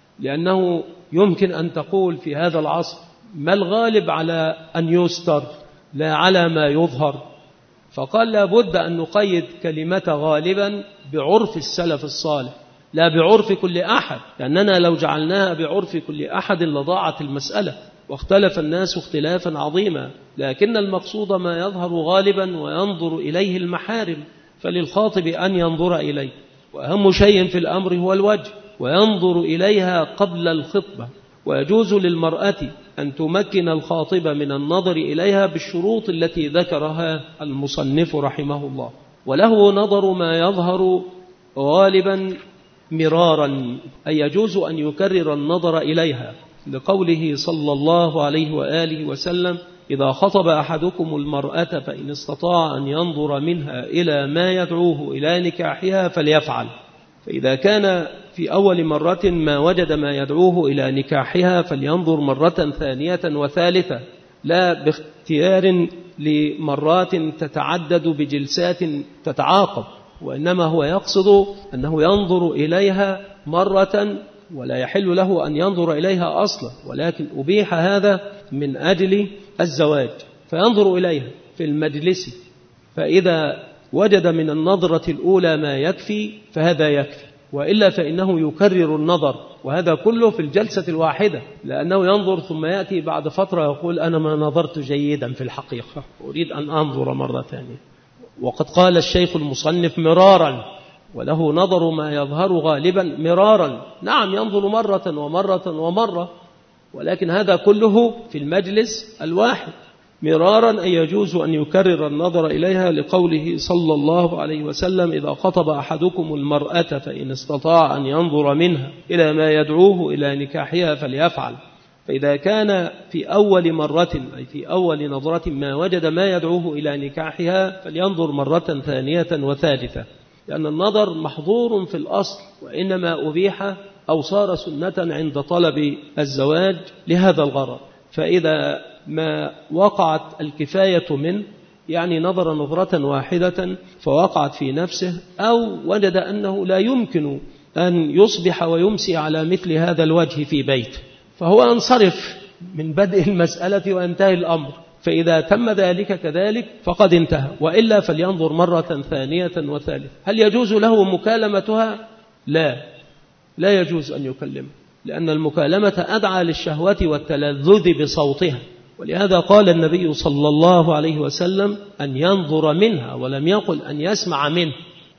لأنه يمكن أن تقول في هذا العصر: ما الغالب على أن يستر لا على ما يظهر. فقال: لا بد أن نقيد كلمة غالبا بعرف السلف الصالح لا بعرف كل أحد، لأننا لو جعلناها بعرف كل أحد لضاعت المسألة واختلف الناس اختلافا عظيما. لكن المقصود ما يظهر غالبا وينظر إليه المحارم، فللخاطب أن ينظر إليه، وأهم شيء في الأمر هو الوجه، وينظر إليها قبل الخطبة. ويجوز للمرأة أن تمكن الخاطب من النظر إليها بالشروط التي ذكرها المصنف رحمه الله. وله نظر ما يظهر غالبا مرارا، أي يجوز أن يكرر النظر إليها، لقوله صلى الله عليه وآله وسلم: إذا خطب أحدكم المرأة فإن استطاع أن ينظر منها إلى ما يدعوه إلى نكاحها فليفعل. فإذا كان في أول مرة ما وجد ما يدعوه إلى نكاحها فلينظر مرة ثانية وثالثة، لا باختيار لمرات تتعدد بجلسات تتعاقب، وإنما هو يقصد أنه ينظر إليها مرة ولا يحل له أن ينظر إليها أصلا، ولكن أبيح هذا من أجل الزواج، فينظر إليها في المجلس، فإذا وجد من النظرة الأولى ما يكفي فهذا يكفي، وإلا فإنه يكرر النظر، وهذا كله في الجلسة الواحدة، لأنه ينظر ثم يأتي بعد فترة يقول: أنا ما نظرت جيدا في الحقيقة، أريد أن أنظر مرة ثانية. وقد قال الشيخ المصنف: مرارا، وله نظر ما يظهر غالبا مرارا. نعم، ينظر مرة ومرة ومرة، ولكن هذا كله في المجلس الواحد. مرارا أي يجوز أن يكرر النظر إليها، لقوله صلى الله عليه وسلم: إذا خطب أحدكم المرأة فإن استطاع أن ينظر منها إلى ما يدعوه إلى نكاحها فليفعل. فإذا كان في أول مرة أي في أول نظرة ما وجد ما يدعوه إلى نكاحها فلينظر مرة ثانية وثالثة، لأن النظر محظور في الأصل، وإنما أبيح أو صار سنة عند طلب الزواج لهذا الغرض. فإذا ما وقعت الكفاية منه، يعني نظر نظرة واحدة فوقعت في نفسه، أو وجد أنه لا يمكن أن يصبح ويمسي على مثل هذا الوجه في بيت، فهو انصرف من بدء المسألة وانتهى الأمر. فإذا تم ذلك كذلك فقد انتهى، وإلا فلينظر مرة ثانية وثالثة. هل يجوز له مكالمتها؟ لا، لا يجوز أن يكلم، لأن المكالمة أدعى للشهوة والتلذذ بصوتها. ولهذا قال النبي صلى الله عليه وسلم أن ينظر منها، ولم يقل أن يسمع منه،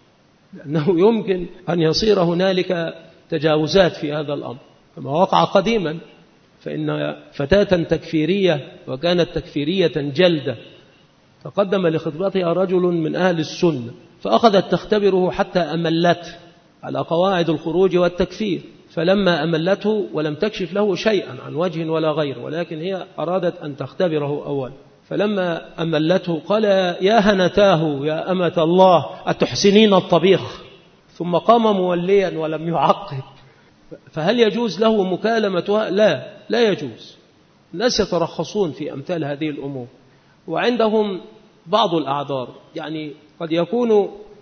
لأنه يمكن أن يصير هنالك تجاوزات في هذا الأمر، كما وقع قديما. فإن فتاة تكفيرية وكانت تكفيرية جلدة تقدم لخطبتها رجل من أهل السنة، فأخذت تختبره حتى أملته على قواعد الخروج والتكفير. فلما أملته ولم تكشف له شيئا عن وجه ولا غير، ولكن هي أرادت أن تختبره أول، فلما أملته قال: يا هنتاه يا أمة الله أتحسنين الطبيخ؟ ثم قام موليا ولم يعقب. فهل يجوز له مكالمتها؟ لا، لا يجوز. الناس يترخصون في أمثال هذه الأمور، وعندهم بعض الأعذار. يعني قد يكون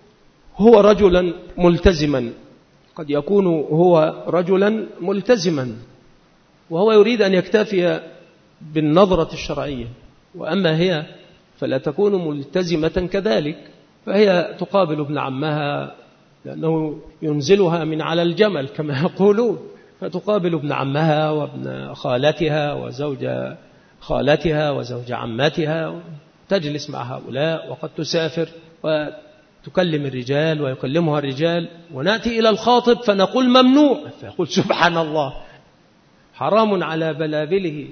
هو رجلا ملتزما، قد يكون هو رجلا ملتزما وهو يريد أن يكتفي بالنظرة الشرعية، وأما هي فلا تكون ملتزمة كذلك، فهي تقابل ابن عمها لأنه ينزلها من على الجمل كما يقولون، فتقابل ابن عمها وابن خالتها وزوج خالتها وزوج عمتها، تجلس مع هؤلاء، وقد تسافر وتكلم الرجال ويكلمها الرجال، ونأتي إلى الخاطب فنقول ممنوع، فيقول سبحان الله حرام على بلابله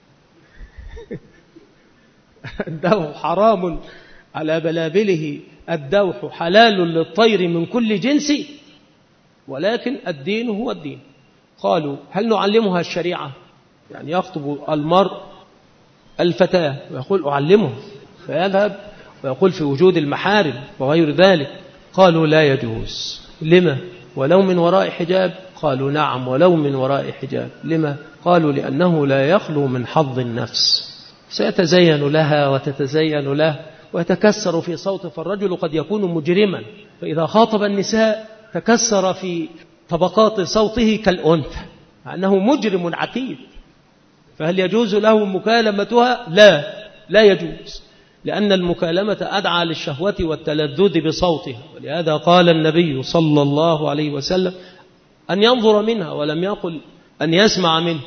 الدوح حرام على بلابله الدوح حلال للطير من كل جنس، ولكن الدين هو الدين. قالوا: هل نعلمها الشريعة؟ يعني يخطب المرء الفتاة ويقول أعلمه، فيذهب ويقول في وجود المحارم وغير ذلك. قالوا: لا يجوز. لما؟ ولو من وراء حجاب؟ قالوا: نعم ولو من وراء حجاب. لما؟ قالوا: لأنه لا يخلو من حظ النفس، سيتزين لها وتتزين له ويتكسر في صوته، فالرجل قد يكون مجرما، فإذا خاطب النساء تكسر في طبقات صوته كالأنثى، أنه مجرم عتيد. فهل يجوز له مكالمتها؟ لا، لا يجوز، لأن المكالمة أدعى للشهوة والتلذذ بصوتها. ولهذا قال النبي صلى الله عليه وسلم أن ينظر منها، ولم يقل أن يسمع منه.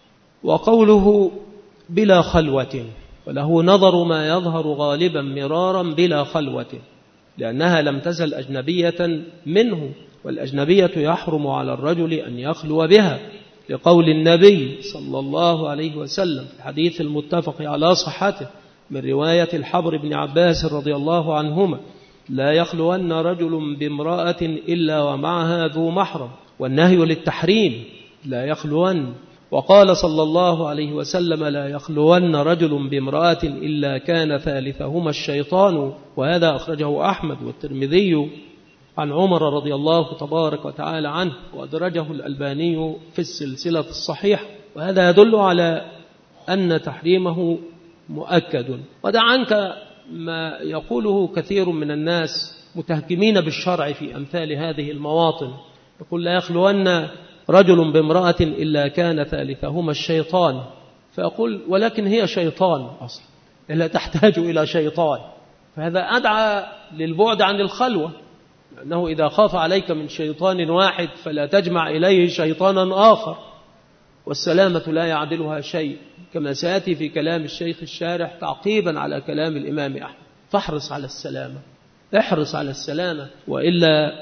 وقوله بلا خلوة، وله نظر ما يظهر غالبا مرارا بلا خلوة، لأنها لم تزل أجنبية منه، والأجنبية يحرم على الرجل أن يخلو بها، لقول النبي صلى الله عليه وسلم في الحديث المتفق على صحته من رواية الحبر بن عباس رضي الله عنهما: لا يخلون رجل بامرأة إلا ومعها ذو محرم، والنهي للتحريم لا يخلون. وقال صلى الله عليه وسلم: لا يخلون رجل بامرأة إلا كان ثالثهما الشيطان، وهذا أخرجه أحمد والترمذي عن عمر رضي الله تبارك وتعالى عنه، وأدرجه الألباني في السلسلة الصحيحة، وهذا يدل على أن تحريمه مؤكد. ودع عنك ما يقوله كثير من الناس متهكمين بالشرع في أمثال هذه المواطن، يقول: لا يخلون رجل بامرأة إلا كان ثالثهما الشيطان، فأقول: ولكن هي شيطان أصلا، لا تحتاج إلى شيطان، فهذا أدعى للبعد عن الخلوة، لأنه إذا خاف عليك من شيطان واحد فلا تجمع إليه شيطانا آخر، والسلامة لا يعدلها شيء، كما سيأتي في كلام الشيخ الشارح تعقيبا على كلام الإمام أحمد. فاحرص على السلامة، احرص على السلامة، وإلا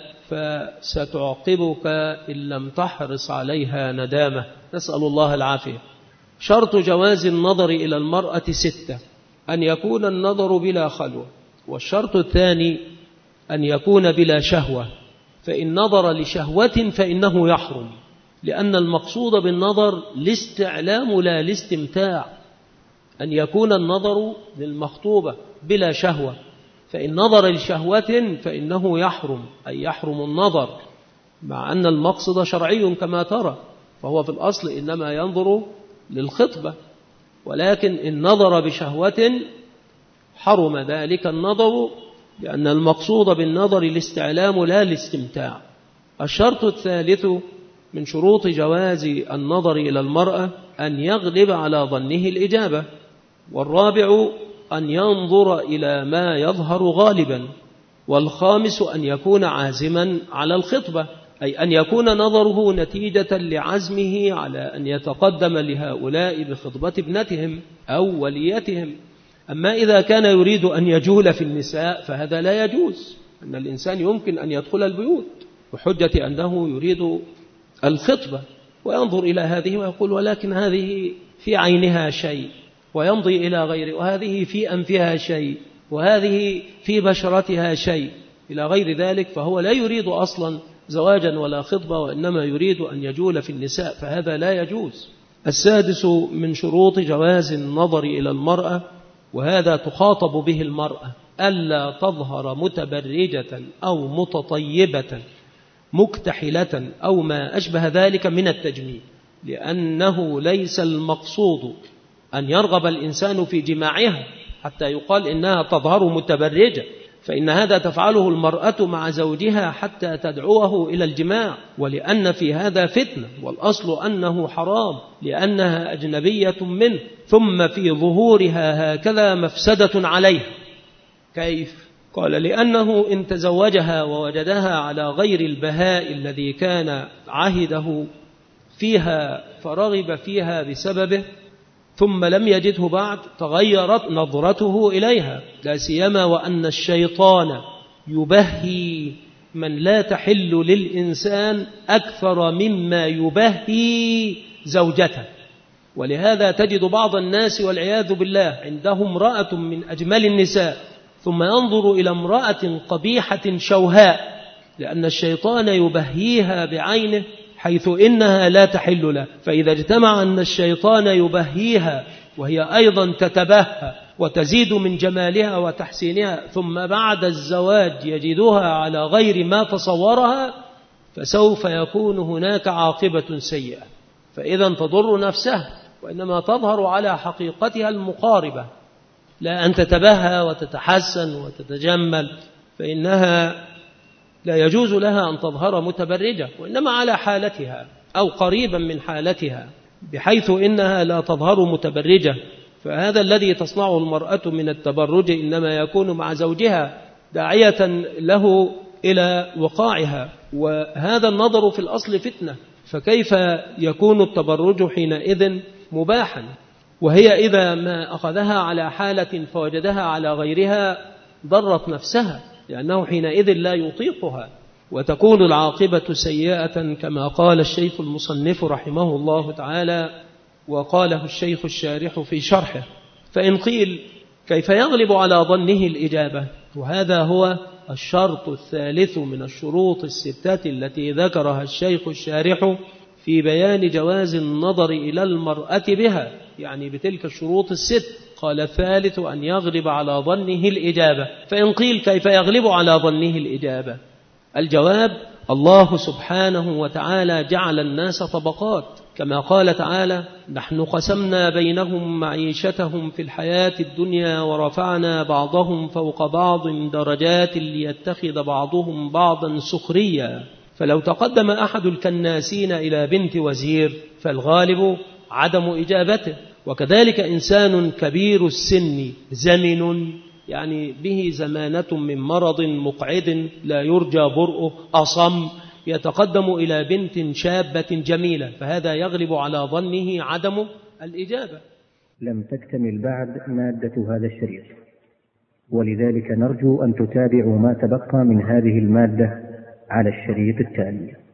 فستعقبك إن لم تحرص عليها ندامة، نسأل الله العافية. شرط جواز النظر إلى المرأة ستة: أن يكون النظر بلا خلوة، والشرط الثاني أن يكون بلا شهوة، فإن نظر لشهوة فإنه يحرم، لأن المقصود بالنظر الاستعلام لا الاستمتاع، أن يكون النظر للمخطوبة بلا شهوة، فإن نظر لشهوة فإنه يحرم، أي يحرم النظر، مع أن المقصد شرعي كما ترى، فهو في الأصل إنما ينظر للخطبة، ولكن إن نظر بشهوة حرم ذلك النظر، لأن المقصود بالنظر الاستعلام لا الاستمتاع. الشرط الثالث من شروط جواز النظر إلى المرأة أن يغلب على ظنه الإجابة، والرابع أن ينظر إلى ما يظهر غالبا، والخامس أن يكون عازما على الخطبة، أي أن يكون نظره نتيجة لعزمه على أن يتقدم لهؤلاء بخطبة ابنتهم أو وليتهم. أما إذا كان يريد أن يجول في النساء فهذا لا يجوز، أن الإنسان يمكن أن يدخل البيوت بحجة أنه يريد الخطبة وينظر إلى هذه ويقول ولكن هذه في عينها شيء، ويمضي إلى غيره، وهذه في أنفها شيء، وهذه في بشرتها شيء، إلى غير ذلك، فهو لا يريد أصلا زواجا ولا خطبة، وإنما يريد أن يجول في النساء، فهذا لا يجوز. السادس من شروط جواز النظر إلى المرأة، وهذا تخاطب به المرأة، ألا تظهر متبرجة أو متطيبة مكتحلة أو ما أشبه ذلك من التجميل، لأنه ليس المقصود أن يرغب الإنسان في جماعها حتى يقال إنها تظهر متبرجة، فإن هذا تفعله المرأة مع زوجها حتى تدعوه إلى الجماع، ولأن في هذا فتنة، والأصل أنه حرام لأنها أجنبية منه، ثم في ظهورها هكذا مفسدة عليه. كيف؟ قال لأنه إن تزوجها ووجدها على غير البهاء الذي كان عهده فيها فرغب فيها بسببه، ثم لم يجده بعد، تغيرت نظرته إليها، لا سيما وأن الشيطان يبهي من لا تحل للإنسان أكثر مما يبهي زوجته. ولهذا تجد بعض الناس والعياذ بالله عندهم امرأة من أجمل النساء، ثم ينظر إلى امرأة قبيحة شوهاء، لأن الشيطان يبهيها بعينه حيث إنها لا تحل له، فإذا اجتمع أن الشيطان يبهيها وهي أيضا تتبهى وتزيد من جمالها وتحسينها، ثم بعد الزواج يجدها على غير ما تصورها، فسوف يكون هناك عاقبة سيئة. فإذا تضر نفسها، وإنما تظهر على حقيقتها المقاربة، لا أن تتبهى وتتحسن وتتجمل، فإنها لا يجوز لها أن تظهر متبرجة، وإنما على حالتها أو قريبا من حالتها، بحيث إنها لا تظهر متبرجة. فهذا الذي تصنعه المرأة من التبرج إنما يكون مع زوجها داعية له إلى وقاعها، وهذا النظر في الأصل فتنة، فكيف يكون التبرج حينئذ مباحا؟ وهي إذا ما أخذها على حالة فوجدها على غيرها ضرت نفسها، لأنه حينئذ لا يطيقها، وتكون العاقبة سيئة كما قال الشيخ المصنف رحمه الله تعالى، وقاله الشيخ الشارح في شرحه. فإن قيل كيف يغلب على ظنه الإجابة؟ وهذا هو الشرط الثالث من الشروط الستة التي ذكرها الشيخ الشارح في بيان جواز النظر إلى المرأة بها، يعني بتلك الشروط الست. قال الثالث أن يغلب على ظنه الإجابة. فإن قيل كيف يغلب على ظنه الإجابة؟ الجواب: الله سبحانه وتعالى جعل الناس طبقات، كما قال تعالى: نحن قسمنا بينهم معيشتهم في الحياة الدنيا ورفعنا بعضهم فوق بعض درجات ليتخذ بعضهم بعضا سخريا. فلو تقدم أحد الكناسين إلى بنت وزير فالغالب عدم إجابته، وكذلك إنسان كبير السن زمن، يعني به زمانة من مرض مقعد لا يرجى برؤه، أصم، يتقدم إلى بنت شابة جميلة، فهذا يغلب على ظنه عدم الإجابة. لم تكتمل بعد مادة هذا الشريط، ولذلك نرجو أن تتابعوا ما تبقى من هذه المادة على الشريط التالي.